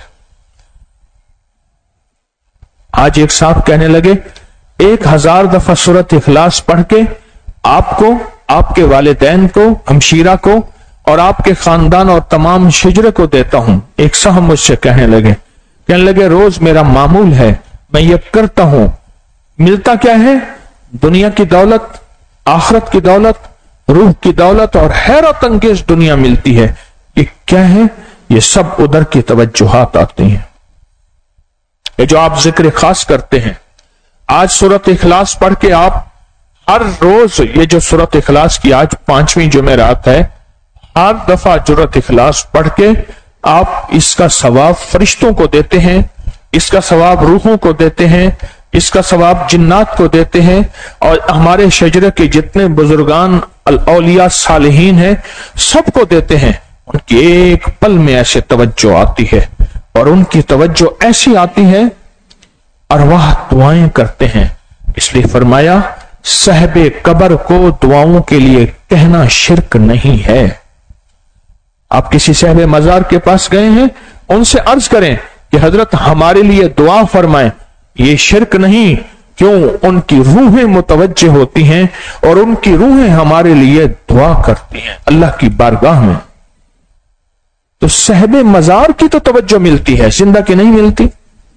आज एक साहब कहने लगे एक हजार दफा सूरत इखलास पढ़ के आपको, आपके वालिदैन को, हमशीरा को और आपके खानदान और तमाम शिजरे को देता हूं। एक साहब मुझसे कहने लगे कहने लगे रोज मेरा मामूल है, मैं ये करता हूं। मिलता क्या है? दुनिया की दौलत, आखिरत की दौलत, रूह की दौलत और हैरत अंगेज दुनिया मिलती है। ये क्या है? ये सब उधर की तवज्जुहात आती हैं। ये जो आप जिक्र खास करते हैं, आज सूरत इखलास पढ़ के आप हर रोज, ये जो सूरत इखलास की आज पांचवी जुमेरात है, हर दफा सूरत इखलास पढ़ के आप इसका सवाब फरिश्तों को देते हैं, इसका सवाब रूहों को देते हैं, इसका सवाब जिन्नात को देते हैं और हमारे शजरे के जितने बुजुर्गान औलिया सालिहीन हैं सबको देते हैं। उनकी एक पल में ऐसे तवज्जो आती है और उनकी तवज्जो ऐसी आती है और वह दुआएं करते हैं। इसलिए फरमाया साहिबे कब्र को दुआओं के लिए कहना शिरक नहीं है। आप किसी साहिबे मजार के पास गए हैं, उनसे अर्ज करें कि हजरत हमारे लिए दुआ फरमाएं, ये शिरक नहीं। क्यों? उनकी रूहें मुतवज्जे होती हैं और उनकी रूहें हमारे लिए दुआ करती हैं अल्लाह की बारगाह में। तो साहिबे मजार की तो तवज्जो मिलती है, जिंदा की नहीं मिलती।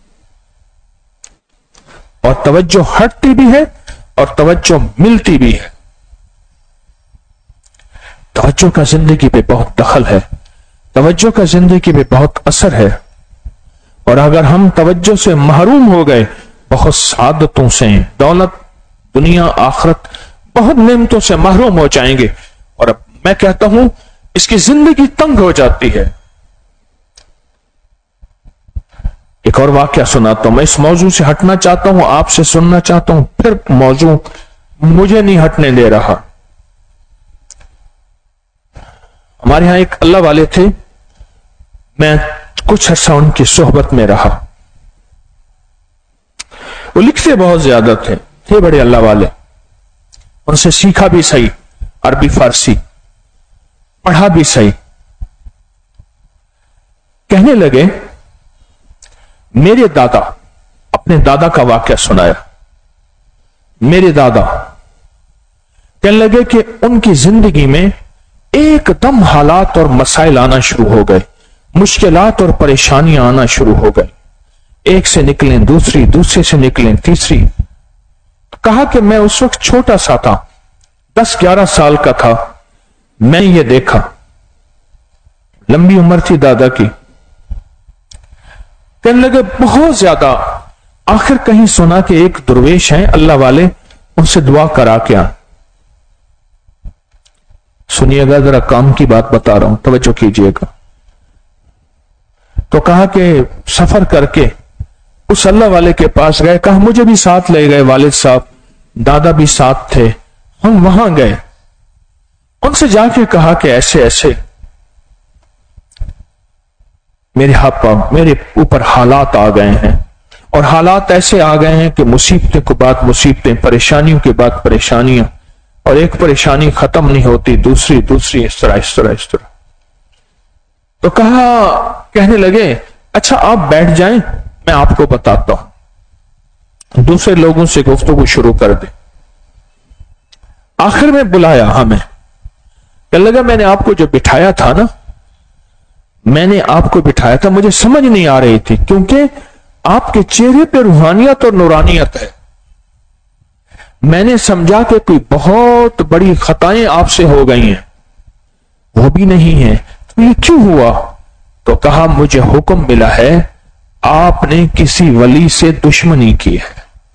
और तवज्जो हटती भी है और तवज्जो मिलती भी है। तवज्जो का जिंदगी पे बहुत दखल है, तवज्जो का जिंदगी पे बहुत असर है। اور اگر ہم توجہ سے محروم ہو گئے بہت سعادتوں سے، دولت، دنیا، آخرت، بہت نعمتوں سے محروم ہو جائیں گے، اور اب میں کہتا ہوں اس کی زندگی تنگ ہو جاتی ہے۔ ایک اور واقعہ سناتا ہوں، میں اس موضوع سے ہٹنا چاہتا ہوں، آپ سے سننا چاہتا ہوں، پھر موضوع مجھے نہیں ہٹنے دے رہا۔ ہمارے ہاں ایک اللہ والے تھے، میں کچھ عرصہ ان کی صحبت میں رہا۔ وہ لکھتے بہت زیادہ تھے، تھے بڑے اللہ والے، ان سے سیکھا بھی صحیح، عربی فارسی پڑھا بھی صحیح۔ کہنے لگے میرے دادا، اپنے دادا کا واقعہ سنایا، میرے دادا کہنے لگے کہ ان کی زندگی میں ایک دم حالات اور مسائل آنا شروع ہو گئے، مشکلات اور پریشانیاں آنا شروع ہو گئی، ایک سے نکلیں دوسری، دوسرے سے نکلیں تیسری۔ کہا کہ میں اس وقت چھوٹا سا تھا، دس گیارہ سال کا تھا، میں یہ دیکھا، لمبی عمر تھی دادا کی، کہنے لگے بہت زیادہ، آخر کہیں سنا کہ ایک درویش ہیں اللہ والے، ان سے دعا کرا کیا۔ سنیے گا ذرا، کام کی بات بتا رہا ہوں، توجہ کیجئے گا۔ تو کہا کہ سفر کر کے اس اللہ والے کے پاس گئے، کہا مجھے بھی ساتھ لے گئے والد صاحب، دادا بھی ساتھ تھے، ہم وہاں گئے، ان سے جا کے کہا کہ ایسے ایسے میرے ہاتھ میرے اوپر حالات آ گئے ہیں، اور حالات ایسے آ گئے ہیں کہ مصیبتیں کے بعد مصیبتیں، پریشانیوں کے بعد پریشانیاں، اور ایک پریشانی ختم نہیں ہوتی، دوسری دوسری، اس طرح اس طرح اس طرح۔ تو کہا، کہنے لگے اچھا آپ بیٹھ جائیں، میں آپ کو بتاتا ہوں، دوسرے لوگوں سے گفتگو شروع کر دیں۔ آخر میں بلایا ہمیں، کہنے لگا میں نے آپ کو جو بٹھایا تھا نا، میں نے آپ کو بٹھایا تھا، مجھے سمجھ نہیں آ رہی تھی، کیونکہ آپ کے چہرے پہ روحانیت اور نورانیت ہے، میں نے سمجھا کہ کوئی بہت بڑی خطائیں آپ سے ہو گئی ہیں، وہ بھی نہیں ہے، تو یہ کیوں ہوا؟ تو کہا مجھے حکم ملا ہے، آپ نے کسی ولی سے دشمنی کی ہے،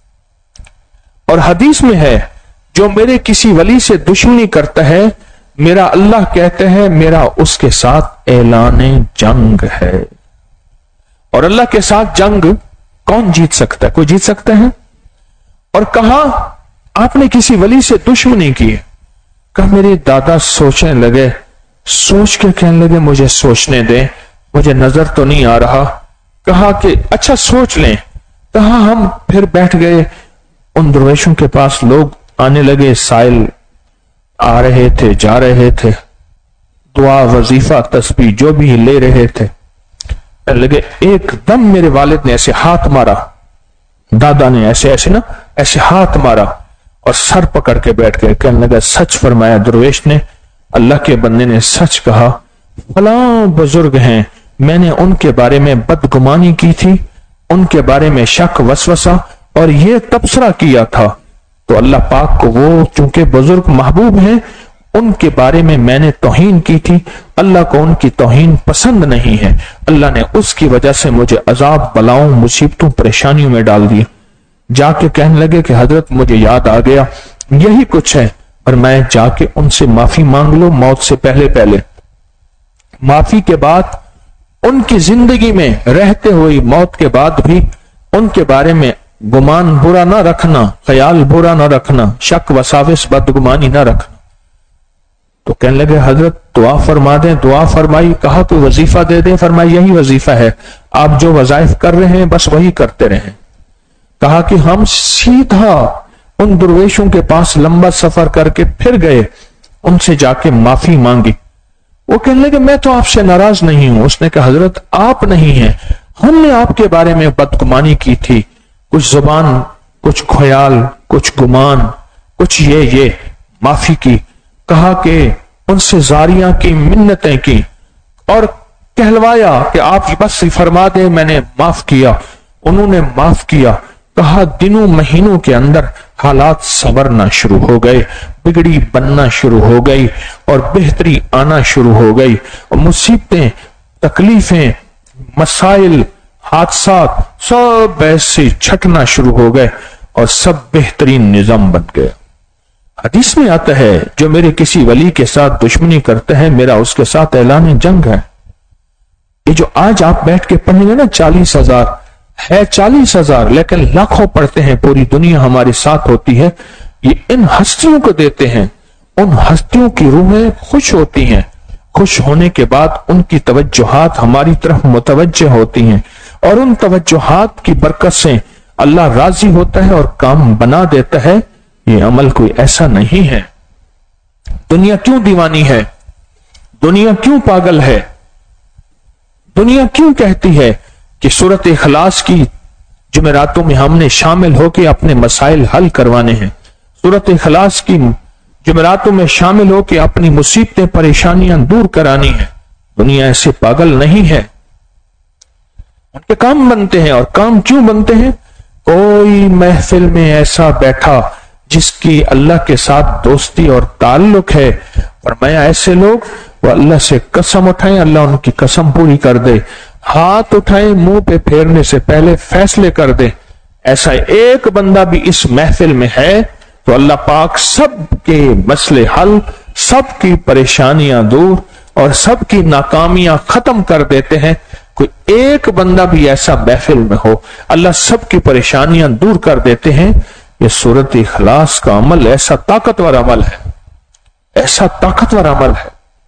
اور حدیث میں ہے جو میرے کسی ولی سے دشمنی کرتا ہے، میرا اللہ کہتے ہیں میرا اس کے ساتھ اعلان جنگ ہے۔ اور اللہ کے ساتھ جنگ کون جیت سکتا ہے؟ کوئی جیت سکتا ہے؟ اور کہا آپ نے کسی ولی سے دشمنی کی ہے؟ کہا میرے دادا سوچنے لگے، سوچ کے کہنے لگے مجھے سوچنے دیں، مجھے نظر تو نہیں آ رہا۔ کہا کہ اچھا سوچ لیں۔ کہا ہم پھر بیٹھ گئے، ان درویشوں کے پاس لوگ آنے لگے، سائل آ رہے تھے، جا رہے تھے، دعا، وظیفہ، تسبیح جو بھی لے رہے تھے۔ لگے ایک دم میرے والد نے ایسے ہاتھ مارا، دادا نے ایسے ایسے نا ایسے ہاتھ مارا اور سر پکڑ کے بیٹھ گئے۔ کہنے لگا سچ فرمایا درویش نے، اللہ کے بندے نے سچ کہا، فلاں بزرگ ہیں، میں نے ان کے بارے میں بدگمانی کی تھی، ان کے بارے میں شک وسوسہ اور یہ تبصرہ کیا تھا، تو اللہ پاک کو وہ چونکہ بزرگ محبوب ہیں، ان کے بارے میں میں نے توہین کی تھی، اللہ کو ان کی توہین پسند نہیں ہے، اللہ نے اس کی وجہ سے مجھے عذاب، بلاؤں، مصیبتوں، پریشانیوں میں ڈال دیا۔ جا کے کہنے لگے کہ حضرت مجھے یاد آ گیا، یہی کچھ ہے، اور میں جا کے ان سے معافی مانگ لوں موت سے پہلے پہلے۔ معافی کے بعد ان کی زندگی میں رہتے ہوئی موت کے بعد بھی ان کے بارے میں گمان برا نہ رکھنا، خیال برا نہ رکھنا، شک وساوس بدگمانی نہ رکھنا۔ تو کہنے لگے حضرت دعا فرما دیں، دعا فرمائی۔ کہا کوئی وظیفہ دے دیں؟ فرمائی یہی وظیفہ ہے، آپ جو وظائف کر رہے ہیں بس وہی کرتے رہیں۔ کہا کہ ہم سیدھا ان درویشوں کے پاس لمبا سفر کر کے پھر گئے، ان سے جا کے معافی مانگی۔ وہ کہنے لگے میں تو آپ سے ناراض نہیں ہوں۔ اس نے کہا حضرت آپ نہیں ہیں، ہم نے آپ کے بارے میں بدگمانی کی تھی، کچھ زبان، کچھ خیال، کچھ گمان، کچھ یہ یہ معافی کی۔ کہا کہ ان سے زاریاں کی، منتیں کی، اور کہلوایا کہ آپ بس فرما دیں میں نے معاف کیا۔ انہوں نے معاف کیا۔ کہا دنوں مہینوں کے اندر حالات سنورنا شروع ہو گئے، بگڑی بننا شروع ہو گئی، اور بہتری آنا شروع ہو گئی، اور مصیبتیں، تکلیفیں، مسائل، हादसात सब ऐसे छटना शुरू हो गए और सब बेहतरीन निजाम बन गया। हदीस में आता है, जो मेरे किसी वली के साथ दुश्मनी करते हैं, मेरा उसके साथ ऐलान जंग है। ये जो आज आप बैठ के पढ़ेंगे ना, चालीस हजार है, चालीस हजार लेकिन लाखों पढ़ते हैं, पूरी दुनिया हमारे साथ होती है। ये इन हस्तियों को देते हैं, उन हस्तियों की रूहें खुश होती हैं, खुश होने के बाद उनकी तवज्जुहात हमारी तरफ मुतवज्जह होती हैं और उन तवज्जुहात की बरकत से अल्लाह राजी होता है और काम बना देता है। ये अमल कोई ऐसा नहीं है। दुनिया क्यों दीवानी है, दुनिया क्यों पागल है, दुनिया क्यों कहती है कि सूरत इखलास की जुमेरातों में हमने शामिल होकर अपने मसाइल हल करवाने हैं, सूरत इखलास की जुमेरातों में शामिल होकर अपनी मुसीबतें परेशानियां दूर करानी है। दुनिया ऐसे पागल नहीं है। उनके काम बनते हैं, और काम क्यों बनते हैं? कोई महफिल में ऐसा बैठा जिसकी अल्लाह के साथ दोस्ती और ताल्लुक है, फरमाया ऐसे लोग वो अल्लाह से कसम उठाएं, अल्लाह उनकी कसम पूरी कर दे, हाथ उठाएं मुंह पे फेरने से पहले फैसले कर दे। ऐसा एक बंदा भी इस महफिल में है तो अल्लाह पाक सबके मसले हल, सबकी परेशानियां दूर और सबकी नाकामियां खत्म कर देते हैं। कोई एक बंदा भी ऐसा महफिल में हो, अल्लाह सबकी परेशानियां दूर कर देते हैं। ये सूरत इखलास का अमल ऐसा ताकतवर अमल है, ऐसा ताकतवर अमल है,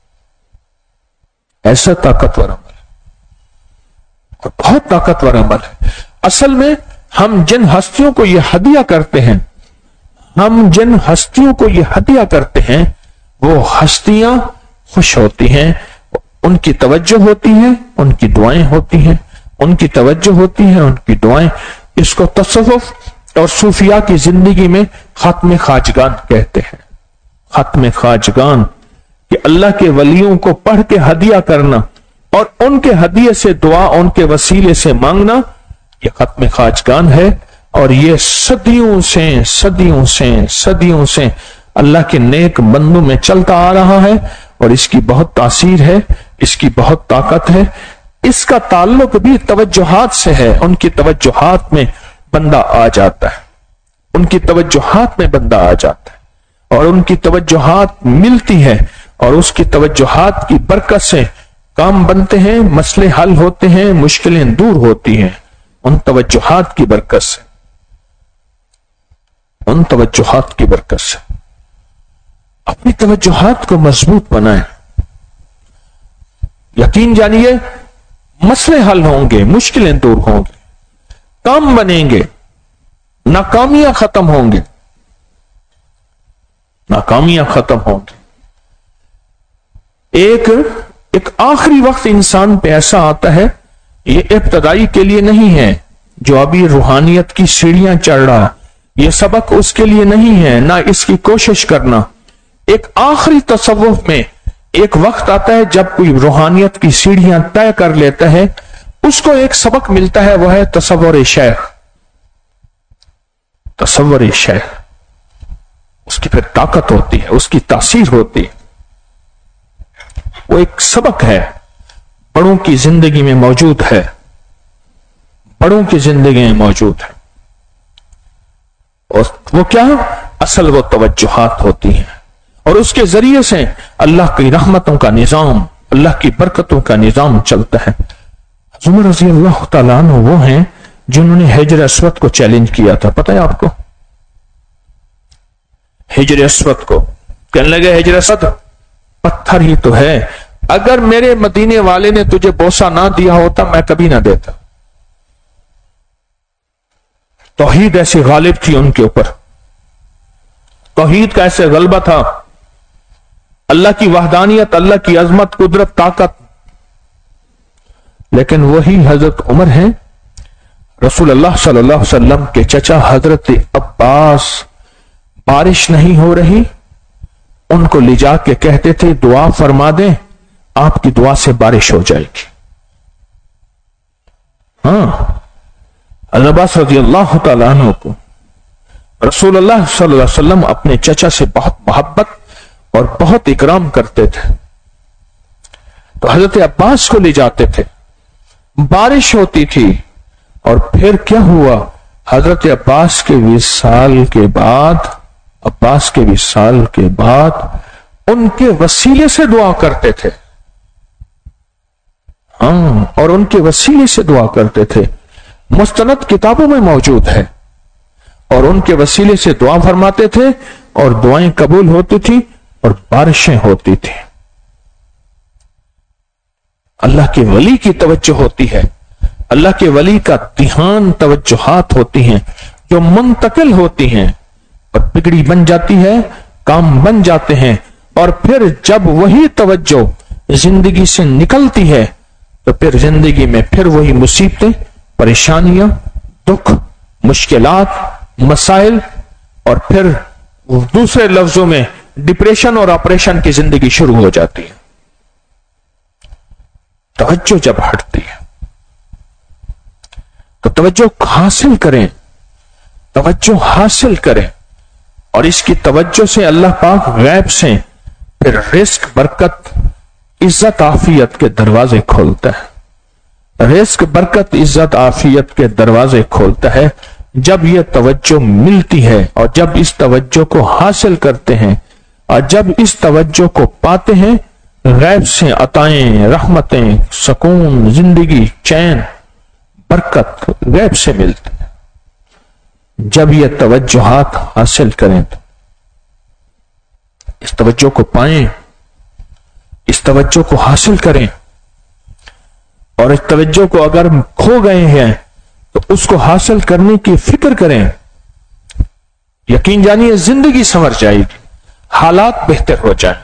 ऐसा ताकतवर अमल है और बहुत ताकतवर अमल है। असल में हम जिन हस्तियों को ये हदिया करते हैं, हम जिन हस्तियों को ये हदिया करते हैं, वो हस्तियां खुश होती हैं, उनकी तवज्जो होती है, उनकी दुआएं होती हैं, उनकी तवज्जो होती है, उनकी दुआएं। इसको तसव्वुफ और सूफिया की जिंदगी में खत्म खाजगान कहते हैं। खत्म खाजगान कि अल्लाह के वलियों को पढ़ के हदिया करना और उनके हदिये से दुआ, उनके वसीले से मांगना, ये खत्म खाजगान है। और ये सदियों से सदियों से सदियों से अल्लाह के नेक बंदों में चलता आ रहा है और इसकी बहुत तासीर है, इसकी बहुत ताकत है। इसका ताल्लुक भी तवज्जुहात से है। उनकी तवज्जुहात में बंदा आ जाता है, उनकी तवज्जुहात में बंदा आ जाता है और उनकी तवज्जुहात मिलती है और उसकी तवज्जुहात की बरकत से काम बनते हैं, मसले हल होते हैं, मुश्किलें दूर होती हैं। उन तवज्जुहात की बरकत से, उन तवज्जुहात की बरकत से अपनी तवज्जुहात को मजबूत बनाएं। यकीन जानिए मसले हल होंगे, मुश्किलें दूर होंगी, काम बनेंगे, नाकामियां खत्म होंगे, नाकामियां खत्म होंगी। एक एक आखिरी वक्त इंसान पे ऐसा आता है, ये इब्तदाई के लिए नहीं है, जो अभी रूहानियत की सीढ़ियां चढ़ रहा, ये सबक उसके लिए नहीं है, ना इसकी कोशिश करना। एक आखिरी तसव्वुफ में एक वक्त आता है जब कोई रूहानियत की सीढ़ियां तय कर लेता है, उसको एक सबक मिलता है, वह है तसव्वुर शेख। तसव्वुर शेख, उसकी फिर ताकत होती है, उसकी तासीर होती है। वो एक सबक है, बड़ों की जिंदगी में मौजूद है, बड़ों की जिंदगी में मौजूद है। और वो क्या, असल वो तवज्जुहात होती हैं और उसके जरिए से अल्लाह की रहमतों का निजाम, अल्लाह की बरकतों का निजाम चलता है। उमर रज़ी अल्लाह तआला अन्हु वो हैं जिन्होंने हिजर अस्वद को चैलेंज किया था, पता है आपको? हिजर अस्वद को कहने लगे, हिजर अस्वद पत्थर ही तो है, अगर मेरे मदीने वाले ने तुझे बोसा ना दिया होता मैं कभी ना देता। तौहीद ऐसी गालिब थी उनके ऊपर, तौहीद का ऐसे गलबा था, अल्लाह की वहदानियत, अल्लाह की अजमत, कुदरत, ताकत। लेकिन वही हजरत उमर हैं, रसूल अल्लाह सल्लल्लाहु अलैहि वसल्लम के चचा हजरत अब्बास, बारिश नहीं हो रही, उनको ले जाके कहते थे दुआ फरमा दें, आपकी दुआ से बारिश हो जाएगी। हाँ, अब्बास रज़ियल्लाहु तआला अन्हु को रसूल अल्लाह सल्लल्लाहु अलैहि वसल्लम अपने चचा से बहुत मोहब्बत और बहुत इकराम करते थे, तो हजरत अब्बास को ले जाते थे। बारिश होती थी, اور پھر کیا ہوا؟ حضرت عباس کے وصال کے بعد عباس کے وصال کے بعد ان کے وسیلے سے دعا کرتے تھے. ہاں، اور ان کے وسیلے سے دعا کرتے تھے. مستند کتابوں میں موجود ہے. اور ان کے وسیلے سے دعا فرماتے تھے اور دعائیں قبول ہوتی تھی اور بارشیں ہوتی تھی. اللہ کے ولی کی توجہ ہوتی ہے، اللہ کے ولی کا دھیان توجہات ہوتی ہیں جو منتقل ہوتی ہیں اور بگڑی بن جاتی ہے، کام بن جاتے ہیں. اور پھر جب وہی توجہ زندگی سے نکلتی ہے تو پھر زندگی میں پھر وہی مصیبتیں، پریشانیاں، دکھ، مشکلات، مسائل، اور پھر دوسرے لفظوں میں ڈپریشن اور آپریشن کی زندگی شروع ہو جاتی ہے. توجہ جب ہٹتی ہے تو توجہ حاصل کریں، توجہ حاصل کریں. اور اس کی توجہ سے اللہ پاک غیب سے پھر رزق، برکت، عزت، عافیت کے دروازے کھولتا ہے. رزق، برکت، عزت، عافیت کے دروازے کھولتا ہے جب یہ توجہ ملتی ہے اور جب اس توجہ کو حاصل کرتے ہیں اور جب اس توجہ کو پاتے ہیں. غیب سے عطائیں، رحمتیں، سکون، زندگی، چین، برکت غیب سے ملتی ہے. جب یہ توجہات حاصل کریں تو اس توجہ کو پائیں، اس توجہ کو حاصل کریں. اور اس توجہ کو اگر کھو گئے ہیں تو اس کو حاصل کرنے کی فکر کریں. یقین جانیے زندگی سنور جائے گی، حالات بہتر ہو جائیں گے.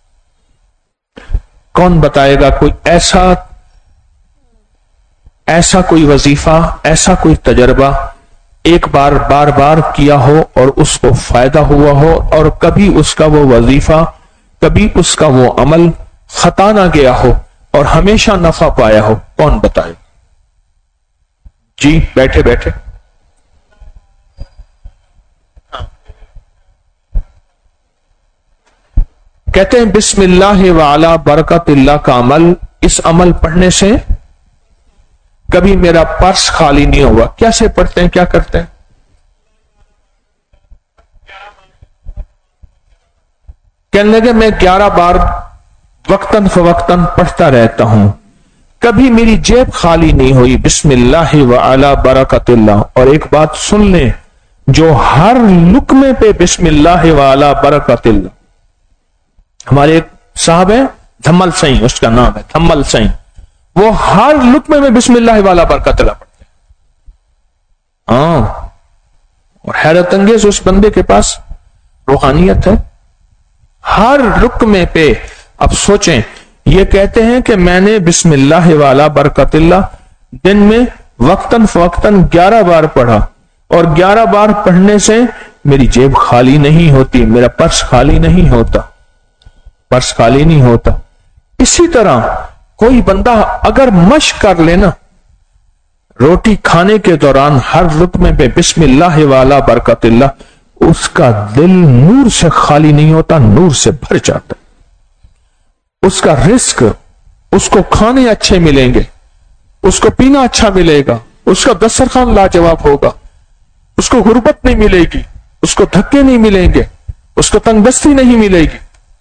کون بتائے گا کوئی ایسا ایسا کوئی وظیفہ، ایسا کوئی تجربہ ایک بار بار بار کیا ہو اور اس کو فائدہ ہوا ہو اور کبھی اس کا وہ وظیفہ، کبھی اس کا وہ عمل خطا نہ گیا ہو اور ہمیشہ نفع پایا ہو؟ کون بتائے؟ جی بیٹھے بیٹھے. کہتے ہیں بسم اللہ وعلی برکت اللہ کا عمل، اس عمل پڑھنے سے کبھی میرا پرس خالی نہیں ہوا. کیسے پڑھتے ہیں، کیا کرتے ہیں؟ کہنے لگے میں گیارہ بار وقتاً فوقتاً پڑھتا رہتا ہوں، کبھی میری جیب خالی نہیں ہوئی. بسم اللہ وعلی برکت اللہ. اور ایک بات سن لیں، جو ہر لقمے پہ بسم اللہ وعلی برکت اللہ. ہمارے ایک صاحب ہیں دھمل سائیں، اس کا نام ہے دھمل سائیں، وہ ہر لقمے میں بسم اللہ والا برکت اللہ پڑھتے ہیں. ہاں، اور حیرت انگیز اس بندے کے پاس روحانیت ہے. ہر لقمے پہ اب سوچیں، یہ کہتے ہیں کہ میں نے بسم اللہ والا برکت اللہ دن میں وقتاً فوقتاً گیارہ بار پڑھا اور گیارہ بار پڑھنے سے میری جیب خالی نہیں ہوتی، میرا پرس خالی نہیں ہوتا، پرس خالی نہیں ہوتا. اسی طرح کوئی بندہ اگر مشق کر لینا، روٹی کھانے کے دوران ہر لقمے پہ بسم اللہ والا برکت اللہ، اس کا دل نور سے خالی نہیں ہوتا، نور سے بھر جاتا. اس کا رزق، اس کو کھانے اچھے ملیں گے، اس کو پینا اچھا ملے گا، اس کا دسترخوان لاجواب ہوگا، اس کو غربت نہیں ملے گی، اس کو دھکے نہیں ملیں گے، اس کو تنگ دستی نہیں ملے گی.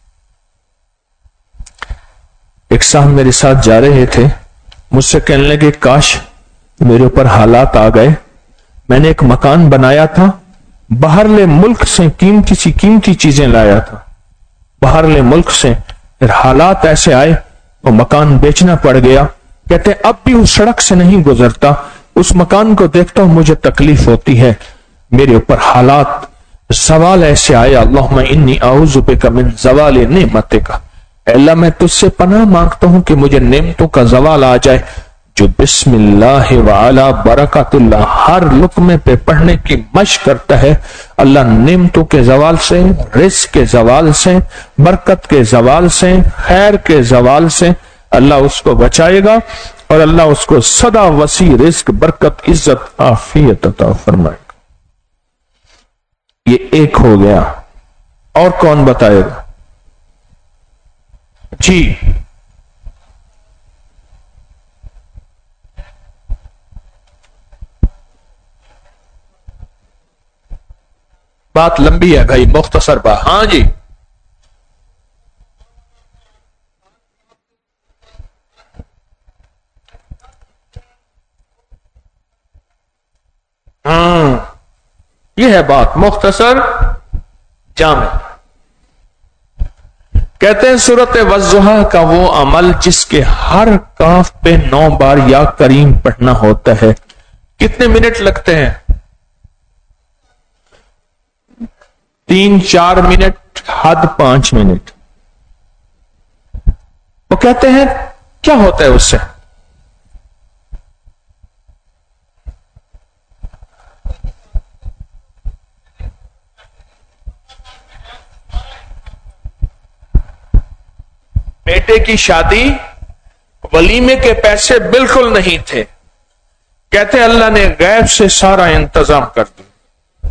ایک صاحب میرے ساتھ جا رہے تھے، مجھ سے کہنے لگے کاش میرے اوپر حالات آ گئے. میں نے ایک مکان بنایا تھا، باہرلے ملک سے قیمتی سی قیمتی چیزیں لایا تھا، باہرلے ملک سے، پھر حالات ایسے آئے وہ مکان بیچنا پڑ گیا. کہتے اب بھی اس سڑک سے نہیں گزرتا، اس مکان کو دیکھتا ہوں مجھے تکلیف ہوتی ہے. میرے اوپر حالات زوال ایسے آئے، اللہم انی اعوذ بک من زوال نعمتک، اے اللہ میں تجھ سے پناہ مانگتا ہوں کہ مجھے نعمتوں کا زوال آ جائے. جو بسم اللہ وعلی برکت اللہ ہر لقمے پہ پڑھنے کی مشق کرتا ہے، اللہ نعمتوں کے زوال سے، رزق کے زوال سے، برکت کے زوال سے، خیر کے زوال سے اللہ اس کو بچائے گا اور اللہ اس کو سدا وسیع رزق، برکت، عزت، عافیت عطا فرمائے گا. یہ ایک ہو گیا. اور کون بتائے گا؟ جی بات لمبی ہے بھائی، مختصر بات. ہاں جی ہاں یہ ہے بات مختصر جامع. کہتے ہیں سورۃ والضحیٰ کا وہ عمل جس کے ہر کاف پہ نو بار یا کریم پڑھنا ہوتا ہے کتنے منٹ لگتے ہیں؟ تین چار منٹ، حد پانچ منٹ. وہ کہتے ہیں کیا ہوتا ہے اس سے؟ بیٹے کی شادی ولیمے کے پیسے بالکل نہیں تھے، کہتے اللہ نے غیب سے سارا انتظام کر دیا.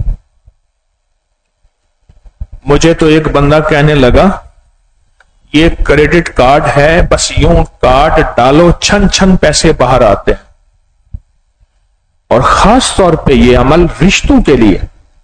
مجھے تو ایک بندہ کہنے لگا یہ کریڈٹ کارڈ ہے، بس یوں کارڈ ڈالو چھن چھن پیسے باہر آتے ہیں. اور خاص طور پہ یہ عمل رشتوں کے لیے،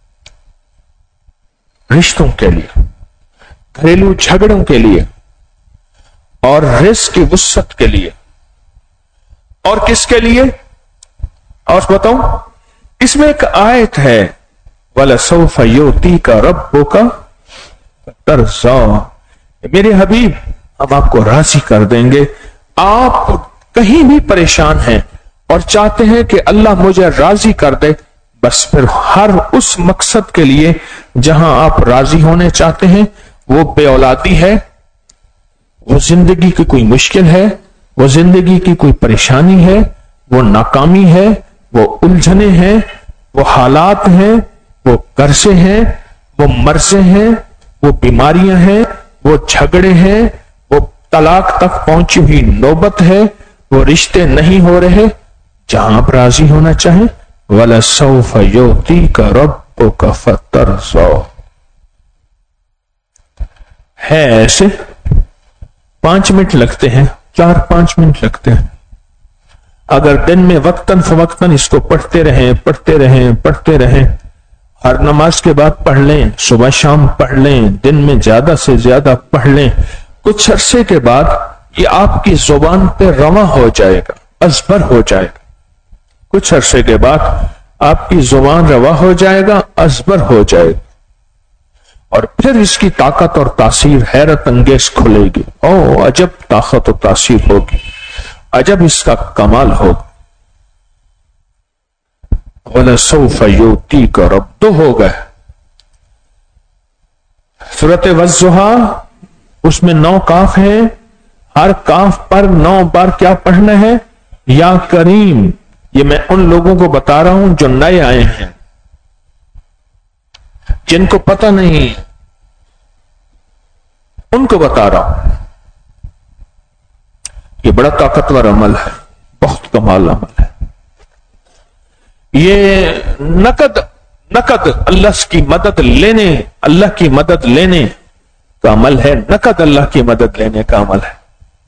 رشتوں کے لیے، گھریلو جھگڑوں کے لیے، اور رزق کی وسعت کے لیے. اور کس کے لیے؟ اور بتاؤں، اس میں ایک آیت ہے وَلَسَوْفَ يُؤْتِيكَ رَبُّكَ فَتَرْضَىٰ، میرے حبیب ہم آپ کو راضی کر دیں گے. آپ کہیں بھی پریشان ہیں اور چاہتے ہیں کہ اللہ مجھے راضی کر دے، بس پھر ہر اس مقصد کے لیے جہاں آپ راضی ہونے چاہتے ہیں، وہ بے اولادی ہے، وہ زندگی کی کوئی مشکل ہے، وہ زندگی کی کوئی پریشانی ہے، وہ ناکامی ہے، وہ الجھنے ہیں، وہ حالات ہیں، وہ قرضے ہیں، وہ مرضے ہیں، وہ بیماریاں ہیں، وہ جھگڑے ہیں، وہ طلاق تک پہنچی ہوئی نوبت ہے، وہ رشتے نہیں ہو رہے. جہاں آپ راضی ہونا چاہیں وَلَسَوْفَ يُؤْتِيكَ رَبُّكَ فَتَرْضَىٰ. ہے ایسے پانچ منٹ لگتے ہیں، چار پانچ منٹ لگتے ہیں. اگر دن میں وقتاً فوقتاً اس کو پڑھتے رہیں پڑھتے رہیں پڑھتے رہیں، ہر نماز کے بعد پڑھ لیں، صبح شام پڑھ لیں، دن میں زیادہ سے زیادہ پڑھ لیں، کچھ عرصے کے بعد یہ آپ کی زبان پہ رواں ہو جائے گا، ازبر ہو جائے گا. کچھ عرصے کے بعد آپ کی زبان رواں ہو جائے گا، ازبر ہو جائے گا، اور پھر اس کی طاقت اور تاثیر حیرت انگیز کھلے گی. او عجب طاقت و تاثیر ہوگی، عجب اس کا کمال ہوگا. وَلَسَوْفَ يُؤْتِيكَ رَبُّكَ دو ہو گئے. سورۃ والضحیٰ اس میں نو کاف ہیں، ہر کاف پر نو بار کیا پڑھنا ہے؟ یا کریم. یہ میں ان لوگوں کو بتا رہا ہوں جو نئے آئے ہیں، جن کو پتہ نہیں، ان کو بتا رہا ہوں. یہ بڑا طاقتور عمل ہے، بہت کمال عمل ہے. یہ نقد نقد اللہ کی مدد لینے اللہ کی مدد لینے کا عمل ہے. نقد اللہ کی مدد لینے کا عمل ہے.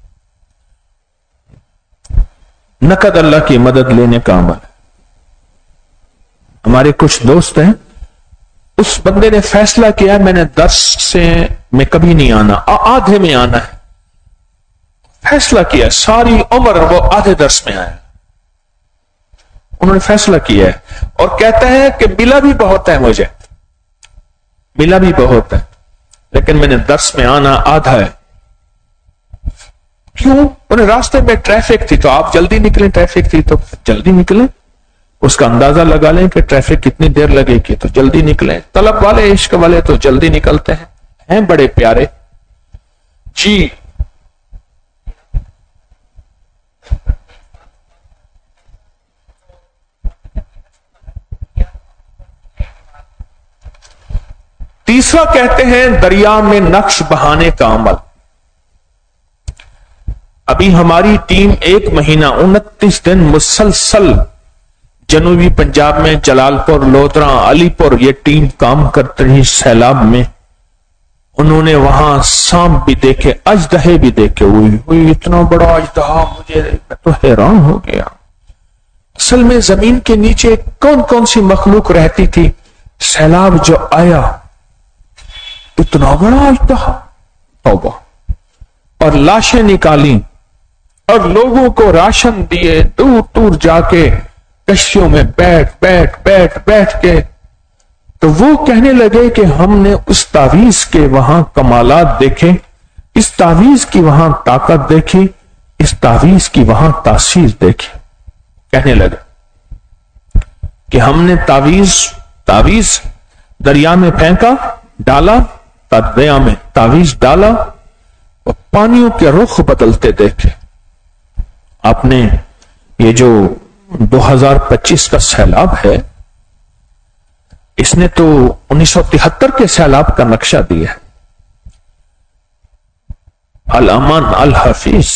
نقد اللہ کی مدد لینے کا عمل ہے. ہمارے کچھ دوست ہیں، اس بندے نے فیصلہ کیا میں نے درس سے میں کبھی نہیں آنا، آدھے میں آنا ہے. فیصلہ کیا، ساری عمر وہ آدھے درس میں آیا. انہوں نے فیصلہ کیا ہے اور کہتا ہے کہ ملا بھی بہت ہے، مجھے ملا بھی بہت ہے، لیکن میں نے درس میں آنا آدھا ہے. کیوں؟ انہیں راستے میں ٹریفک تھی تو آپ جلدی نکلیں، ٹریفک تھی تو جلدی نکلیں. اس کا اندازہ لگا لیں کہ ٹریفک کتنی دیر لگے گی تو جلدی نکلیں. طلب والے، عشق والے تو جلدی نکلتے ہیں، ہیں بڑے پیارے. جی تیسرا کہتے ہیں دریا میں نقش بہانے کا عمل. ابھی ہماری ٹیم ایک مہینہ انتیس دن مسلسل جنوبی پنجاب میں جلال پور، لودھرا، علی پور یہ ٹیم کام کرتے رہی. سیلاب میں انہوں نے وہاں سانپ بھی دیکھے، اژدہے بھی دیکھے. ہوئی ہوئی اتنا بڑا اژدہا، مجھے میں تو حیران ہو گیا. اصل میں زمین کے نیچے کون کون سی مخلوق رہتی تھی؟ سیلاب جو آیا اتنا بڑا آتا توبہ، اور لاشیں نکالی اور لوگوں کو راشن دیے، دور دور جا کے کشتیوں میں بیٹھ بیٹھ بیٹھ بیٹھ کے، تو وہ کہنے لگے کہ ہم نے اس تعویذ کے وہاں کمالات دیکھے، اس تعویذ کی وہاں طاقت دیکھی، اس تعویذ کی وہاں تاثیر دیکھی۔ کہنے لگے کہ ہم نے تعویذ تعویذ دریا میں پھینکا، ڈالا دریا میں، تعویذ ڈالا اور پانیوں کے رخ بدلتے دیکھے۔ آپ نے یہ جو دو ہزار پچیس کا سیلاب ہے، اس نے تو انیس سو تہتر کے سیلاب کا نقشہ دیا ہے۔ الامان الحفیظ،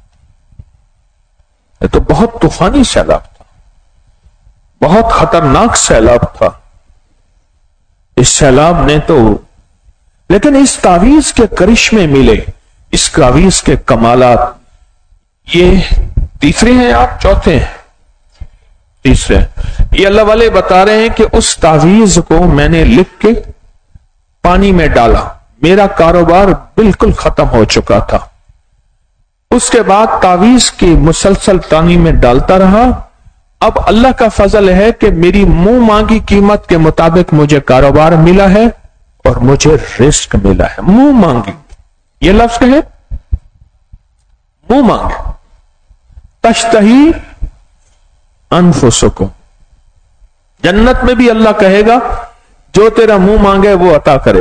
یہ تو بہت طوفانی سیلاب تھا، بہت خطرناک سیلاب تھا۔ اس سیلاب نے تو، لیکن اس تعویذ کے کرشمے ملے، اس تعویذ کے کمالات، یہ تیسرے ہیں آپ چوتھے ہیں؟ تیسرے۔ یہ اللہ والے بتا رہے ہیں کہ اس تعویذ کو میں نے لکھ کے پانی میں ڈالا، میرا کاروبار بالکل ختم ہو چکا تھا۔ اس کے بعد تعویذ کی مسلسل پانی میں ڈالتا رہا، اب اللہ کا فضل ہے کہ میری منہ مانگی قیمت کے مطابق مجھے کاروبار ملا ہے اور مجھے رزق ملا ہے۔ منہ مانگی، یہ لفظ ہے منہ مانگے، تشتہی انفسکم، جنت میں بھی اللہ کہے گا جو تیرا منہ مانگے وہ عطا کرے۔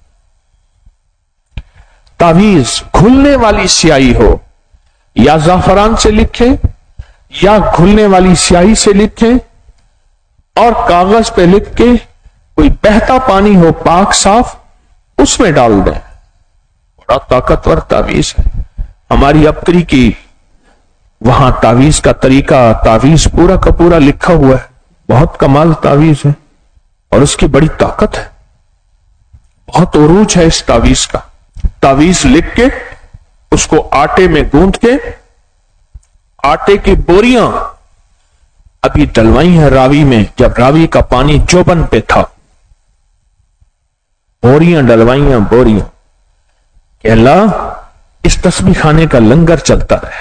تعویذ کھلنے والی سیاہی ہو، یا زعفران سے لکھیں یا کھلنے والی سیاہی سے لکھیں، اور کاغذ پہ لکھ کے کوئی بہتا پانی ہو پاک صاف، اس میں ڈال دیں، بڑا طاقتور تعویذ ہے۔ ہماری اپکری کی وہاں تعویذ کا طریقہ، تعویذ پورا کا پورا لکھا ہوا ہے، بہت کمال تعویذ ہے اور اس کی بڑی طاقت ہے، بہت عروج ہے اس تعویذ کا۔ تعویذ لکھ کے اس کو آٹے میں گوندھ کے، آٹے کی بوریاں ابھی ڈلوائی ہیں راوی میں، جب راوی کا پانی جوبن پہ تھا، بوریاں ڈلوائیاں بوریاں، کہ اللہ اس تسبیح خانے کا لنگر چلتا رہے،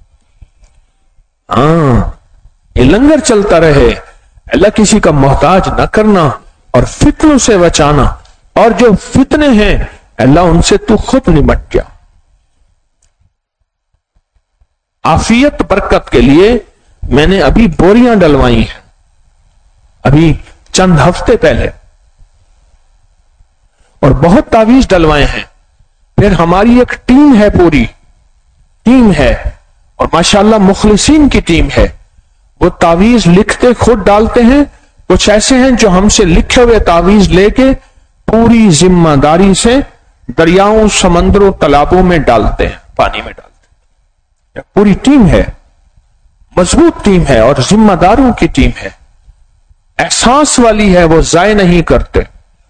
ہاں یہ لنگر چلتا رہے، اللہ کسی کا محتاج نہ کرنا اور فتنوں سے بچانا، اور جو فتنے ہیں اللہ ان سے تو خود نمٹ جا۔ عافیت برکت کے لیے میں نے ابھی بوریاں ڈلوائی ہیں، ابھی چند ہفتے پہلے، اور بہت تعویذ ڈلوائے ہیں۔ پھر ہماری ایک ٹیم ہے، پوری ٹیم ہے، اور ماشاءاللہ مخلصین کی ٹیم ہے، وہ تعویذ لکھتے خود ڈالتے ہیں، کچھ ایسے ہیں جو ہم سے لکھے ہوئے تعویذ لے کے پوری ذمہ داری سے دریاؤں، سمندروں، تالابوں میں ڈالتے ہیں، پانی میں ڈالتے ہیں۔ پوری ٹیم ہے، مضبوط ٹیم ہے اور ذمہ داروں کی ٹیم ہے، احساس والی ہے، وہ ضائع نہیں کرتے،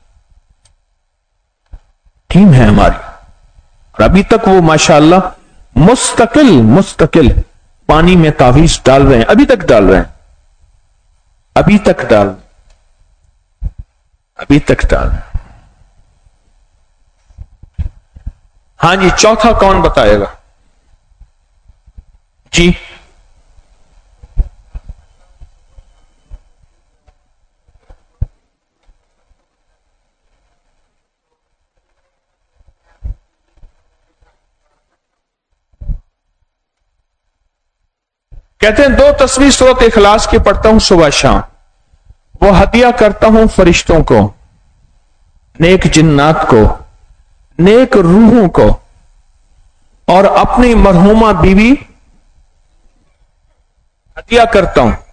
ٹیم ہے ہماری، اور ابھی تک وہ ماشاءاللہ مستقل مستقل پانی میں تعویذ ڈال رہے ہیں، ابھی تک ڈال رہے ہیں، ابھی تک ڈال ابھی تک ڈال ہاں جی، چوتھا کون بتائے گا؟ جی کہتے ہیں دو تسبیح سورۃ اخلاص کی پڑھتا ہوں صبح شام، وہ ہدیہ کرتا ہوں فرشتوں کو، نیک جنات کو، نیک روحوں کو، اور اپنی مرحومہ بیوی ہدیہ کرتا ہوں۔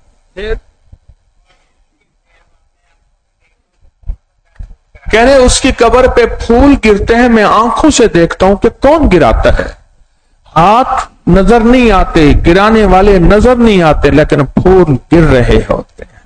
کہہ رہے اس کی قبر پہ پھول گرتے ہیں، میں آنکھوں سے دیکھتا ہوں کہ کون گراتا ہے، ہاتھ نظر نہیں آتے، گرانے والے نظر نہیں آتے، لیکن پھول گر رہے ہوتے ہیں۔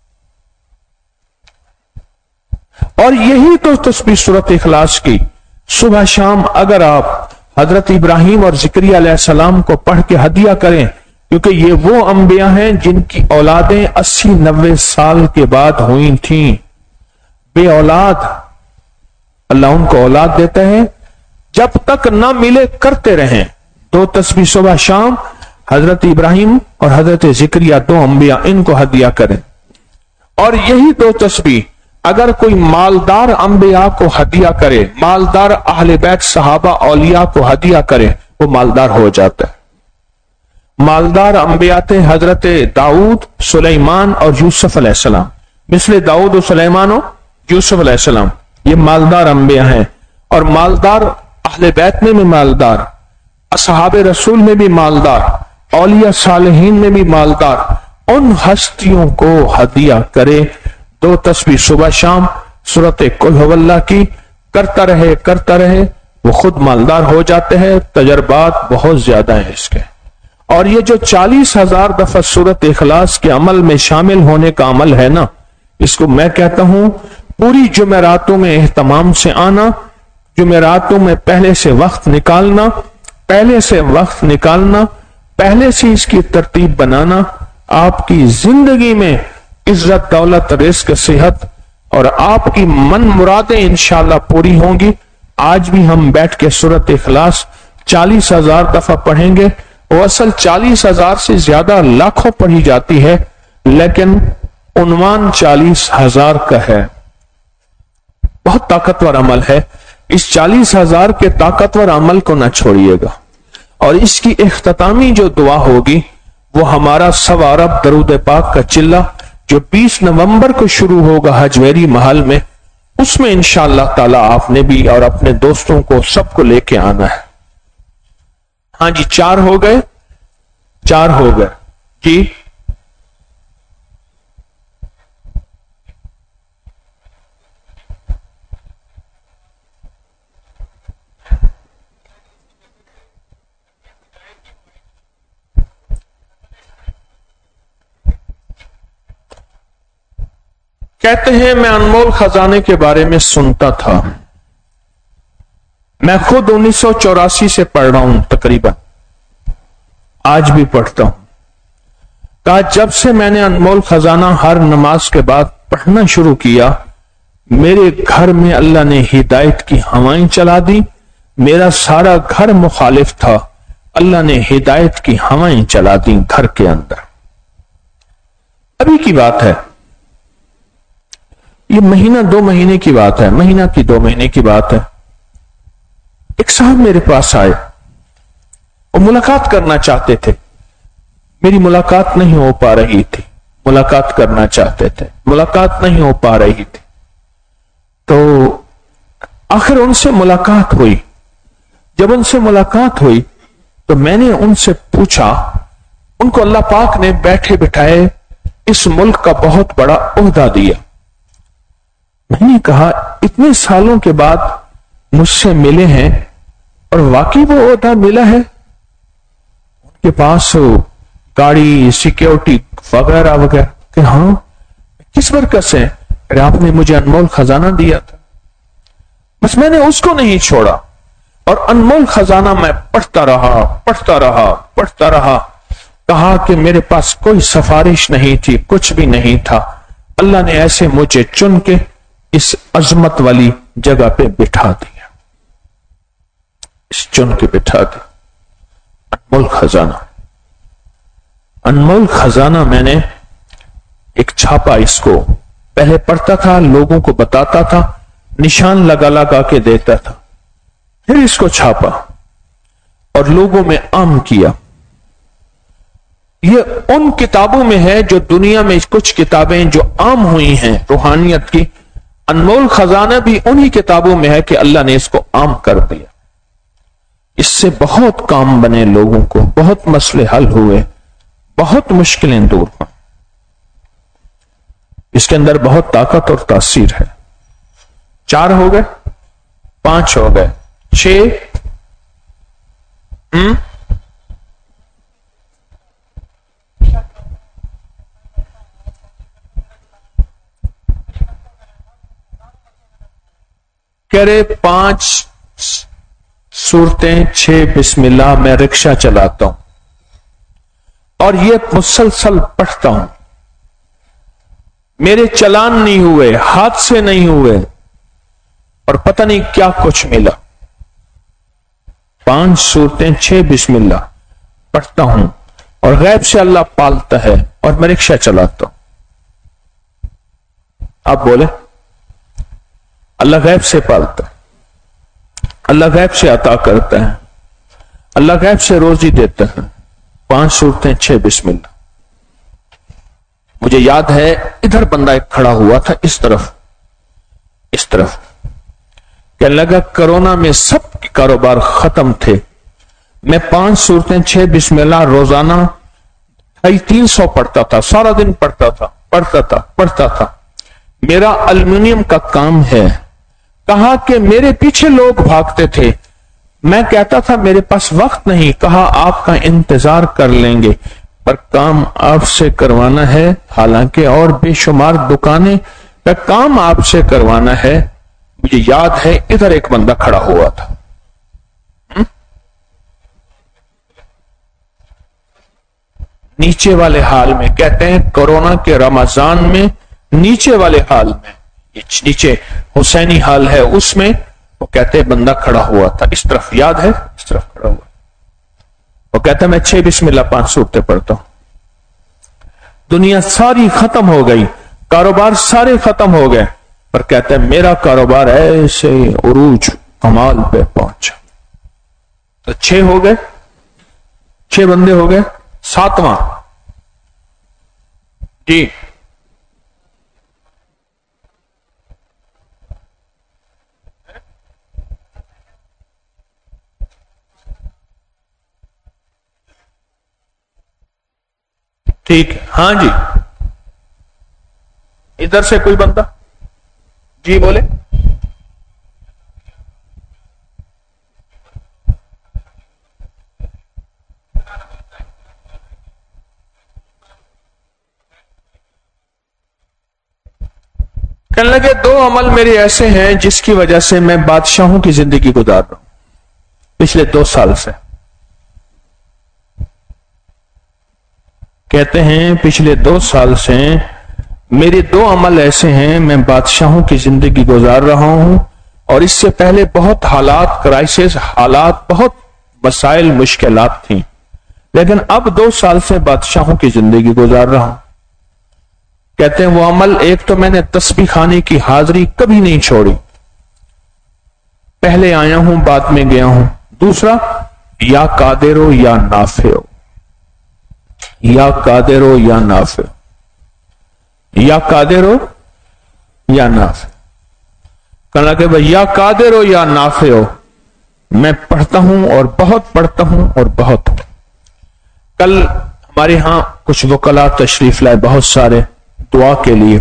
اور یہی تو تسبیح سورۃ اخلاص کی صبح شام اگر آپ حضرت ابراہیم اور زکریا علیہ السلام کو پڑھ کے ہدیہ کریں، کیونکہ یہ وہ انبیاء ہیں جن کی اولادیں اسی نوے سال کے بعد ہوئی تھیں، بے اولاد، اللہ ان کو اولاد دیتا ہے، جب تک نہ ملے کرتے رہیں دو تسبیح صبح شام، حضرت ابراہیم اور حضرت زکریا دو انبیاء، ان کو ہدیہ کریں۔ اور یہی دو تسبیح اگر کوئی مالدار انبیاء کو ہدیہ کرے، مالدار اہل بیت صحابہ اولیاء کو ہدیہ کرے، وہ مالدار ہو جاتا ہے۔ مالدار انبیاء تھے حضرت داؤد، سلیمان اور یوسف علیہ السلام، مثل داؤد و سلیمان و یوسف علیہ السلام، یہ مالدار انبیاء ہیں۔ اور مالدار اہل بیت میں بھی مالدار، اصحاب رسول میں بھی مالدار، اولیاء صالحین میں بھی مالدار، ان ہستیوں کو ہدیہ کرے۔ دو تسبیح صبح شام سورت قل هو اللہ کی کرتا رہے کرتا رہے، وہ خود مالدار ہو جاتے ہیں۔ تجربات بہت زیادہ ہیں اس کے۔ اور یہ جو چالیس ہزار دفعہ سورت اخلاص کے عمل میں شامل ہونے کا عمل ہے نا، اس کو میں کہتا ہوں پوری جمعراتوں میں اہتمام سے آنا، جمعراتوں میں پہلے سے وقت نکالنا، پہلے سے وقت نکالنا، پہلے سے اس کی ترتیب بنانا، آپ کی زندگی میں عزت، دولت، رزق، صحت اور آپ کی من مرادیں انشاءاللہ پوری ہوں گی۔ آج بھی ہم بیٹھ کے سورت اخلاص چالیس ہزار دفعہ پڑھیں گے، وہ اصل چالیس ہزار سے زیادہ لاکھوں پڑھی جاتی ہے، لیکن عنوان چالیس ہزار کا ہے۔ بہت طاقتور عمل ہے، اس چالیس ہزار کے طاقتور عمل کو نہ چھوڑیے گا۔ اور اس کی اختتامی جو دعا ہوگی وہ ہمارا سوا ارب درود پاک کا چلہ جو بیس نومبر کو شروع ہوگا حجویری محل میں، اس میں انشاءاللہ تعالی آپ نے بھی اور اپنے دوستوں کو سب کو لے کے آنا ہے۔ ہاں جی، چار ہو گئے، چار ہو گئے جی۔ کہتے ہیں میں انمول خزانے کے بارے میں سنتا تھا، میں خود انیس سو چوراسی سے پڑھ رہا ہوں، تقریباً آج بھی پڑھتا ہوں۔ کہا جب سے میں نے انمول خزانہ ہر نماز کے بعد پڑھنا شروع کیا، میرے گھر میں اللہ نے ہدایت کی ہوائیں چلا دی۔ میرا سارا گھر مخالف تھا، اللہ نے ہدایت کی ہوائیں چلا دی گھر کے اندر۔ ابھی کی بات ہے، یہ مہینہ دو مہینے کی بات ہے، مہینہ کی دو مہینے کی بات ہے۔ ایک صاحب میرے پاس آئے، وہ ملاقات کرنا چاہتے تھے، میری ملاقات نہیں ہو پا رہی تھی، ملاقات کرنا چاہتے تھے، ملاقات نہیں ہو پا رہی تھی۔ تو آخر ان سے ملاقات ہوئی۔ جب ان سے ملاقات ہوئی تو میں نے ان سے پوچھا، ان کو اللہ پاک نے بیٹھے بٹھائے اس ملک کا بہت بڑا عہدہ دیا۔ میں نے کہا اتنے سالوں کے بعد مجھ سے ملے ہیں اور واقعی وہ عہدہ ملا ہے؟ ان کے پاس گاڑی، سیکیورٹی وغیرہ وغیرہ، کہ ہاں کس برکت سے؟ ارے آپ نے مجھے انمول خزانہ دیا تھا۔ بس میں نے اس کو نہیں چھوڑا اور انمول خزانہ میں پڑھتا رہا پڑھتا رہا پڑھتا رہا۔ کہا کہ میرے پاس کوئی سفارش نہیں تھی، کچھ بھی نہیں تھا، اللہ نے ایسے مجھے چن کے اس عظمت والی جگہ پہ بٹھا دیا، اس چن کے بٹھا دیا۔ انمول خزانہ، انمول خزانہ میں نے ایک چھاپا، اس کو پہلے پڑھتا تھا، لوگوں کو بتاتا تھا، نشان لگا لگا کے دیتا تھا، پھر اس کو چھاپا اور لوگوں میں عام کیا۔ یہ ان کتابوں میں ہے جو دنیا میں کچھ کتابیں جو عام ہوئی ہیں روحانیت کی، انمول خزانہ بھی انہی کتابوں میں ہے کہ اللہ نے اس کو عام کر دیا۔ اس سے بہت کام بنے، لوگوں کو بہت مسئلے حل ہوئے، بہت مشکلیں دور ہوئیں۔ اس کے اندر بہت طاقت اور تاثیر ہے۔ چار ہو گئے، پانچ ہو گئے، چھ ہم کہہ رہے پانچ سورتیں، چھ بسم اللہ، میں رکشہ چلاتا ہوں اور یہ مسلسل پڑھتا ہوں۔ میرے چلان نہیں ہوئے, حادثے نہیں ہوئے, اور پتہ نہیں کیا کچھ ملا. پانچ صورتیں, چھ بسم اللہ پڑھتا ہوں, اور غیب سے اللہ پالتا ہے, اور میں رکشہ چلاتا ہوں. آپ بولے اللہ غیب سے پالتا ہے, اللہ غیب سے عطا کرتا ہے, اللہ غیب سے روزی دیتا ہے. پانچ صورتیں, چھ بسم اللہ. مجھے یاد ہے ادھر بندہ ایک کھڑا ہوا تھا, اس طرف اس طرف کہ لگا کرونا میں سب کے کاروبار ختم تھے. میں پانچ صورتیں, چھ بسم اللہ روزانہ ڈھائی تین سو پڑھتا تھا, سارا دن پڑھتا تھا پڑھتا تھا پڑھتا تھا. میرا الومینیم کا کام ہے. کہا کہ میرے پیچھے لوگ بھاگتے تھے, میں کہتا تھا میرے پاس وقت نہیں. کہا آپ کا انتظار کر لیں گے, پر کام آپ سے کروانا ہے, حالانکہ اور بے شمار دکانیں کا کام آپ سے کروانا ہے. مجھے یاد ہے ادھر ایک بندہ کھڑا ہوا تھا, نیچے والے حال میں, کہتے ہیں کورونا کے رمضان میں نیچے والے حال میں, نیچے حسینی حال ہے اس میں, وہ کہتے ہیں بندہ کھڑا ہوا تھا اس طرف, یاد ہے اس طرف کھڑا ہوا. وہ کہتا ہے میں چھ بسم اللہ پانچ صورتیں پڑھتا ہوں. دنیا ساری ختم ہو گئی, کاروبار سارے ختم ہو گئے, پر کہتے ہیں میرا کاروبار ایسے عروج کمال پہ پہنچا. تو چھ ہو گئے, چھ بندے ہو گئے. ساتواں جی ٹھیک ہے, ہاں جی ادھر سے کوئی بندہ جی بولے. کہنے لگے دو عمل میرے ایسے ہیں جس کی وجہ سے میں بادشاہوں کی زندگی گزار رہا ہوں پچھلے دو سال سے. کہتے ہیں پچھلے دو سال سے میرے دو عمل ایسے ہیں, میں بادشاہوں کی زندگی گزار رہا ہوں, اور اس سے پہلے بہت حالات کرائسس, حالات بہت مسائل مشکلات تھیں, لیکن اب دو سال سے بادشاہوں کی زندگی گزار رہا ہوں. کہتے ہیں وہ عمل, ایک تو میں نے تسبیح خانے کی حاضری کبھی نہیں چھوڑی, پہلے آیا ہوں بعد میں گیا ہوں. دوسرا یا قادر ہو یا نافع ہو, یا قادر ہو یا نافع, یا قادر ہو یا نافع. کہنا کہ بھائی یا قادر ہو یا نافع ہو, میں پڑھتا ہوں اور بہت پڑھتا ہوں اور بہت. کل ہمارے ہاں کچھ وکلا تشریف لائے, بہت سارے, دعا کے لیے.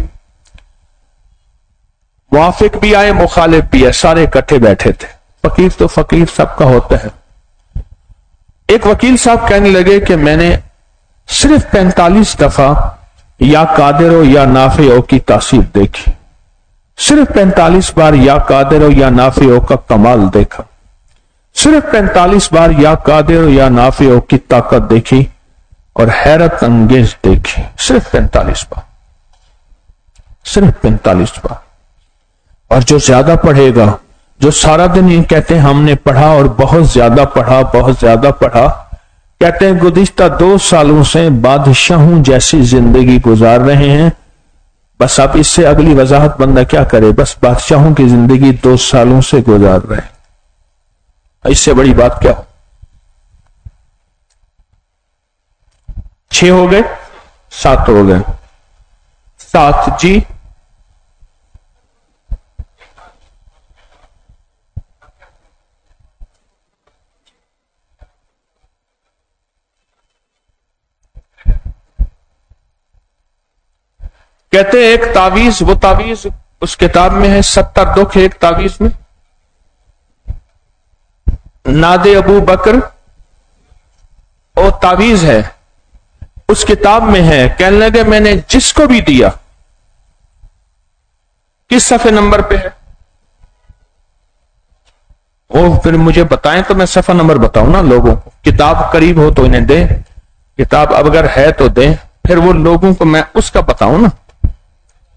موافق بھی آئے, مخالف بھی آئے, سارے اکٹھے بیٹھے تھے. فقیر تو فقیر سب کا ہوتا ہے. ایک وکیل صاحب کہنے لگے کہ میں نے صرف پینتالیس دفعہ یا قادر ہو یا نافع ہو کی تاثیر دیکھی, صرف پینتالیس بار یا قادر ہو یا نافع ہو کا کمال دیکھا, صرف پینتالیس بار یا قادر ہو یا نافع ہو کی طاقت دیکھی, اور حیرت انگیز دیکھی. صرف پینتالیس بار, صرف پینتالیس بار. اور جو زیادہ پڑھے گا, جو سارا دن یہ کہتے ہیں ہم نے پڑھا اور بہت زیادہ پڑھا بہت زیادہ پڑھا, کہتے ہیں گزشتہ دو سالوں سے بادشاہوں جیسی زندگی گزار رہے ہیں. بس اب اس سے اگلی وضاحت بندہ کیا کرے, بس بادشاہوں کی زندگی دو سالوں سے گزار رہے ہیں, اس سے بڑی بات کیا ہو. چھ ہو گئے, سات ہو گئے. سات جی کہتے ہیں ایک تعویذ, وہ تعویذ اس کتاب میں ہے, ستر دکھ ایک تعویذ میں, ناد ابو بکر وہ تعویذ ہے, اس کتاب میں ہے. کہنے لگے میں نے جس کو بھی دیا, کس صفحے نمبر پہ ہے وہ پھر مجھے بتائیں تو میں صفحہ نمبر بتاؤں نا لوگوں کو. کتاب قریب ہو تو انہیں دیں, کتاب اب اگر ہے تو دیں, پھر وہ لوگوں کو میں اس کا بتاؤں نا.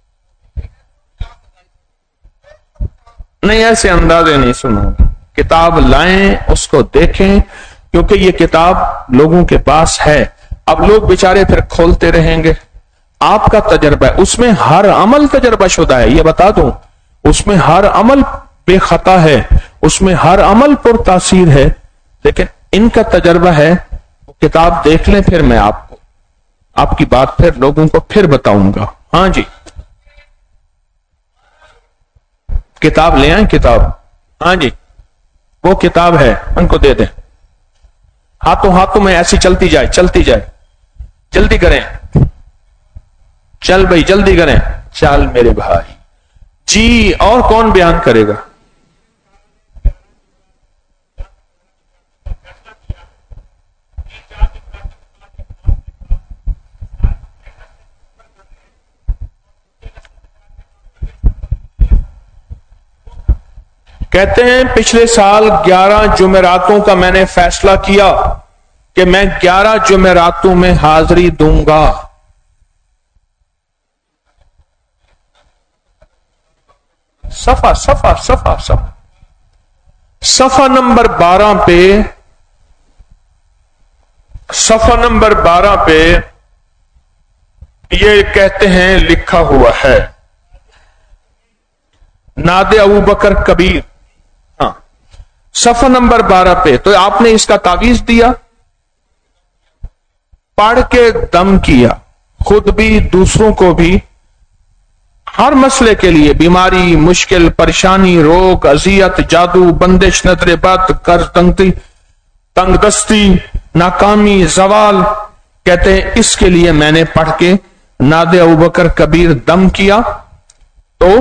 नहीं, ऐसे अंदाजे नहीं सुनूंगा। किताब लाएं, उसको देखें, क्योंकि ये किताब लोगों के पास है। अब लोग बेचारे फिर खोलते रहेंगे। आपका तजर्बा है, उसमें हर अमल तजर्बा शुदा है, ये बता दूं। उसमें हर अमल बेखता है, उसमें हर अमल पुरतासीर है, लेकिन इनका तजर्बा है। किताब देख लें, फिर मैं आपको आपकी बात फिर लोगों को फिर बताऊंगा। हाँ जी, किताब ले आए, किताब। हाँ जी, वो किताब है, उनको दे दें। हाथों हाथों में ऐसी चलती जाए, चलती जाए। जल्दी करें, चल भाई जल्दी करें, चल मेरे भाई जी। और कौन बयान करेगा? कहते हैं पिछले साल ग्यारह जुमेरातों का मैंने फैसला किया कि मैं ग्यारह जुमेरातों में हाजिरी दूंगा। सफा सफा सफा सफा सफा नंबर बारह पे, सफा नंबर बारह पे ये कहते हैं, लिखा हुआ है, नादे अबू बकर कबीर। हाँ, सफा नंबर बारह पे। तो आपने इसका तावीज दिया, पढ़ के दम किया, खुद भी दूसरों को भी, हर मसले के लिए, बीमारी, मुश्किल, परेशानी, रोग, अजियत, जादू, बंदिश, नजर बद, कर्ज तंगी, तंगदस्ती, नाकामी, जवाल। कहते हैं इसके लिए मैंने पढ़ के नादे अबू बकर कबीर दम किया, तो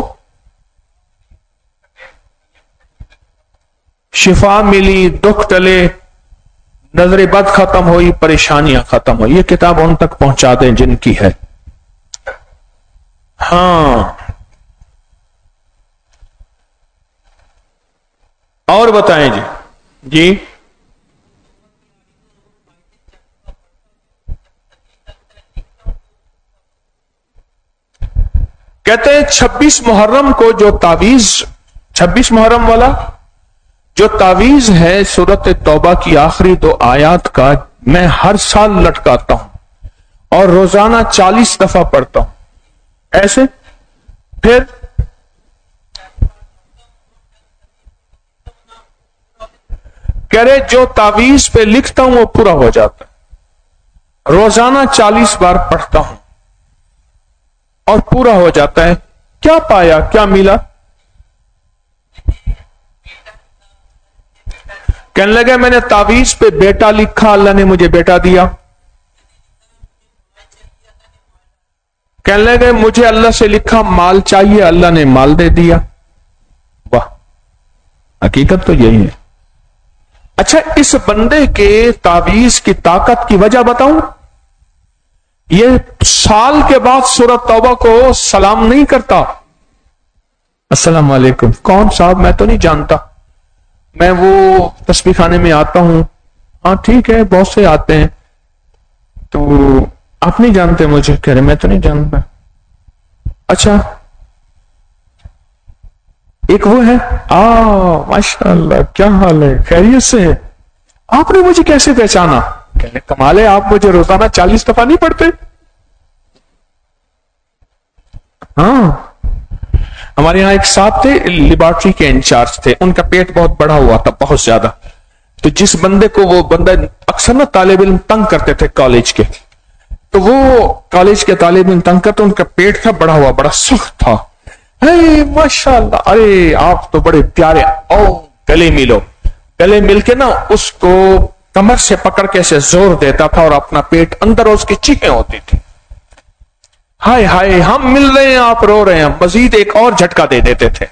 शिफा मिली, दुख टले, नजर बद खत्म हुई, परेशानियां खत्म हुई। ये किताब उन तक पहुंचा दें जिनकी है। हाँ, और बताएं जी। जी, कहते हैं छब्बीस मुहर्रम को जो तावीज, छब्बीस मुहर्रम वाला जो तावीज है सूरत तौबा की आखिरी दो आयत का, मैं हर साल लटकाता हूं और रोजाना चालीस दफा पढ़ता हूं। ऐसे फिर कह रहे जो तावीज पे लिखता हूं वो पूरा हो जाता है। रोजाना चालीस बार पढ़ता हूं और पूरा हो जाता है। क्या पाया, क्या मिला? कहने लगे मैंने तावीज पे बेटा लिखा, अल्लाह ने मुझे बेटा दिया। कहने लगे मुझे अल्लाह से लिखा माल चाहिए, अल्लाह ने माल दे दिया। वाह, हकीकत तो यही है। अच्छा, इस बंदे के तावीज की ताकत की वजह बताऊं। ये साल के बाद सूरत तौबा को सलाम नहीं करता, अस्सलाम वालेकुम। कौन साहब? मैं तो नहीं जानता, मैं वो तस्बीह खाने में आता हूं। हाँ ठीक है, बहुत से आते हैं। तो आप नहीं जानते मुझे? कह रहे मैं तो नहीं जानता। अच्छा, एक वो है, आ माशाअल्लाह, क्या हाल है, खैरियत से है? आपने मुझे कैसे पहचाना? कहने कमाल है, आप मुझे रोजाना चालीस दफा नहीं पढ़ते? हाँ, हमारे यहां एक साहब थे, लेबोरेटरी के इंचार्ज थे, उनका पेट बहुत बड़ा हुआ था, बहुत ज्यादा। तो जिस बंदे को, वो बंदा अक्सर ना तालिब इल्म तंग करते थे कॉलेज के, तो वो कॉलेज के तालिब इल्म तंग करते, उनका पेट था बड़ा हुआ, बड़ा सख्त था। हे माशाल्लाह, अरे आप तो बड़े प्यारे, ओ गले मिलो। गले मिलके ना उसको कमर से पकड़ के ऐसे जोर देता था और अपना पेट अंदर, उसकी चीखें होती थी, हाय हाय हम मिल रहे हैं, आप रो रहे हैं। मजीद एक और झटका दे देते थे।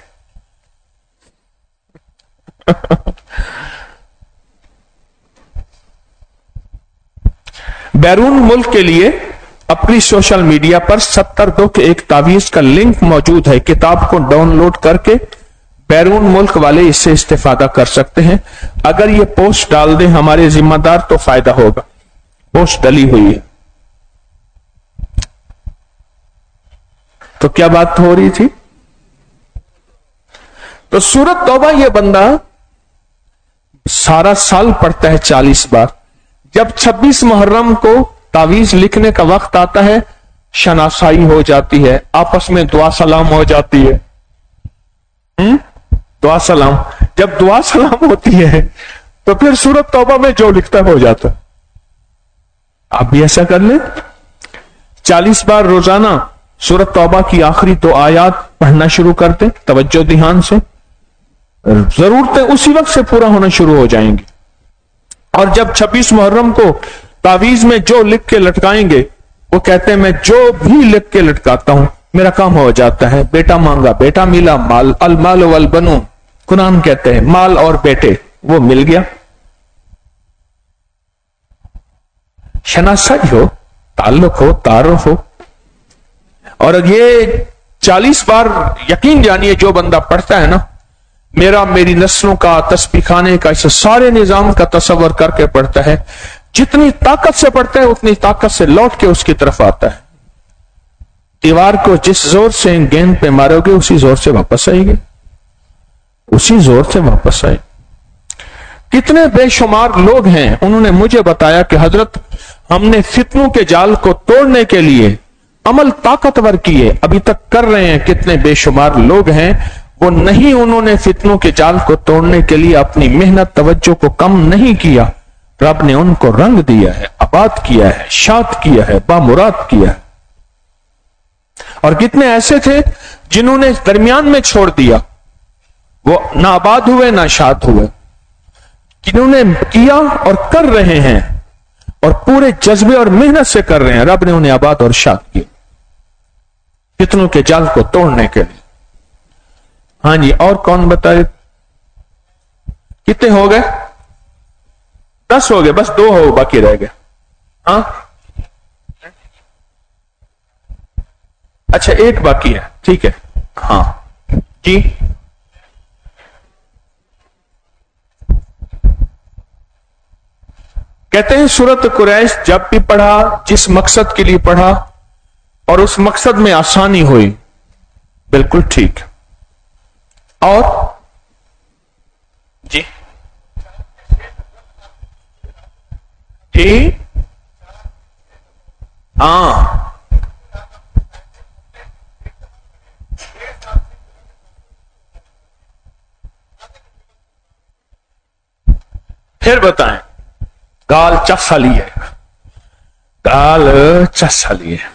बैरून मुल्क के लिए अपनी सोशल मीडिया पर सत्तर दो के एक तावीज का लिंक मौजूद है। किताब को डाउनलोड करके बैरून मुल्क वाले इससे इस्तेफादा कर सकते हैं। अगर ये पोस्ट डाल दें हमारे जिम्मेदार तो फायदा होगा। पोस्ट डली हुई है। तो क्या बात हो रही थी? तो सूरत तौबा ये बंदा सारा साल पढ़ता है चालीस बार। जब छब्बीस मुहर्रम को तावीज लिखने का वक्त आता है, शनासाई हो जाती है, आपस में दुआ सलाम हो जाती है। हम्म दुआ सलाम, जब दुआ सलाम होती है तो फिर सूरत तौबा में जो लिखता हो जाता। आप भी ऐसा कर लें, चालीस बार रोजाना सूरत तौबा की आखिरी दो आयात पढ़ना शुरू कर दें, तवज्जो ध्यान से, जरूरतें उसी वक्त से पूरा होना शुरू हो जाएंगी। और जब छब्बीस मुहर्रम को तावीज में जो लिख के लटकाएंगे, वो कहते हैं मैं जो भी लिख के लटकाता हूं मेरा काम हो जाता है। बेटा मांगा बेटा मिला, माल अल माल वल बनून, कुरान कहते हैं माल और बेटे वो मिल गया। शनासाई हो, ताल्लुक हो, तारुफ हो। और ये चालीस बार यकीन जानिए जो बंदा पढ़ता है ना, मेरा मेरी नस्लों का, तस्बीह खाने का, इस सारे निजाम का तस्वर करके पढ़ता है, जितनी ताकत से पढ़ता है उतनी ताकत से लौट के उसकी तरफ आता है। दीवार को जिस जोर से गेंद पे मारोगे उसी जोर से वापस आएगी, उसी जोर से वापस आएगी। कितने बेशुमार लोग हैं, उन्होंने मुझे बताया कि हजरत हमने फितनों के जाल को तोड़ने के लिए अमल ताकतवर किए, अभी तक कर रहे हैं। कितने बेशुमार लोग हैं, वो नहीं, उन्होंने फितनों के जाल को तोड़ने के लिए अपनी मेहनत तवज्जो को कम नहीं किया। रब ने उनको रंग दिया है, आबाद किया है, शाद किया है, बामुराद किया है। और कितने ऐसे थे जिन्होंने दरमियान में छोड़ दिया, वो ना आबाद हुए ना शाद हुए। जिन्होंने किया और कर रहे हैं और पूरे जज्बे और मेहनत से कर रहे हैं, रब ने उन्हें आबाद और शाद किया फितनों के जाल को तोड़ने के लिए। हाँ जी, और कौन बताए? कितने हो गए? दस हो गए, बस दो हो बाकी रह गए। हाँ अच्छा, एक बाकी है, ठीक है। हाँ जी, कहते हैं सूरत कुरैश जब भी पढ़ा, जिस मकसद के लिए पढ़ा और उस मकसद में आसानी हुई, बिल्कुल ठीक। और जी जी हाँ, फिर बताएं। गाल चसाली है, गाल चसाली है,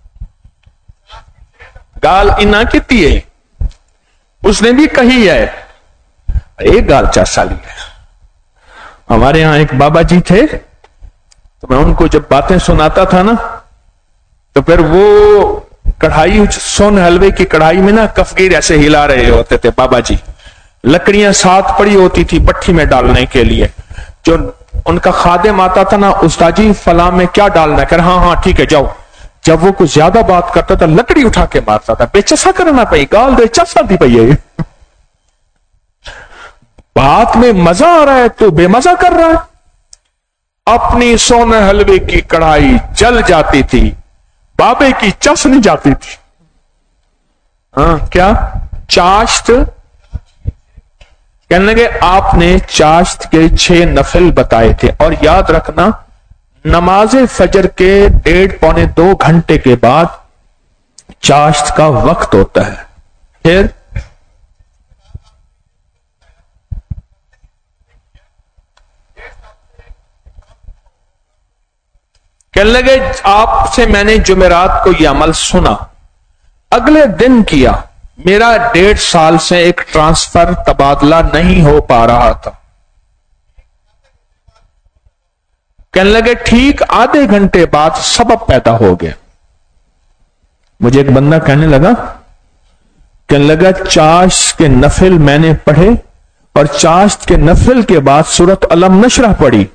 गाल इना किती है, उसने भी कही है, एक गाल चसाली है। हमारे यहां एक बाबा जी थे, तो मैं उनको जब बातें सुनाता था ना, तो फिर वो कढ़ाई, सोन हलवे की कढ़ाई में ना कफगीर ऐसे हिला रहे होते थे बाबा जी। लकड़ियां साथ पड़ी होती थी भट्ठी में डालने के लिए। जो उनका खादिम आता था ना, उस्ताजी फला में क्या डालना है, कर हाँ हाँ ठीक है जाओ। जब वो कुछ ज्यादा बात करता था, लकड़ी उठा के मारता था। बेचसा करना पई, गाल दे चसा दी पई है। बात में मजा आ रहा है तो बेमजा कर रहा है। अपनी सोने हलवे की कढ़ाई जल जाती थी, बाबे की चस नहीं जाती थी। हाँ क्या चाश्त, कहने लगे आपने चाश्त के छह नफिल बताए थे, और याद रखना नमाज फजर के डेढ़ पौने दो घंटे के बाद चाश्त का वक्त होता है। फिर कहने लगे आपसे मैंने जुमेरात को यह अमल सुना, अगले दिन किया, मेरा डेढ़ साल से एक ट्रांसफर तबादला नहीं हो पा रहा था। कहने लगे ठीक आधे घंटे बाद सबब पैदा हो गया। मुझे एक बंदा कहने लगा, कहने लगा चाश्त के नफिल मैंने पढ़े और चाश्त के नफिल के बाद सूरत अलम नशरा पढ़ी।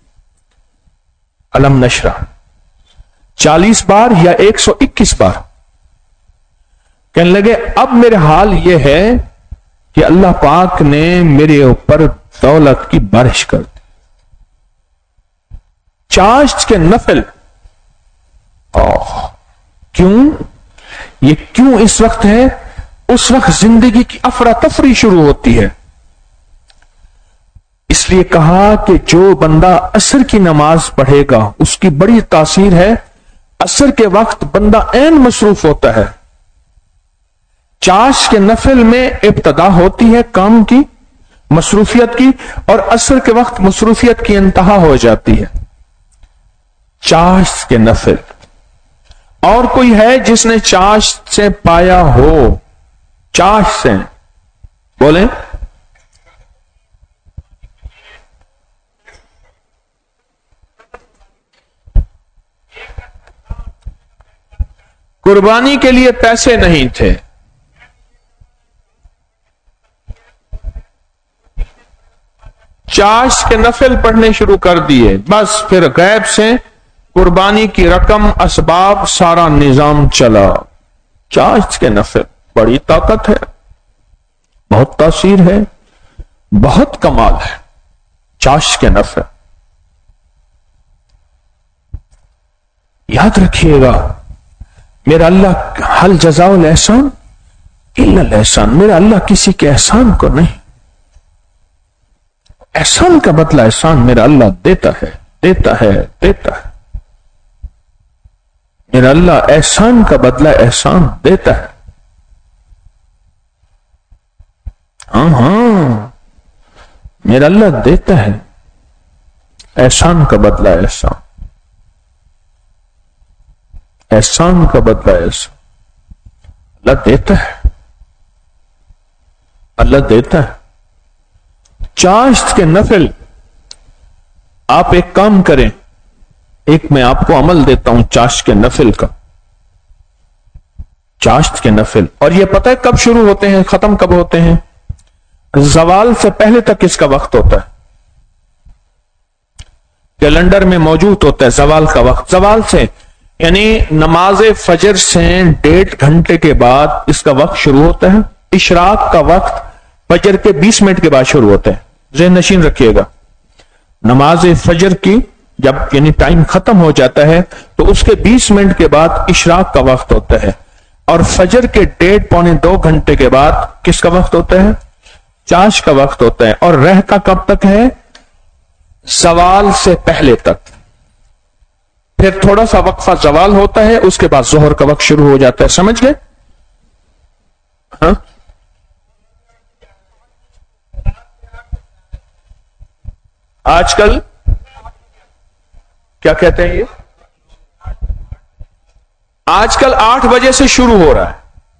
अलम नशरा चालीस बार या एक सौ इक्कीस बार। कहने लगे अब मेरे हाल यह है कि अल्लाह पाक ने मेरे ऊपर दौलत की बारिश कर दी। चाश्त के नफिल, ओह क्यों, ये क्यों इस वक्त है? उस वक्त जिंदगी की अफरा तफरी शुरू होती है। इसलिए कहा कि जो बंदा असर की नमाज पढ़ेगा उसकी बड़ी तासीर है। असर के वक्त बंदा ऐन मसरूफ होता है। चाश के नफिल में इब्तदा होती है काम की, मसरूफियत की, और असर के वक्त मसरूफियत की इंतहा हो जाती है। चाश के नफिल। और कोई है जिसने चाश से पाया हो? चाश से बोले। कुर्बानी के लिए पैसे नहीं थे, चाश के नफिल पढ़ने शुरू कर दिए, बस फिर गैब से कुर्बानी की रकम, असबाब, सारा निजाम चला। चाश के नफिल बड़ी ताकत है, बहुत तासीर है, बहुत कमाल है चाश के नफिल। याद रखिएगा, मेरा अल्लाह हल जज़ाउल एहसान इल्लल एहसान, मेरा अल्लाह किसी के एहसान को नहीं, एहसान का बदला एहसान मेरा अल्लाह देता है, देता है, देता है। मेरा अल्लाह एहसान का बदला एहसान देता है। हाँ हाँ, मेरा अल्लाह देता है एहसान का बदला एहसान, एहसान का बदला एहसान अल्लाह देता है, अल्लाह देता है। चाश्त के नफिल, आप एक काम करें, एक मैं आपको अमल देता हूं चाश्त के नफिल का। चाश्त के नफिल, और ये पता है कब शुरू होते हैं, खत्म कब होते हैं? ज़वाल से पहले तक इसका वक्त होता है, कैलेंडर में मौजूद होता है ज़वाल का वक्त। ज़वाल से यानी नमाज फजर से डेढ़ घंटे के बाद इसका वक्त शुरू होता है। इशराक का वक्त फजर के बीस मिनट के बाद शुरू होते हैं। ज़हन नशीन रखिएगा, नमाज फजर की जब यानी टाइम खत्म हो जाता है तो उसके बीस मिनट के बाद इशराक का वक्त होता है, और फजर के डेढ़ पौने दो घंटे के बाद किसका वक्त होता है? चाश का वक्त होता है। और रहता कब तक है? ज़वाल से पहले तक। फिर थोड़ा सा वक्फा ज़वाल होता है, उसके बाद जोहर का वक्त शुरू हो जाता है। समझ गए? हाँ, आजकल क्या कहते हैं ये, आजकल आठ बजे से शुरू हो रहा है,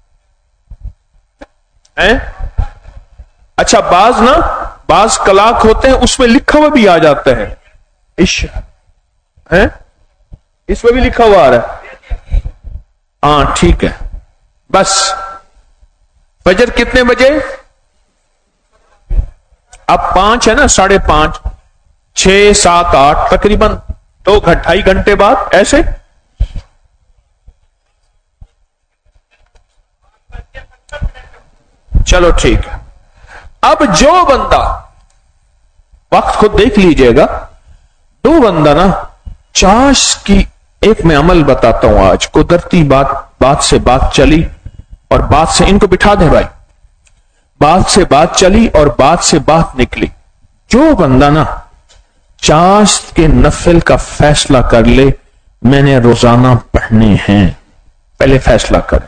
हैं? अच्छा, बाज ना बाज कलाक होते हैं, उसमें लिखा हुआ भी आ जाता है इश, हैं? इसमें भी लिखा हुआ आ रहा है। हाँ ठीक है, बस फजर कितने बजे? अब पांच है ना, साढ़े पांच, छह, सात, आठ, तकरीबन दो ढाई घंटे बाद ऐसे। चलो ठीक है। अब जो बंदा, वक्त खुद देख लीजिएगा, दो बंदा ना चाश की, एक मैं अमल बताता हूं आज, कुदरती बात, बात से बात चली और बात से, इनको बिठा दे भाई, बात से बात चली और बात से बात निकली। जो बंदा ना चाश के नफिल का फैसला कर ले, मैंने रोजाना पढ़ने हैं, पहले फैसला करें,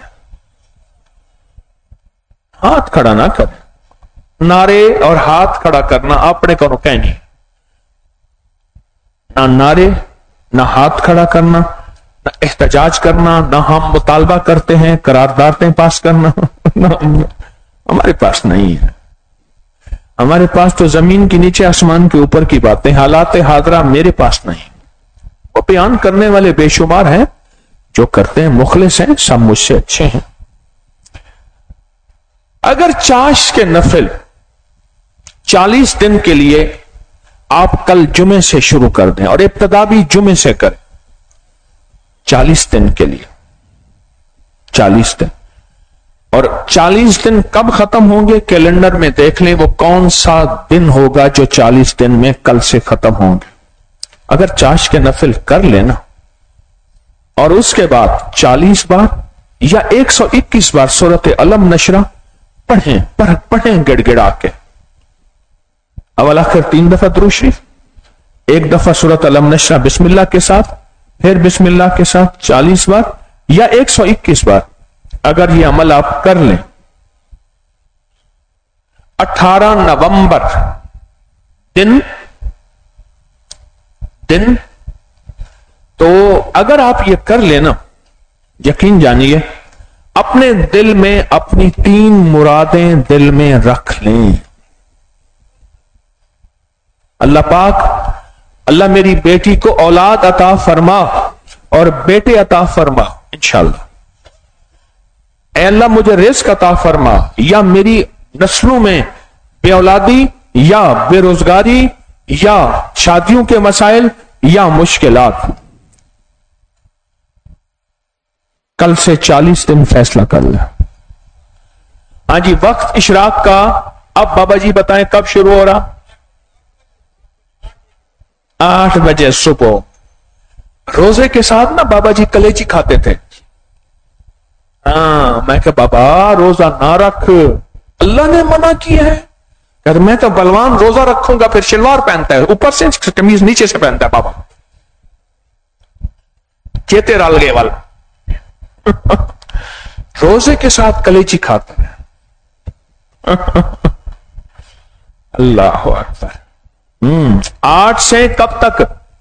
हाथ खड़ा ना करें। नारे और हाथ खड़ा करना अपने को कहनी, ना नारे, ना हाथ खड़ा करना, ना एहतजाज करना, ना हम मुतालबा करते हैं करारदातें पास करना ना, हमारे पास नहीं है। हमारे पास तो जमीन के नीचे आसमान के ऊपर की बातें, हालात हादरा मेरे पास नहीं। वो बयान करने वाले बेशुमार हैं, जो करते हैं मुखलिस हैं, सब मुझसे अच्छे हैं। अगर चाश के नफिल चालीस दिन के लिए आप कल जुमे से शुरू कर दें, और इब्तिदा भी जुमे से करें, चालीस दिन के लिए, चालीस दिन, और चालीस दिन कब खत्म होंगे कैलेंडर में देख लें, वो कौन सा दिन होगा जो चालीस दिन में कल से खत्म होंगे। अगर चाश के नफिल कर लेना और उसके बाद चालीस बार या एक सौ इक्कीस बार सूरत अलम नशरा पढ़ें पढ़ पढ़ें गिड़गिड़ा के। अवल आखिर तीन दफा दुरूद शरीफ, एक दफा सूरत अलम नशरा बिस्मिल्लाह के साथ, फिर बिस्मिल्लाह के साथ चालीस बार या एक सौ इक्कीस बार। अगर ये अमल आप कर लें, अठारह नवंबर दिन दिन तो अगर आप ये कर लेना, यकीन जानिए अपने दिल में अपनी तीन मुरादें दिल में रख लें। अल्लाह पाक, अल्लाह मेरी बेटी को औलाद अता फरमा और बेटे अता फरमा इंशाअल्लाह। ऐ अल्लाह मुझे रिज़्क अता फरमा, या मेरी नस्लों में बे औलादी या बेरोजगारी या शादियों के मसाइल या मुश्किलात। कल से चालीस दिन फैसला कर ले। हाँ जी, वक्त इशराक का अब बाबा जी बताएं कब शुरू हो रहा? आठ बजे सुबह। रोजे के साथ ना बाबा जी कलेजी खाते थे। हाँ, मैं कहा बाबा रोजा ना रख, अल्लाह ने मना किया है। कहते मैं तो बलवान रोजा रखूंगा, फिर शलवार पहनता है ऊपर से, कमीज नीचे से पहनता है बाबा। चेते रल गए वाला रोजे के साथ कलेजी खाता है। अल्लाह अकबर। हम्म आठ से कब तक?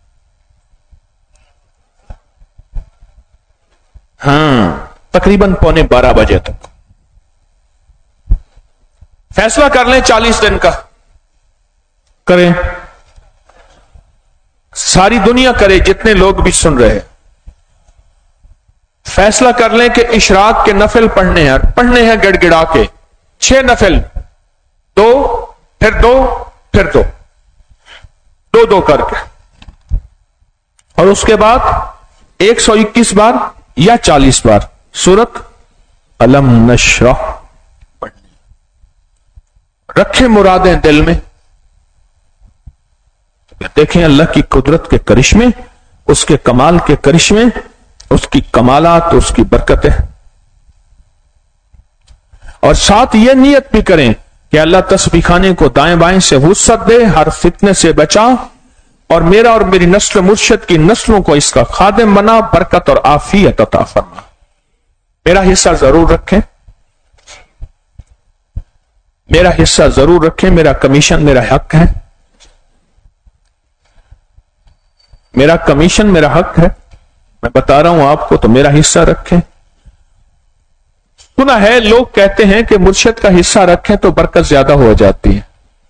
हाँ, तकरीबन पौने बारह बजे तक। फैसला कर लें चालीस दिन का करें, सारी दुनिया करे, जितने लोग भी सुन रहे हैं फैसला कर लें कि इशराक के नफिल पढ़ने हैं, पढ़ने हैं गिड़गिड़ा के। छह नफिल, दो फिर दो फिर दो दो दो करके, और उसके बाद एक सौ इक्कीस बार या चालीस बार सूरत अलम नशरह पढ़नी। रखें मुरादें दिल में। देखें अल्लाह की कुदरत के करिश्मे, उसके कमाल के करिश्मे, उसकी कमालात, उसकी बरकतें। और साथ ये नियत भी करें कि अल्लाह तस्बीह खाने को दाएं बाएं से वुसअत दे, हर फितने से बचा, और मेरा और मेरी नस्ल मुर्शद की नस्लों को इसका खादिम बना, बरकत और आफियत अता फरमा। मेरा हिस्सा जरूर रखें, मेरा हिस्सा जरूर रखें। मेरा कमीशन मेरा हक है, मेरा कमीशन मेरा हक है। मैं बता रहा हूं आपको, तो मेरा हिस्सा रखें। सुना है लोग कहते हैं कि मुर्शिद का हिस्सा रखें तो बरकत ज्यादा हो जाती है,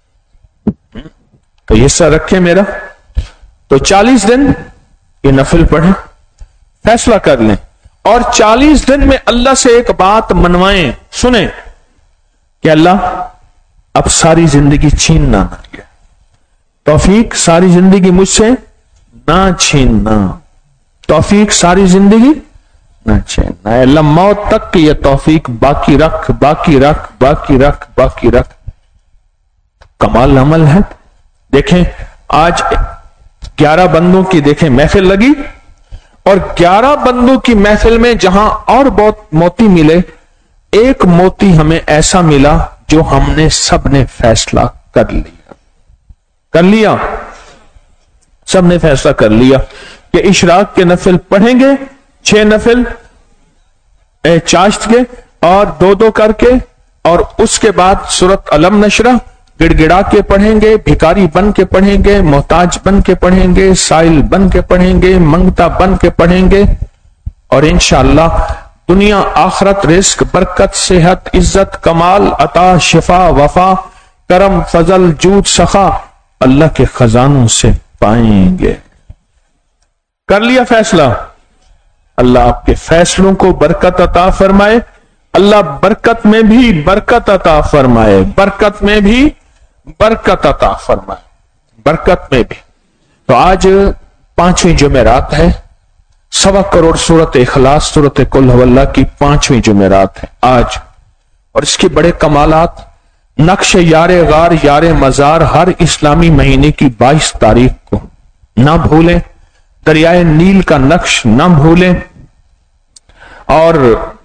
तो हिस्सा रखें मेरा। तो चालीस दिन ये नफिल पढ़ें, फैसला कर लें, और चालीस दिन में अल्लाह से एक बात मनवाएं। सुने कि अल्लाह अब सारी जिंदगी छीनना ना, तौफीक सारी जिंदगी मुझसे ना छीनना, तौफीक सारी जिंदगी ना छीनना। अल्लाह मौत तक की ये तौफीक बाकी रख, बाकी रख, बाकी रख, बाकी रख। कमाल अमल है। देखें आज ग्यारह बंदों की देखें महफिल लगी, और ग्यारह बंदों की महफिल में जहां और बहुत मोती मिले, एक मोती हमें ऐसा मिला जो हमने सबने फैसला कर लिया कर लिया सबने फैसला कर लिया कि इशराक के नफिल पढ़ेंगे, छह नफिल चाश्त के और दो दो करके, और उसके बाद सूरत अलम नशरा गिड़गिड़ा के पढ़ेंगे, भिकारी बन के पढ़ेंगे, मोहताज बन के पढ़ेंगे, साइल बन के पढ़ेंगे, मंगता बन के पढ़ेंगे, और इंशाअल्लाह दुनिया आखरत रिस्क बरकत सेहत इज्जत कमाल अता शिफा वफा करम फजल जूद सखा अल्लाह के खजानों से पाएंगे। कर लिया फैसला? अल्लाह आपके फैसलों को बरकत अता फरमाए, अल्लाह बरकत में भी बरकत अता फरमाए, बरकत में भी बरकत अता फरमाए, बरकत में भी। तो आज पांचवीं जुमेरात है, सवा करोड़ सूरत इखलास सूरत कुल हुवल्लाह की पांचवीं जुमेरात है आज, और इसके बड़े कमालात। नक्श यारे गार यारे मजार हर इस्लामी महीने की बाईस तारीख को ना भूलें, दरियाए नील का नक्श ना भूलें, और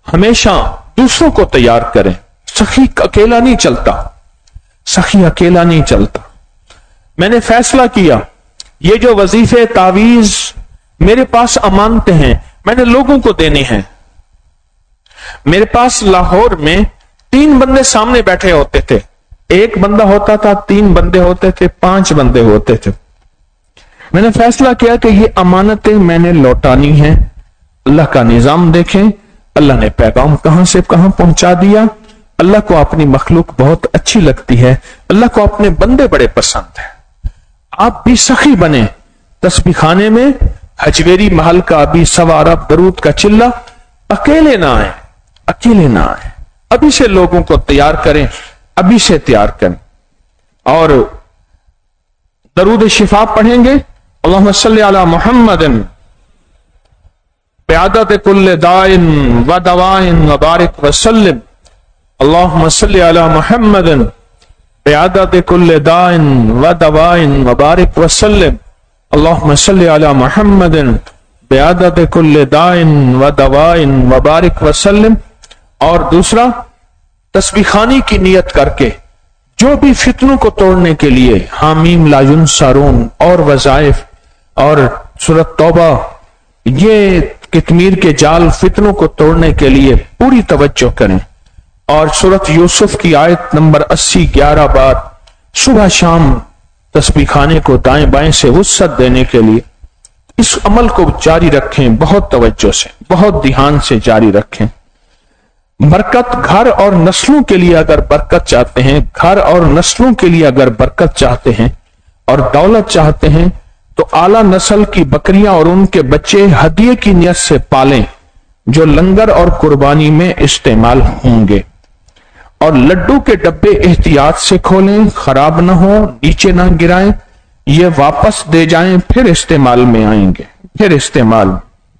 हमेशा दूसरों को तैयार करें। सखी अकेला नहीं चलता, सखी अकेला नहीं चलता। मैंने फैसला किया ये जो वजीफे तावीज मेरे पास अमानतें हैं मैंने लोगों को देने हैं। मेरे पास लाहौर में तीन बंदे सामने बैठे होते थे, एक बंदा होता था, तीन बंदे होते थे, पांच बंदे होते थे। मैंने फैसला किया कि ये अमानतें मैंने लौटानी है। अल्लाह का निजाम देखें, अल्लाह ने पैगाम कहां से कहां पहुंचा दिया। अल्लाह को अपनी मखलूक बहुत अच्छी लगती है, अल्लाह को अपने बंदे बड़े पसंद है। आप भी सखी बने। तस्बीह खाने में हजवेरी महल का अभी सवा अरब दरूद का चिल्ला, अकेले ना आए, अकेले ना आए। अभी से लोगों को तैयार करें, अभी से तैयार करें। और दरूद शिफा पढ़ेंगे, अल्लाहुम्मा सल्ली अला मुहम्मदिन बिअदद कुल्ल दाइन व दवाइन व बारिक व सल्लिम। अल्लाहुम्मा सल्ली अला मुहम्मदिन बिअदद कुल्ल दाइन व दवाइन व बारिक व सल्लिम। अल्लाहुम्मा सल्ली अला मुहम्मदिन बिअदद कुल्ल दाइन व दवाइन व बारिक व सल्लिम। और दूसरा, तस्बीह खानी की नियत करके जो भी फितनों को तोड़ने के लिए हामीम ला युनसरून और वज़ाइफ और सूरत तौबा, ये कितमीर के जाल फितनों को तोड़ने के लिए पूरी तवज्जो करें। और सूरत यूसुफ की आयत नंबर अस्सी ग्यारह बार सुबह शाम तस्बीह खाने को दाएं बाएं से वुसअत देने के लिए इस अमल को जारी रखें। बहुत तवज्जो से, बहुत ध्यान से जारी रखें। बरकत घर और नस्लों के लिए अगर बरकत चाहते हैं, घर और नस्लों के लिए अगर बरकत चाहते हैं और दौलत चाहते हैं, तो आला नस्ल की बकरियां और उनके बच्चे हदिये की नियत से पालें जो लंगर और कुर्बानी में इस्तेमाल होंगे। और लड्डू के डब्बे एहतियात से खोलें, खराब ना हो, नीचे ना गिराएं, ये वापस दे जाएं, फिर इस्तेमाल में आएंगे, फिर इस्तेमाल।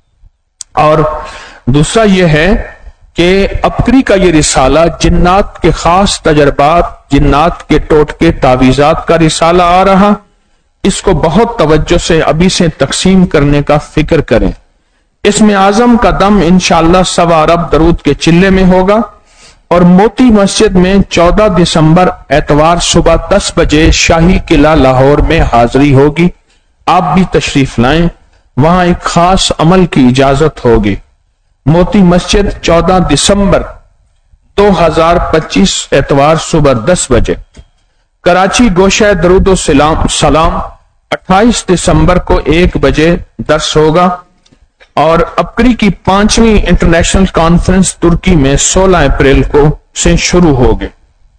और दूसरा यह है कि अबकरी का ये रिसाला जिन्नात के खास तजर्बात, जिन्नात के टोटके तावीजात का रिसाला आ रहा, इसको बहुत तवज्जो से अभी से तकसीम करने का फिक्र करें। इसमें आजम का दम इंशाअल्लाह सवा अरब दरूद के चिल्ले में होगा। और मोती मस्जिद में चौदह दिसंबर एतवार सुबह दस बजे शाही किला लाहौर में हाजिरी होगी। आप भी तशरीफ लाएं, वहां एक खास अमल की इजाजत होगी। मोती मस्जिद चौदह दिसंबर दो हजार पच्चीस एतवार सुबह दस बजे। कराची गोशा दरूद सलाम सलाम अट्ठाईस दिसंबर को एक बजे दर्स होगा। और अबकरी की पांचवी इंटरनेशनल कॉन्फ्रेंस तुर्की में सोलह अप्रैल को से शुरू होगी।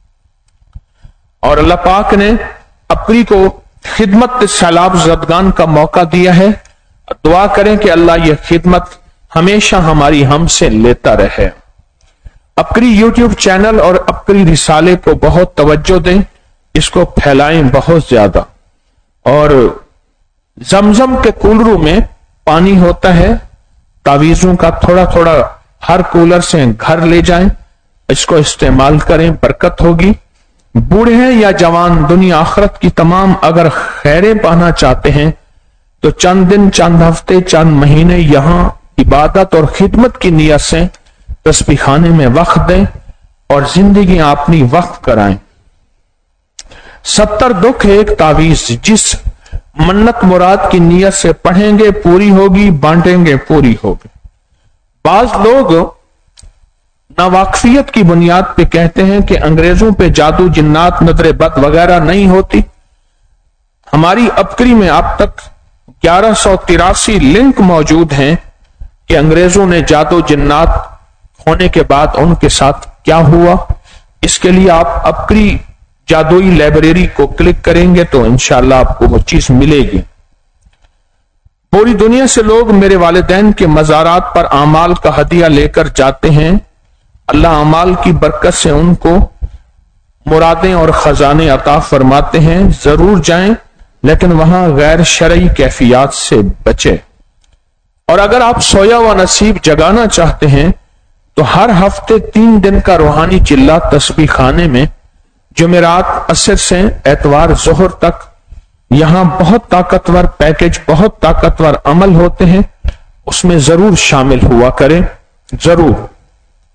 और अल्लाह पाक ने अबकरी को खिदमत सैलाब ज़दगान का मौका दिया है। दुआ करें कि अल्लाह यह खिदमत हमेशा हमारी हमसे लेता रहे। अबकरी यूट्यूब चैनल और अबकरी रिसाले को बहुत तवज्जो दें, इसको फैलाएं बहुत ज्यादा। और जमजम के कूलरों में पानी होता है, तावीजों का थोड़ा थोड़ा हर कूलर से घर ले जाएं, इसको इस्तेमाल करें, बरकत होगी। बूढ़े हैं या जवान, दुनिया आखिरत की तमाम अगर खैरें पाना चाहते हैं तो चंद दिन, चंद हफ्ते, चंद महीने यहां इबादत और खिदमत की नियत से तस्बीह खाने में वक्त दें और जिंदगी अपनी वक्त कराएं। सत्तर दुख एक तावीज, जिस मन्नत मुराद की नियत से पढ़ेंगे पूरी होगी, बांटेंगे पूरी होगी। बाज लोग नावाकफियत की बुनियाद पे कहते हैं कि अंग्रेजों पे जादू, जिन्नात, नजर बद वगैरह नहीं होती। हमारी अबकरी में अब तक ग्यारह सौ तिरासी लिंक मौजूद हैं कि अंग्रेजों ने जादू, जिन्नात होने के बाद उनके साथ क्या हुआ। इसके लिए आप अबकरी जादुई लाइब्रेरी को क्लिक करेंगे तो इंशाअल्लाह आपको वो चीज मिलेगी। पूरी दुनिया से लोग मेरे वालिदैन के मज़ारात पर आमाल का हदिया लेकर जाते हैं। अल्लाह आमाल की बरकत से उनको मुरादें और खजाने अता फरमाते हैं। जरूर जाएं, लेकिन वहां गैर शरई कैफियत से बचे। और अगर आप सोया हुआ नसीब जगाना चाहते हैं तो हर हफ्ते तीन दिन का रूहानी चिल्ला तस्बीह खाने में जुमेरात असर से एतवार जोहर तक, यहां बहुत ताकतवर पैकेज, बहुत ताकतवर अमल होते हैं, उसमें जरूर शामिल हुआ करें, जरूर।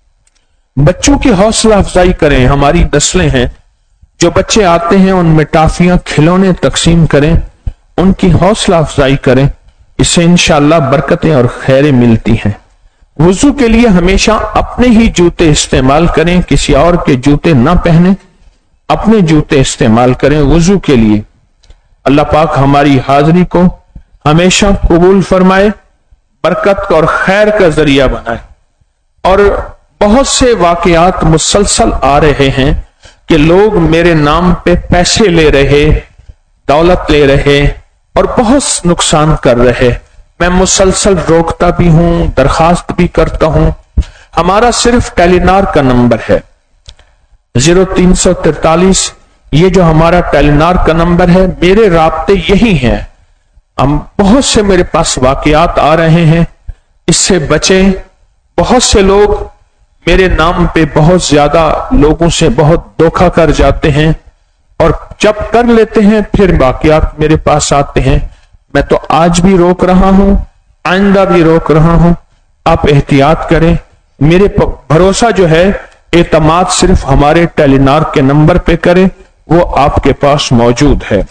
बच्चों की हौसला अफजाई करें। हमारी नस्लें हैं, जो बच्चे आते हैं उनमें टाफियां खिलौने तकसीम करें, उनकी हौसला अफजाई करें। इससे इंशाअल्लाह बरकतें और खैरें मिलती हैं। वुजू के लिए हमेशा अपने ही जूते इस्तेमाल करें, किसी और के जूते ना पहने, अपने जूते इस्तेमाल करें वुजू के लिए। अल्लाह पाक हमारी हाजिरी को हमेशा कबूल फरमाए, बरकत और खैर का जरिया बनाए। और बहुत से वाकयात मुसलसल आ रहे हैं कि लोग मेरे नाम पे पैसे ले रहे, दौलत ले रहे और बहुत नुकसान कर रहे। मैं मुसलसल रोकता भी हूं, दरखास्त भी करता हूं। हमारा सिर्फ टेलीनार का नंबर है जीरो तीन सौ तैतालीस, ये जो हमारा टेलीनार का नंबर है, मेरे राब्ते यही हैं। हम बहुत से मेरे पास वाकयात आ रहे हैं, इससे बचें। बहुत से लोग मेरे नाम पे बहुत ज्यादा लोगों से बहुत धोखा कर जाते हैं और जब कर लेते हैं फिर वाकयात मेरे पास आते हैं। मैं तो आज भी रोक रहा हूं, आइंदा भी रोक रहा हूं। आप एहतियात करें। मेरे भरोसा जो है, एतमाद सिर्फ हमारे टेलीनार के नंबर पे करें, वो आपके पास मौजूद है।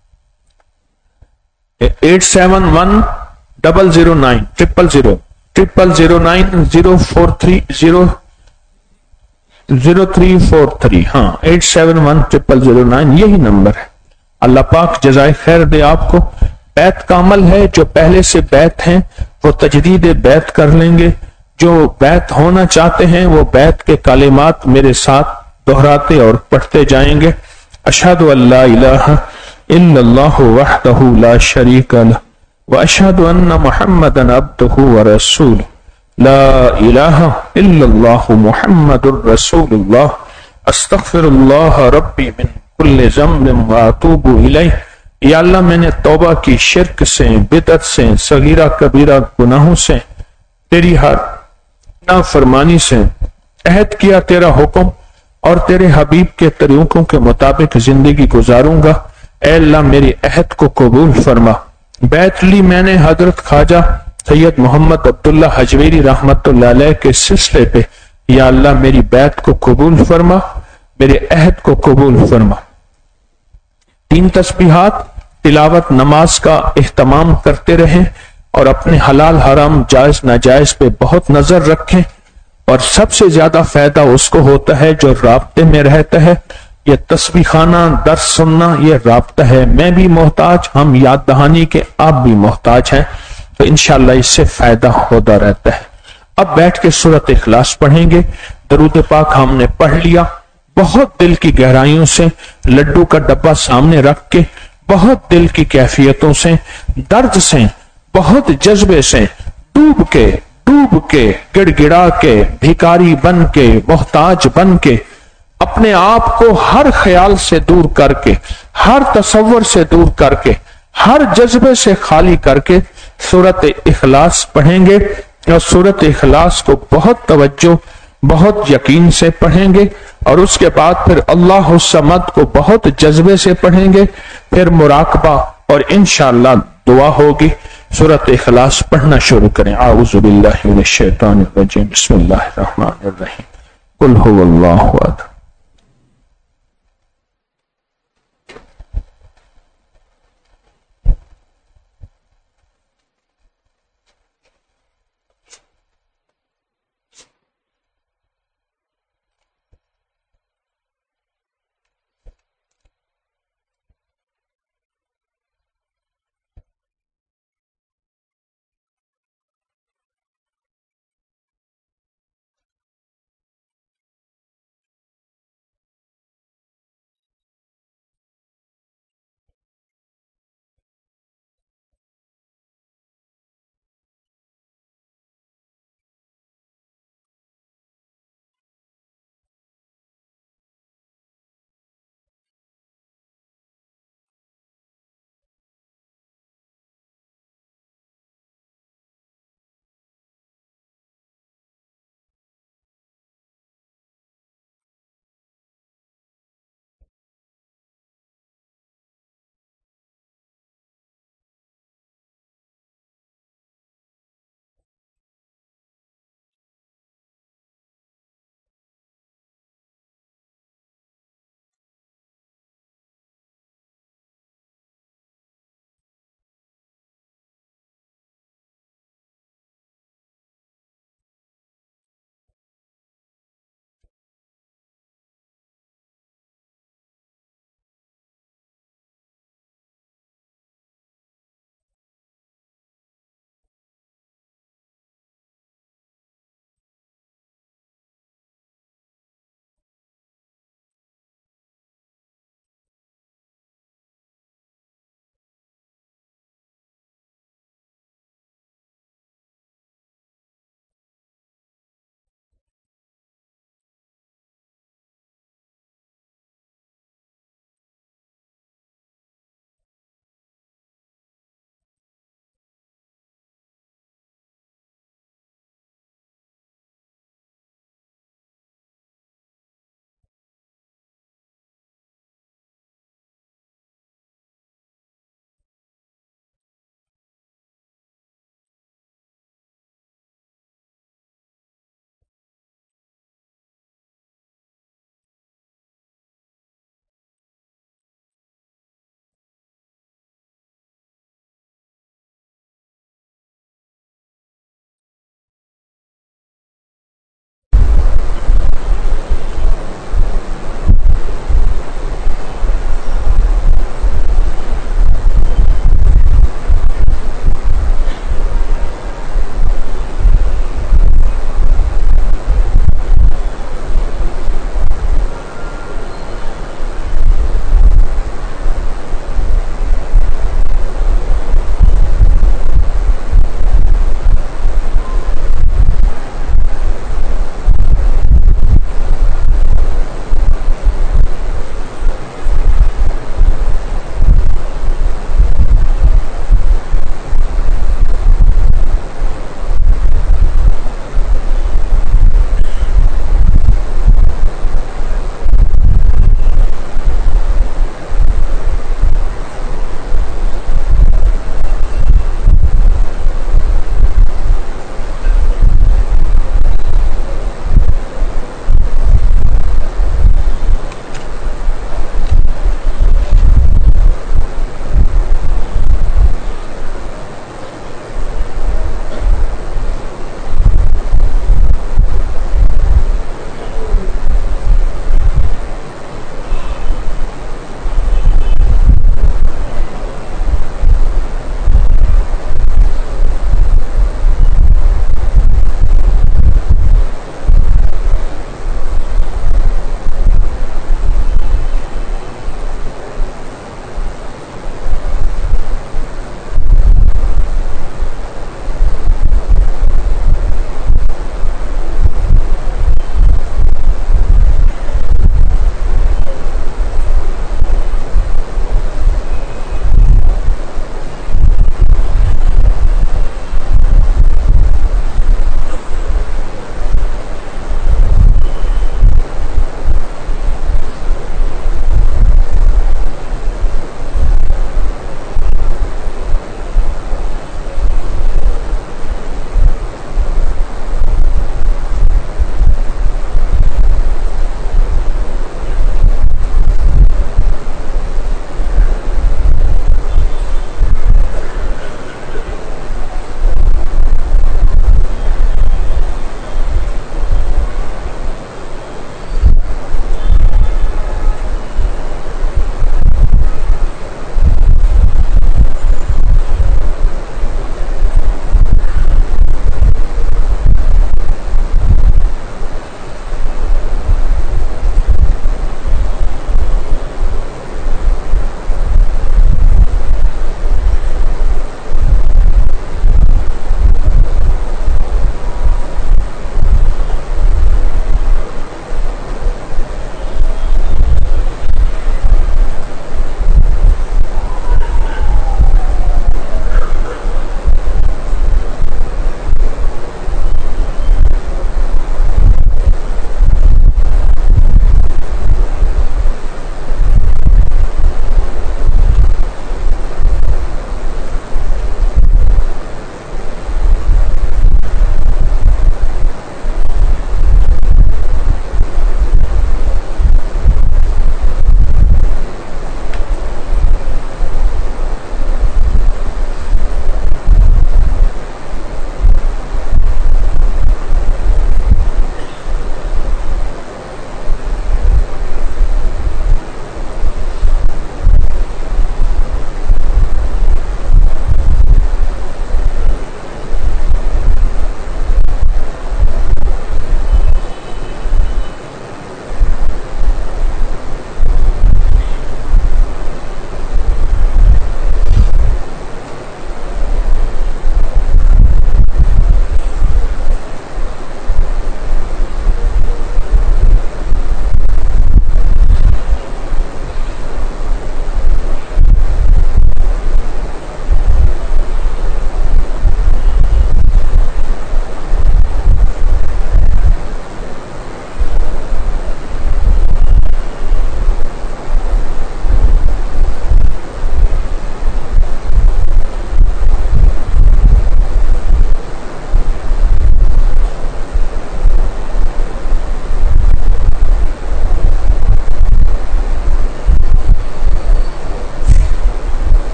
Eight seven one double zero nine triple zero triple zero nine zero four three zero zero three four three हाँ eight seven one triple zero nine यही नंबर है। अल्लाह पाक जज़ाए खैर दे आपको। बैत का अमल है, जो पहले से बैत हैं वो तजदीद बैत कर लेंगे। जो बैत होना चाहते हैं वो बैत के कालिमात मेरे साथ दोहराते और पढ़ते जाएंगे। अशहदु अल्ला इलाहा इल्लल्लाहु वहदहु ला शरीका लह व अशहदु अन्ना मुहम्मदन अब्दुहु व रसूलुहु ला इलाहा इल्लल्लाहु मुहम्मदुर रसूलुल्लाह अस्तगफिरुल्लाह रब्बी मिन कुल्लि ज़म्बिन व अतूबु इलैह। या अल्लाह, मैंने तौबा की शिर्क से, बिदअत से, सगीरा कबीरा गुनाहों से, तेरी हर नाफरमानी से अहद किया तेरा हुक्म और तेरे हबीब के तरीकों के मुताबिक जिंदगी गुजारूंगा। ऐ अल्लाह, मेरी अहद को कबूल फरमा। बैत ली मैंने हजरत ख्वाजा सैयद मोहम्मद अब्दुल्ला हजवेरी रहमतुल्लाह अलैह के सिलसिले पे। या अल्लाह, मेरी बैत को कबूल फरमा, मेरे अहद को कबूल फरमा। तीन तस्बीहात तिलावत नमाज का इहतमाम करते रहें और अपने हलाल हराम जायज नाजायज पे बहुत नजर रखें। और सबसे ज्यादा फायदा उसको होता है जो राब्ते में रहता है। ये तस्बीह खाना, दर्स सुनना, ये राब्ता है। मैं भी मोहताज, हम याद दहानी के, आप भी मोहताज हैं, तो इंशाअल्लाह इससे फायदा होता रहता है। अब बैठ के सूरत इखलास पढ़ेंगे। दरूद पाक हमने पढ़ लिया। बहुत दिल की गहराइयों से, लड्डू का डब्बा सामने रख के, बहुत दिल की कैफियतों से, दर्द से, बहुत जज्बे से, डूब के डूब के गिड़गिड़ा के, भिखारी बन के, मोहताज बन के, अपने आप को हर ख्याल से दूर करके, हर तसव्वुर से दूर करके, हर जज्बे से खाली करके सूरत इखलास पढ़ेंगे। और सूरत इखलास को बहुत तवज्जो, बहुत यकीन से पढ़ेंगे। और उसके बाद फिर अल्लाह समद को बहुत जज्बे से पढ़ेंगे। फिर मुराकबा और इंशाअल्लाह दुआ होगी। सूरत इखलास पढ़ना शुरू करें। आऊज़ु बिल्लाहि मिनश शैतानिर रजीम, बिस्मिल्लाहिर रहमानिर रहीम, कुल हुवल्लाहु अहद।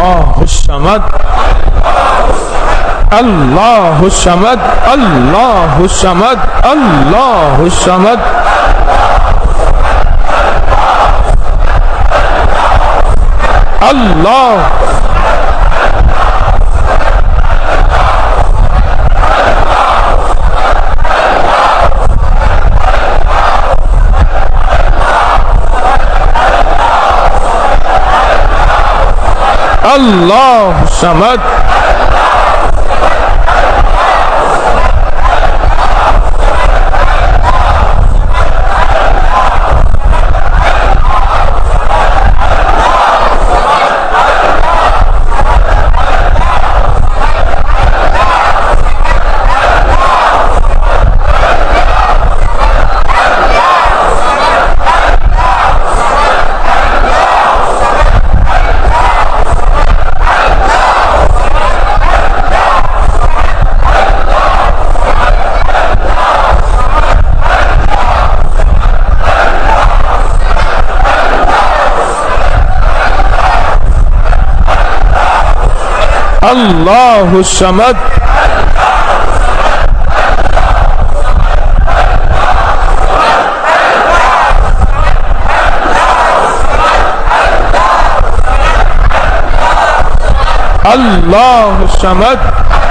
اللہ الصمد اللہ الصمد اللہ الصمد اللہ الصمد اللہ اللہ الصمد اللہ الصمد اللہ الصمد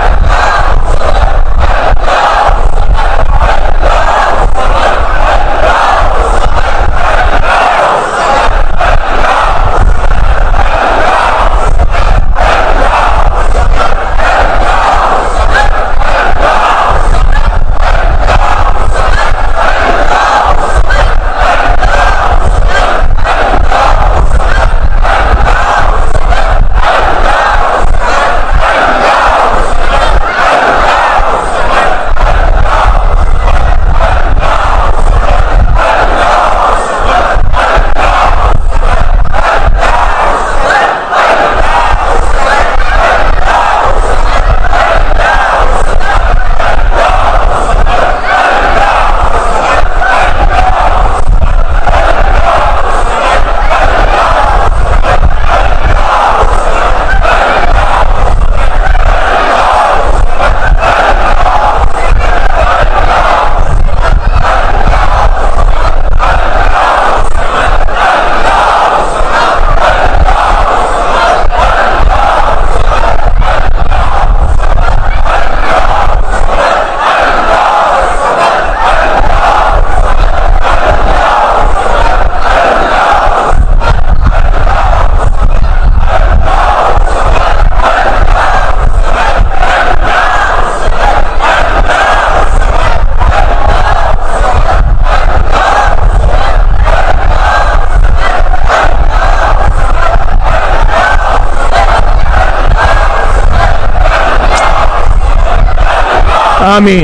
آمین.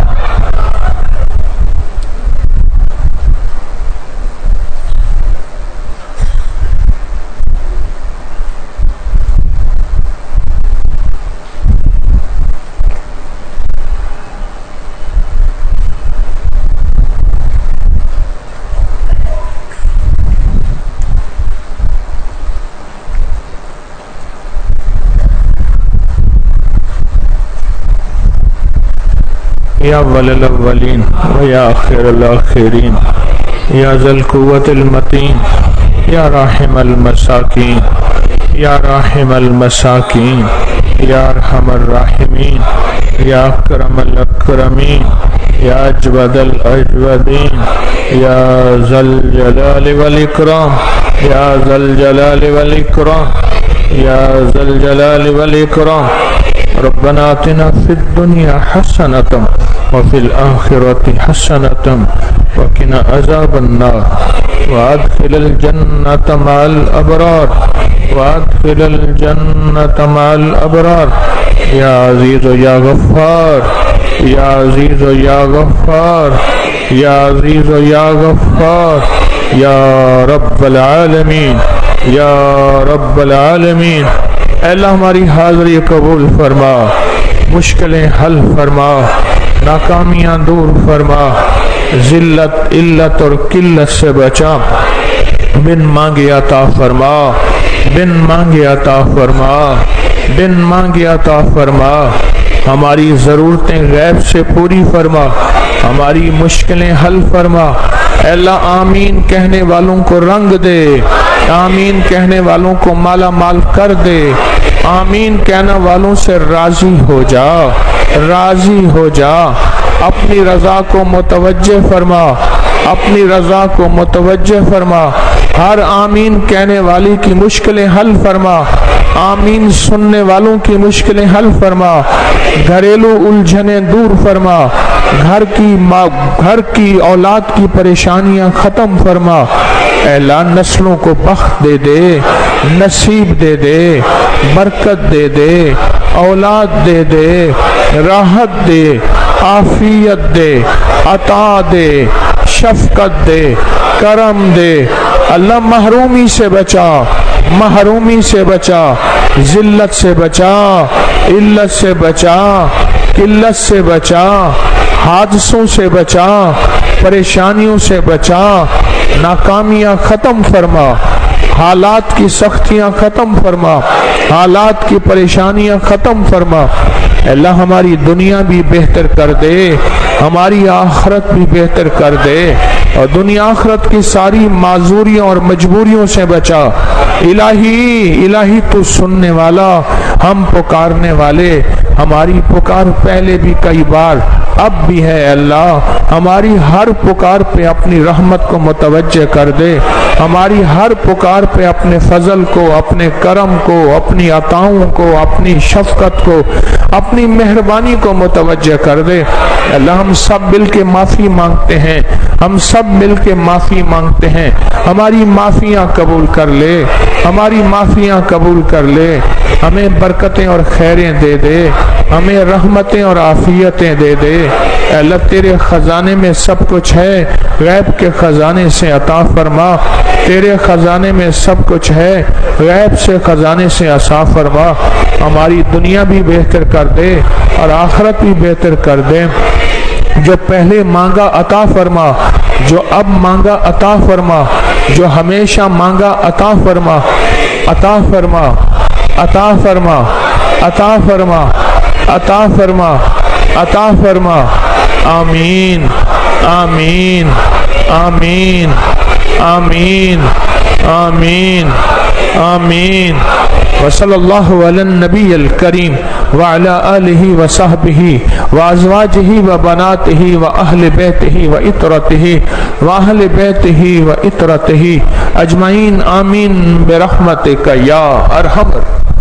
یا اول الاولین و یا آخر الاخرین یا ذا القوة المتین یا راحم المساکین یا راحم المساکین یا ارحم الراحمین یا اکرم الاکرمین یا اجود الاجودین یا ذا الجلال والاکرام یا ذا الجلال والاکرام یا ذا الجلال والاکرام. ربنا آتنا فی الدنیا حسنة وفي الآخرة حسنة وقنا عذاب النار وادخل الجنة مع الأبرار وادخل الجنة مع الأبرار. يا عزيز يا غفار يا عزيز يا غفار يا عزيز يا غفار يا رب العالمين يا رب العالمين. اے اللہ ہماری حاضری قبول فرما، مشکلیں حل فرما، ناکامیاں دور فرما، ذلت علت اور قلت سے بچا، بن مانگے عطا فرما، بن مانگے عطا فرما، بن مانگے عطا فرما، ہماری ضرورتیں غیب سے پوری فرما، ہماری مشکلیں حل فرما۔ اے اللہ آمین کہنے والوں کو رنگ دے، آمین کہنے والوں کو مالا مال کر دے، آمین کہنے والوں سے راضی ہو جا، راضی ہو جا، اپنی رضا کو متوجہ فرما، اپنی رضا کو متوجہ فرما، ہر آمین کہنے والی کی مشکلیں حل فرما، آمین سننے والوں کی مشکلیں حل فرما، گھریلو الجھنیں دور فرما، گھر کی گھر کی اولاد کی پریشانیاں ختم فرما۔ اے اللہ نسلوں کو بخت دے دے، نصیب دے دے، برکت دے دے، اولاد دے دے، راحت دے، عافیت دے، عطا دے، شفقت دے، کرم دے۔ اللہ محرومی سے بچا، محرومی سے بچا، ذلت سے بچا، علت سے بچا، قلت سے بچا، حادثوں سے بچا، پریشانیوں سے بچا، ناکامیاں ختم فرما، حالات کی سختیاں ختم فرما، حالات کی پریشانیاں ختم فرما۔ اللہ ہماری دنیا بھی بہتر کر دے، ہماری آخرت بھی بہتر کر دے، اور دنیا آخرت کی ساری معذوریوں اور مجبوریوں سے بچا۔ الہی الہی تو سننے والا، ہم پکارنے والے، ہماری پکار پہلے بھی کئی بار اب بھی ہے۔ اللہ ہماری ہر پکار پہ اپنی رحمت کو متوجہ کر دے، ہماری ہر پکار پہ اپنے فضل کو، اپنے کرم کو، اپنی عطاؤں کو، اپنی شفقت کو، اپنی مہربانی کو متوجہ کر دے۔ اللہ ہم سب مل کے معافی مانگتے ہیں، ہم سب مل کے معافی مانگتے ہیں، ہماری معافیاں قبول کر لے، ہماری معافیاں قبول کر لے، ہمیں برکتیں اور خیریں دے دے، ہمیں رحمتیں اور عافیتیں دے دے۔ اے اللہ تیرے خزانے میں سب کچھ ہے، غیب کے خزانے سے عطا فرما، تیرے خزانے میں سب کچھ ہے، غیب سے خزانے سے عطا فرما، ہماری دنیا بھی بہتر کر دے اور آخرت بھی بہتر کر دے۔ جو پہلے مانگا عطا فرما، جو اب مانگا عطا فرما، جو ہمیشہ مانگا عطا فرما، عطا فرما، عطا فرما، عطا فرما، عطا فرما، عطا فرما۔ آمین آمین آمین آمین آمین آمین۔ وصلی اللہ علی النبی الکریم وعلی آلہ وصحبہ وازواجہ وبناتہ واہل بیتہ وعطرتہ واہل بیتہ وعطرتہ اجمعین آمین برحمتک یا ارحم۔